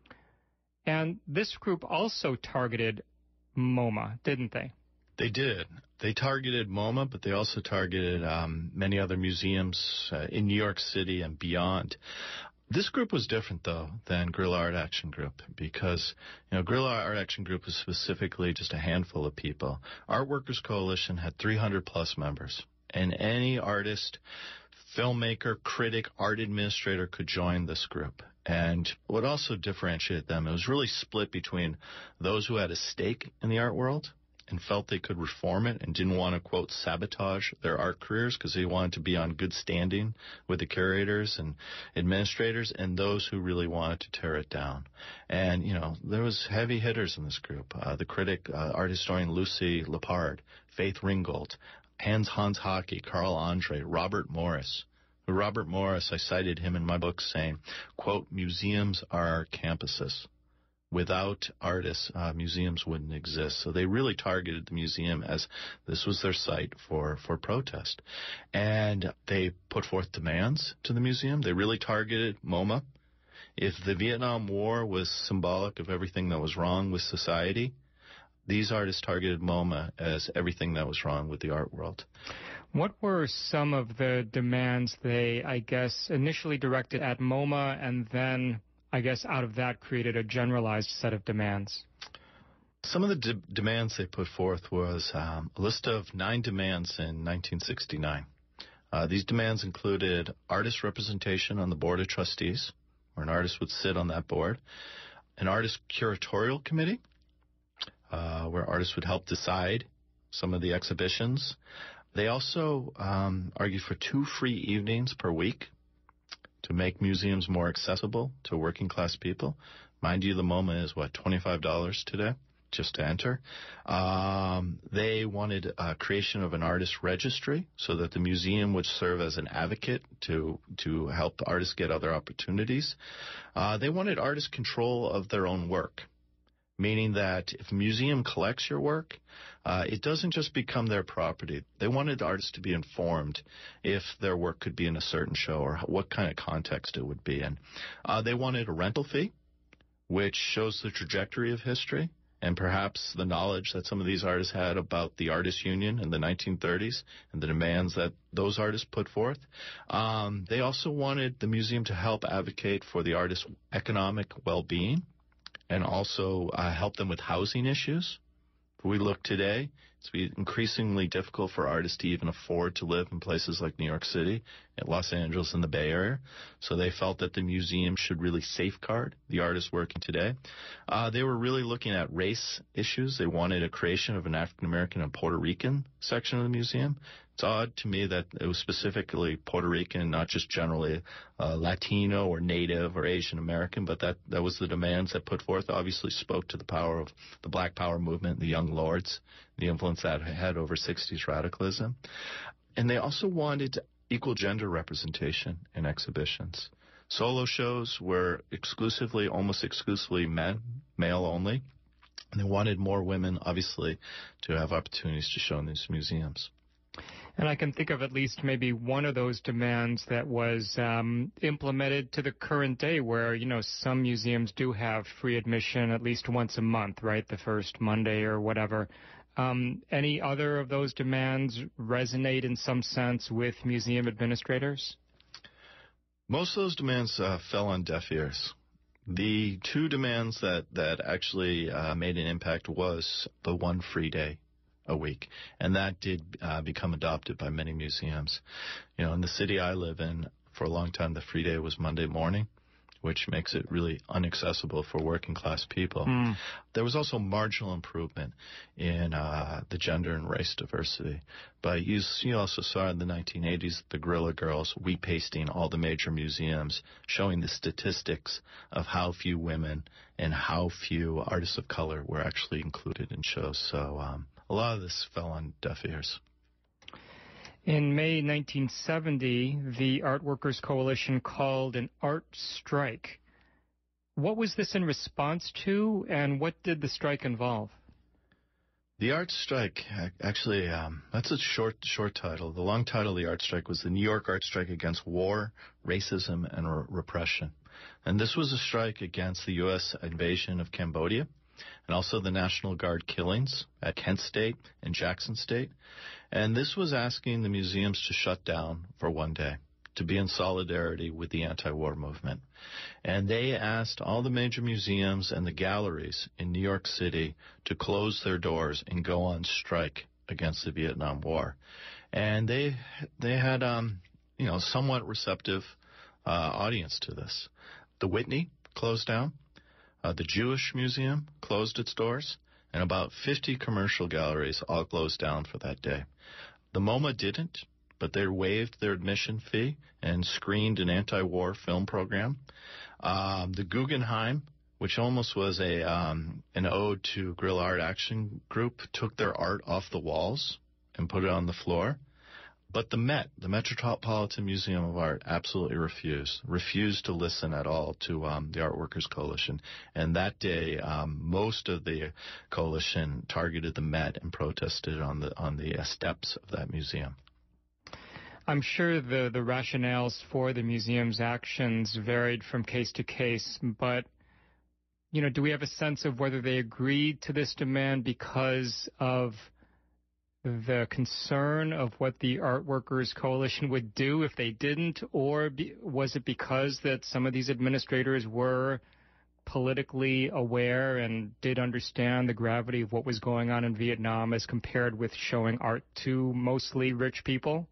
S2: And this group also targeted MoMA, didn't they?
S6: They did. They targeted MoMA, but they also targeted many other museums in New York City and beyond. This group was different, though, than Guerrilla Art Action Group because, Guerrilla Art Action Group was specifically just a handful of people. Art Workers Coalition had 300-plus members, and any artist, filmmaker, critic, art administrator could join this group. And what also differentiated them, it was really split between those who had a stake in the art world and felt they could reform it and didn't want to, quote, sabotage their art careers because they wanted to be on good standing with the curators and administrators and those who really wanted to tear it down. And, there was heavy hitters in this group. The critic, art historian Lucy Lepard, Faith Ringgold, Hans Hockey, Carl Andre, Robert Morris. Robert Morris, I cited him in my book saying, quote, museums are our campuses. Without artists, museums wouldn't exist. So they really targeted the museum as this was their site for protest. And they put forth demands to the museum. They really targeted MoMA. If the Vietnam War was symbolic of everything that was wrong with society, these artists targeted MoMA as everything that was wrong with the art world.
S2: What were some of the demands they, I guess, initially directed at MoMA and then, I guess, out of that created a generalized set of demands?
S6: Some of the demands they put forth was a list of 9 demands in 1969. These demands included artist representation on the Board of Trustees, where an artist would sit on that board, an artist curatorial committee, where artists would help decide some of the exhibitions. They also argued for 2 free evenings per week to make museums more accessible to working class people. Mind you, the MoMA is, $25 today just to enter. They wanted creation of an artist registry so that the museum would serve as an advocate to help the artists get other opportunities. They wanted artist control of their own work, meaning that if a museum collects your work, it doesn't just become their property. They wanted the artists to be informed if their work could be in a certain show or what kind of context it would be in. They wanted a rental fee, which shows the trajectory of history and perhaps the knowledge that some of these artists had about the artists' union in the 1930s and the demands that those artists put forth. They also wanted the museum to help advocate for the artists' economic well-being and also help them with housing issues. If we look today, it's increasingly difficult for artists to even afford to live in places like New York City, at Los Angeles, and the Bay Area. So they felt that the museum should really safeguard the artists working today. They were really looking at race issues. They wanted a creation of an African American and Puerto Rican section of the museum. It's odd to me that it was specifically Puerto Rican, not just generally Latino or Native or Asian American, but that was the demands that put forth. Obviously spoke to the power of the Black Power movement, the Young Lords, the influence that had over 60s radicalism. And they also wanted equal gender representation in exhibitions. Solo shows were almost exclusively men, male only. And they wanted more women, obviously, to have opportunities to show in these museums.
S2: And I can think of at least maybe one of those demands that was implemented to the current day where, some museums do have free admission at least once a month, right? The first Monday or whatever. Any other of those demands resonate in some sense with museum administrators?
S6: Most of those demands fell on deaf ears. The 2 demands that actually made an impact was the 1 free day a week, and that did become adopted by many museums. In the city I live in, for a long time, the free day was Monday morning, which makes it really inaccessible for working class people. There was also marginal improvement in the gender and race diversity. But you also saw in the 1980s the Guerrilla Girls repasting all the major museums, showing the statistics of how few women and how few artists of color were actually included in shows. So a lot of this fell on deaf ears.
S2: In May 1970, the Art Workers Coalition called an art strike. What was this in response to, and what did the strike involve?
S6: The art strike, actually, that's a short title. The long title of the art strike was the New York Art Strike Against War, Racism, and Repression. And this was a strike against the U.S. invasion of Cambodia and also the National Guard killings at Kent State and Jackson State. And this was asking the museums to shut down for one day, to be in solidarity with the anti-war movement. And they asked all the major museums and the galleries in New York City to close their doors and go on strike against the Vietnam War. And they had, somewhat receptive audience to this. The Whitney closed down. The Jewish Museum closed its doors, and about 50 commercial galleries all closed down for that day. The MoMA didn't, but they waived their admission fee and screened an anti-war film program. The Guggenheim, which almost was an ode to Guerrilla Art Action Group, took their art off the walls and put it on the floor. But the Met, the Metropolitan Museum of Art, absolutely refused to listen at all to the Art Workers Coalition. And that day, most of the coalition targeted the Met and protested on the steps of that museum.
S2: I'm sure the rationales for the museum's actions varied from case to case, but do we have a sense of whether they agreed to this demand because of the concern of what the Art Workers Coalition would do if they didn't, or was it because that some of these administrators were politically aware and did understand the gravity of what was going on in Vietnam as compared with showing art to mostly rich people?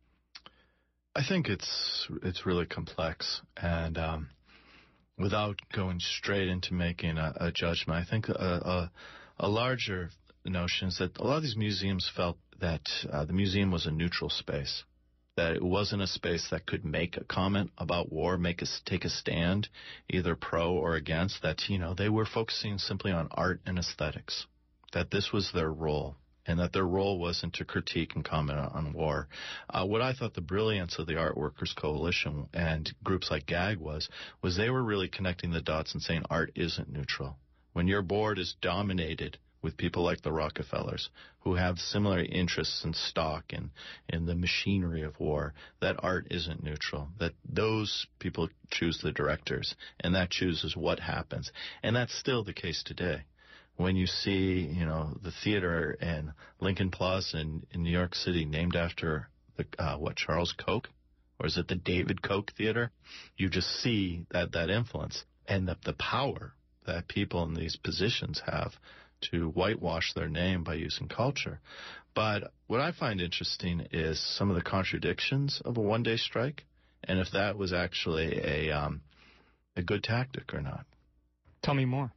S6: I think it's really complex, and without going straight into making a judgment, I think a larger notion is that a lot of these museums felt that the museum was a neutral space, that it wasn't a space that could make a comment about war, take a stand, either pro or against, that, they were focusing simply on art and aesthetics, that this was their role, and that their role wasn't to critique and comment on war. What I thought the brilliance of the Art Workers Coalition and groups like GAG was they were really connecting the dots and saying art isn't neutral. When your board is dominated with people like the Rockefellers, who have similar interests in stock and in the machinery of war, that art isn't neutral, that those people choose the directors, and that chooses what happens. And that's still the case today. When you see, the theater in Lincoln Plaza in New York City named after Charles Koch, or is it the David Koch Theater? You just see that influence and the power that people in these positions have to whitewash their name by using culture. But what I find interesting is some of the contradictions of a one-day strike, and if that was actually a good tactic or not.
S2: Tell me more.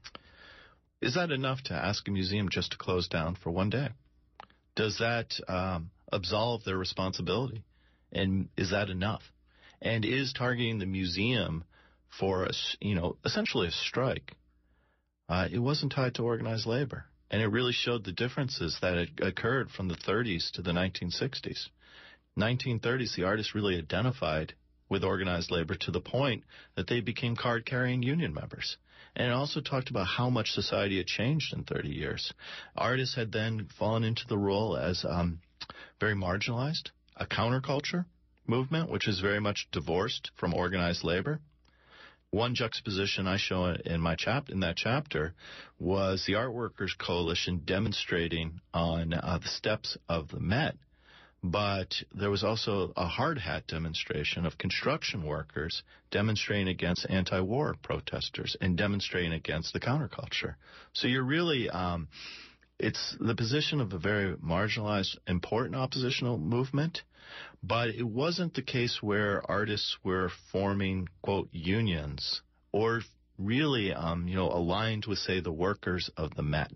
S6: Is that enough to ask a museum just to close down for one day? Does that absolve their responsibility? And is that enough? And is targeting the museum for essentially a strike? It wasn't tied to organized labor, and it really showed the differences that had occurred from the 30s to the 1960s. 1930s, the artists really identified with organized labor to the point that they became card-carrying union members. And it also talked about how much society had changed in 30 years. Artists had then fallen into the role as very marginalized, a counterculture movement, which is very much divorced from organized labor. One juxtaposition I show in that chapter was the Art Workers Coalition demonstrating on the steps of the Met, but there was also a hard hat demonstration of construction workers demonstrating against anti-war protesters and demonstrating against the counterculture. So you're really, it's the position of a very marginalized, important oppositional movement, but it wasn't the case where artists were forming, quote, unions or really, aligned with, say, the workers of the Met.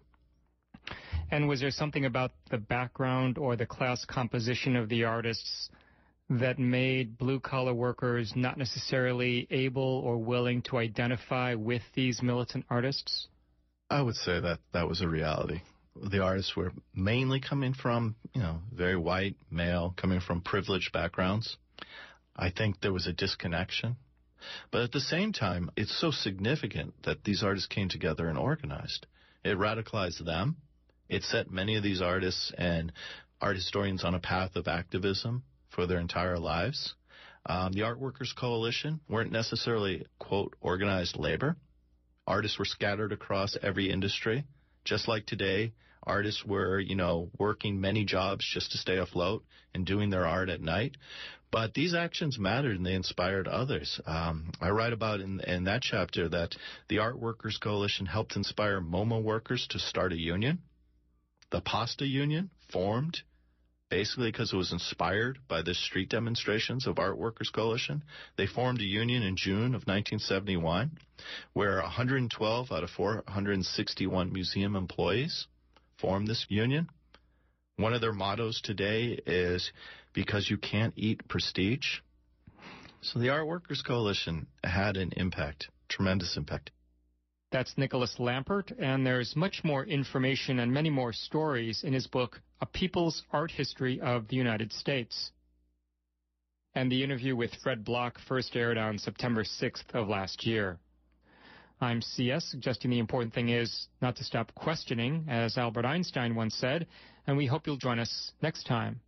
S2: And was there something about the background or the class composition of the artists that made blue-collar workers not necessarily able or willing to identify with these militant artists?
S6: I would say that was a reality. The artists were mainly coming from, very white, male, coming from privileged backgrounds. I think there was a disconnection. But at the same time, it's so significant that these artists came together and organized. It radicalized them. It set many of these artists and art historians on a path of activism for their entire lives. The Art Workers Coalition weren't necessarily, quote, organized labor. Artists were scattered across every industry. Just like today, artists were, working many jobs just to stay afloat and doing their art at night. But these actions mattered and they inspired others. I write about in that chapter that the Art Workers Coalition helped inspire MoMA workers to start a union. The Pasta Union formed basically because it was inspired by the street demonstrations of Art Workers Coalition. They formed a union in June of 1971 where 112 out of 461 museum employees formed this union. One of their mottos today is, because you can't eat prestige. So the Art Workers Coalition had an impact, tremendous impact.
S2: That's Nicholas Lampert, and there's much more information and many more stories in his book, A People's Art History of the United States. And the interview with Fred Block first aired on September 6th of last year. I'm CS, suggesting the important thing is not to stop questioning, as Albert Einstein once said, and we hope you'll join us next time.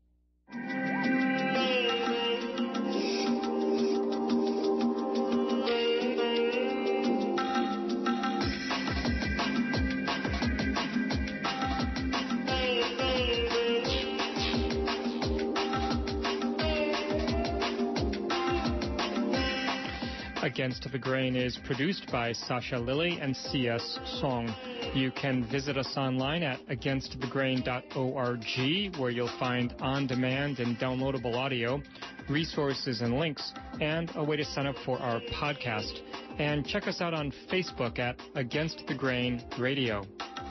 S2: Against the Grain is produced by Sasha Lilly and C.S. Song. You can visit us online at againstthegrain.org, where you'll find on-demand and downloadable audio, resources and links, and a way to sign up for our podcast. And check us out on Facebook at Against the Grain Radio.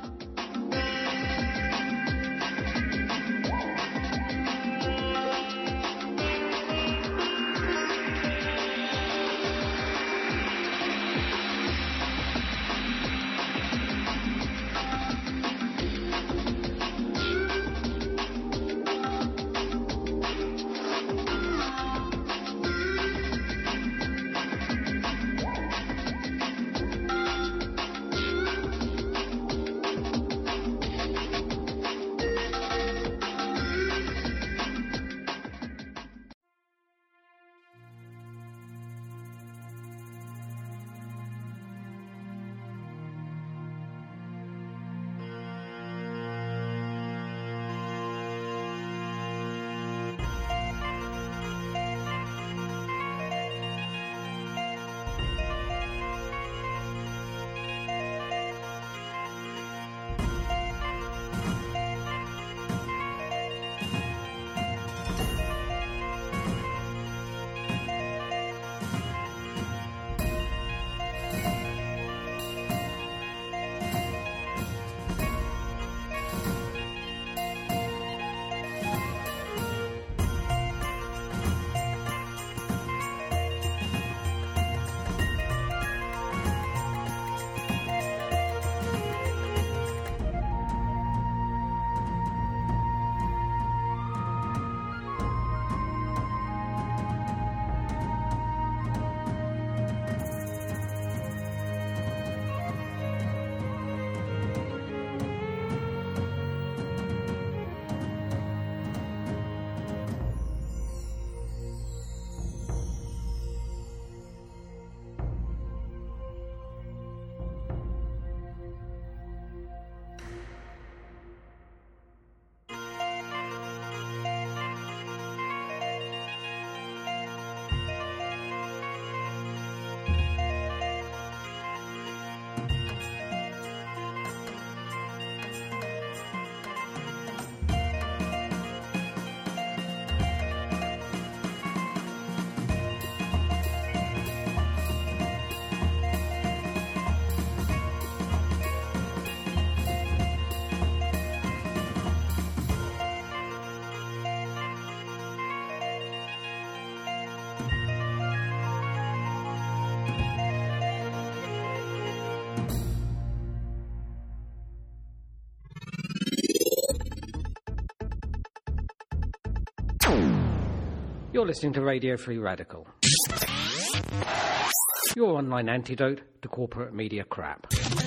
S8: You're listening to Radio Free Radical, your online antidote to corporate media crap.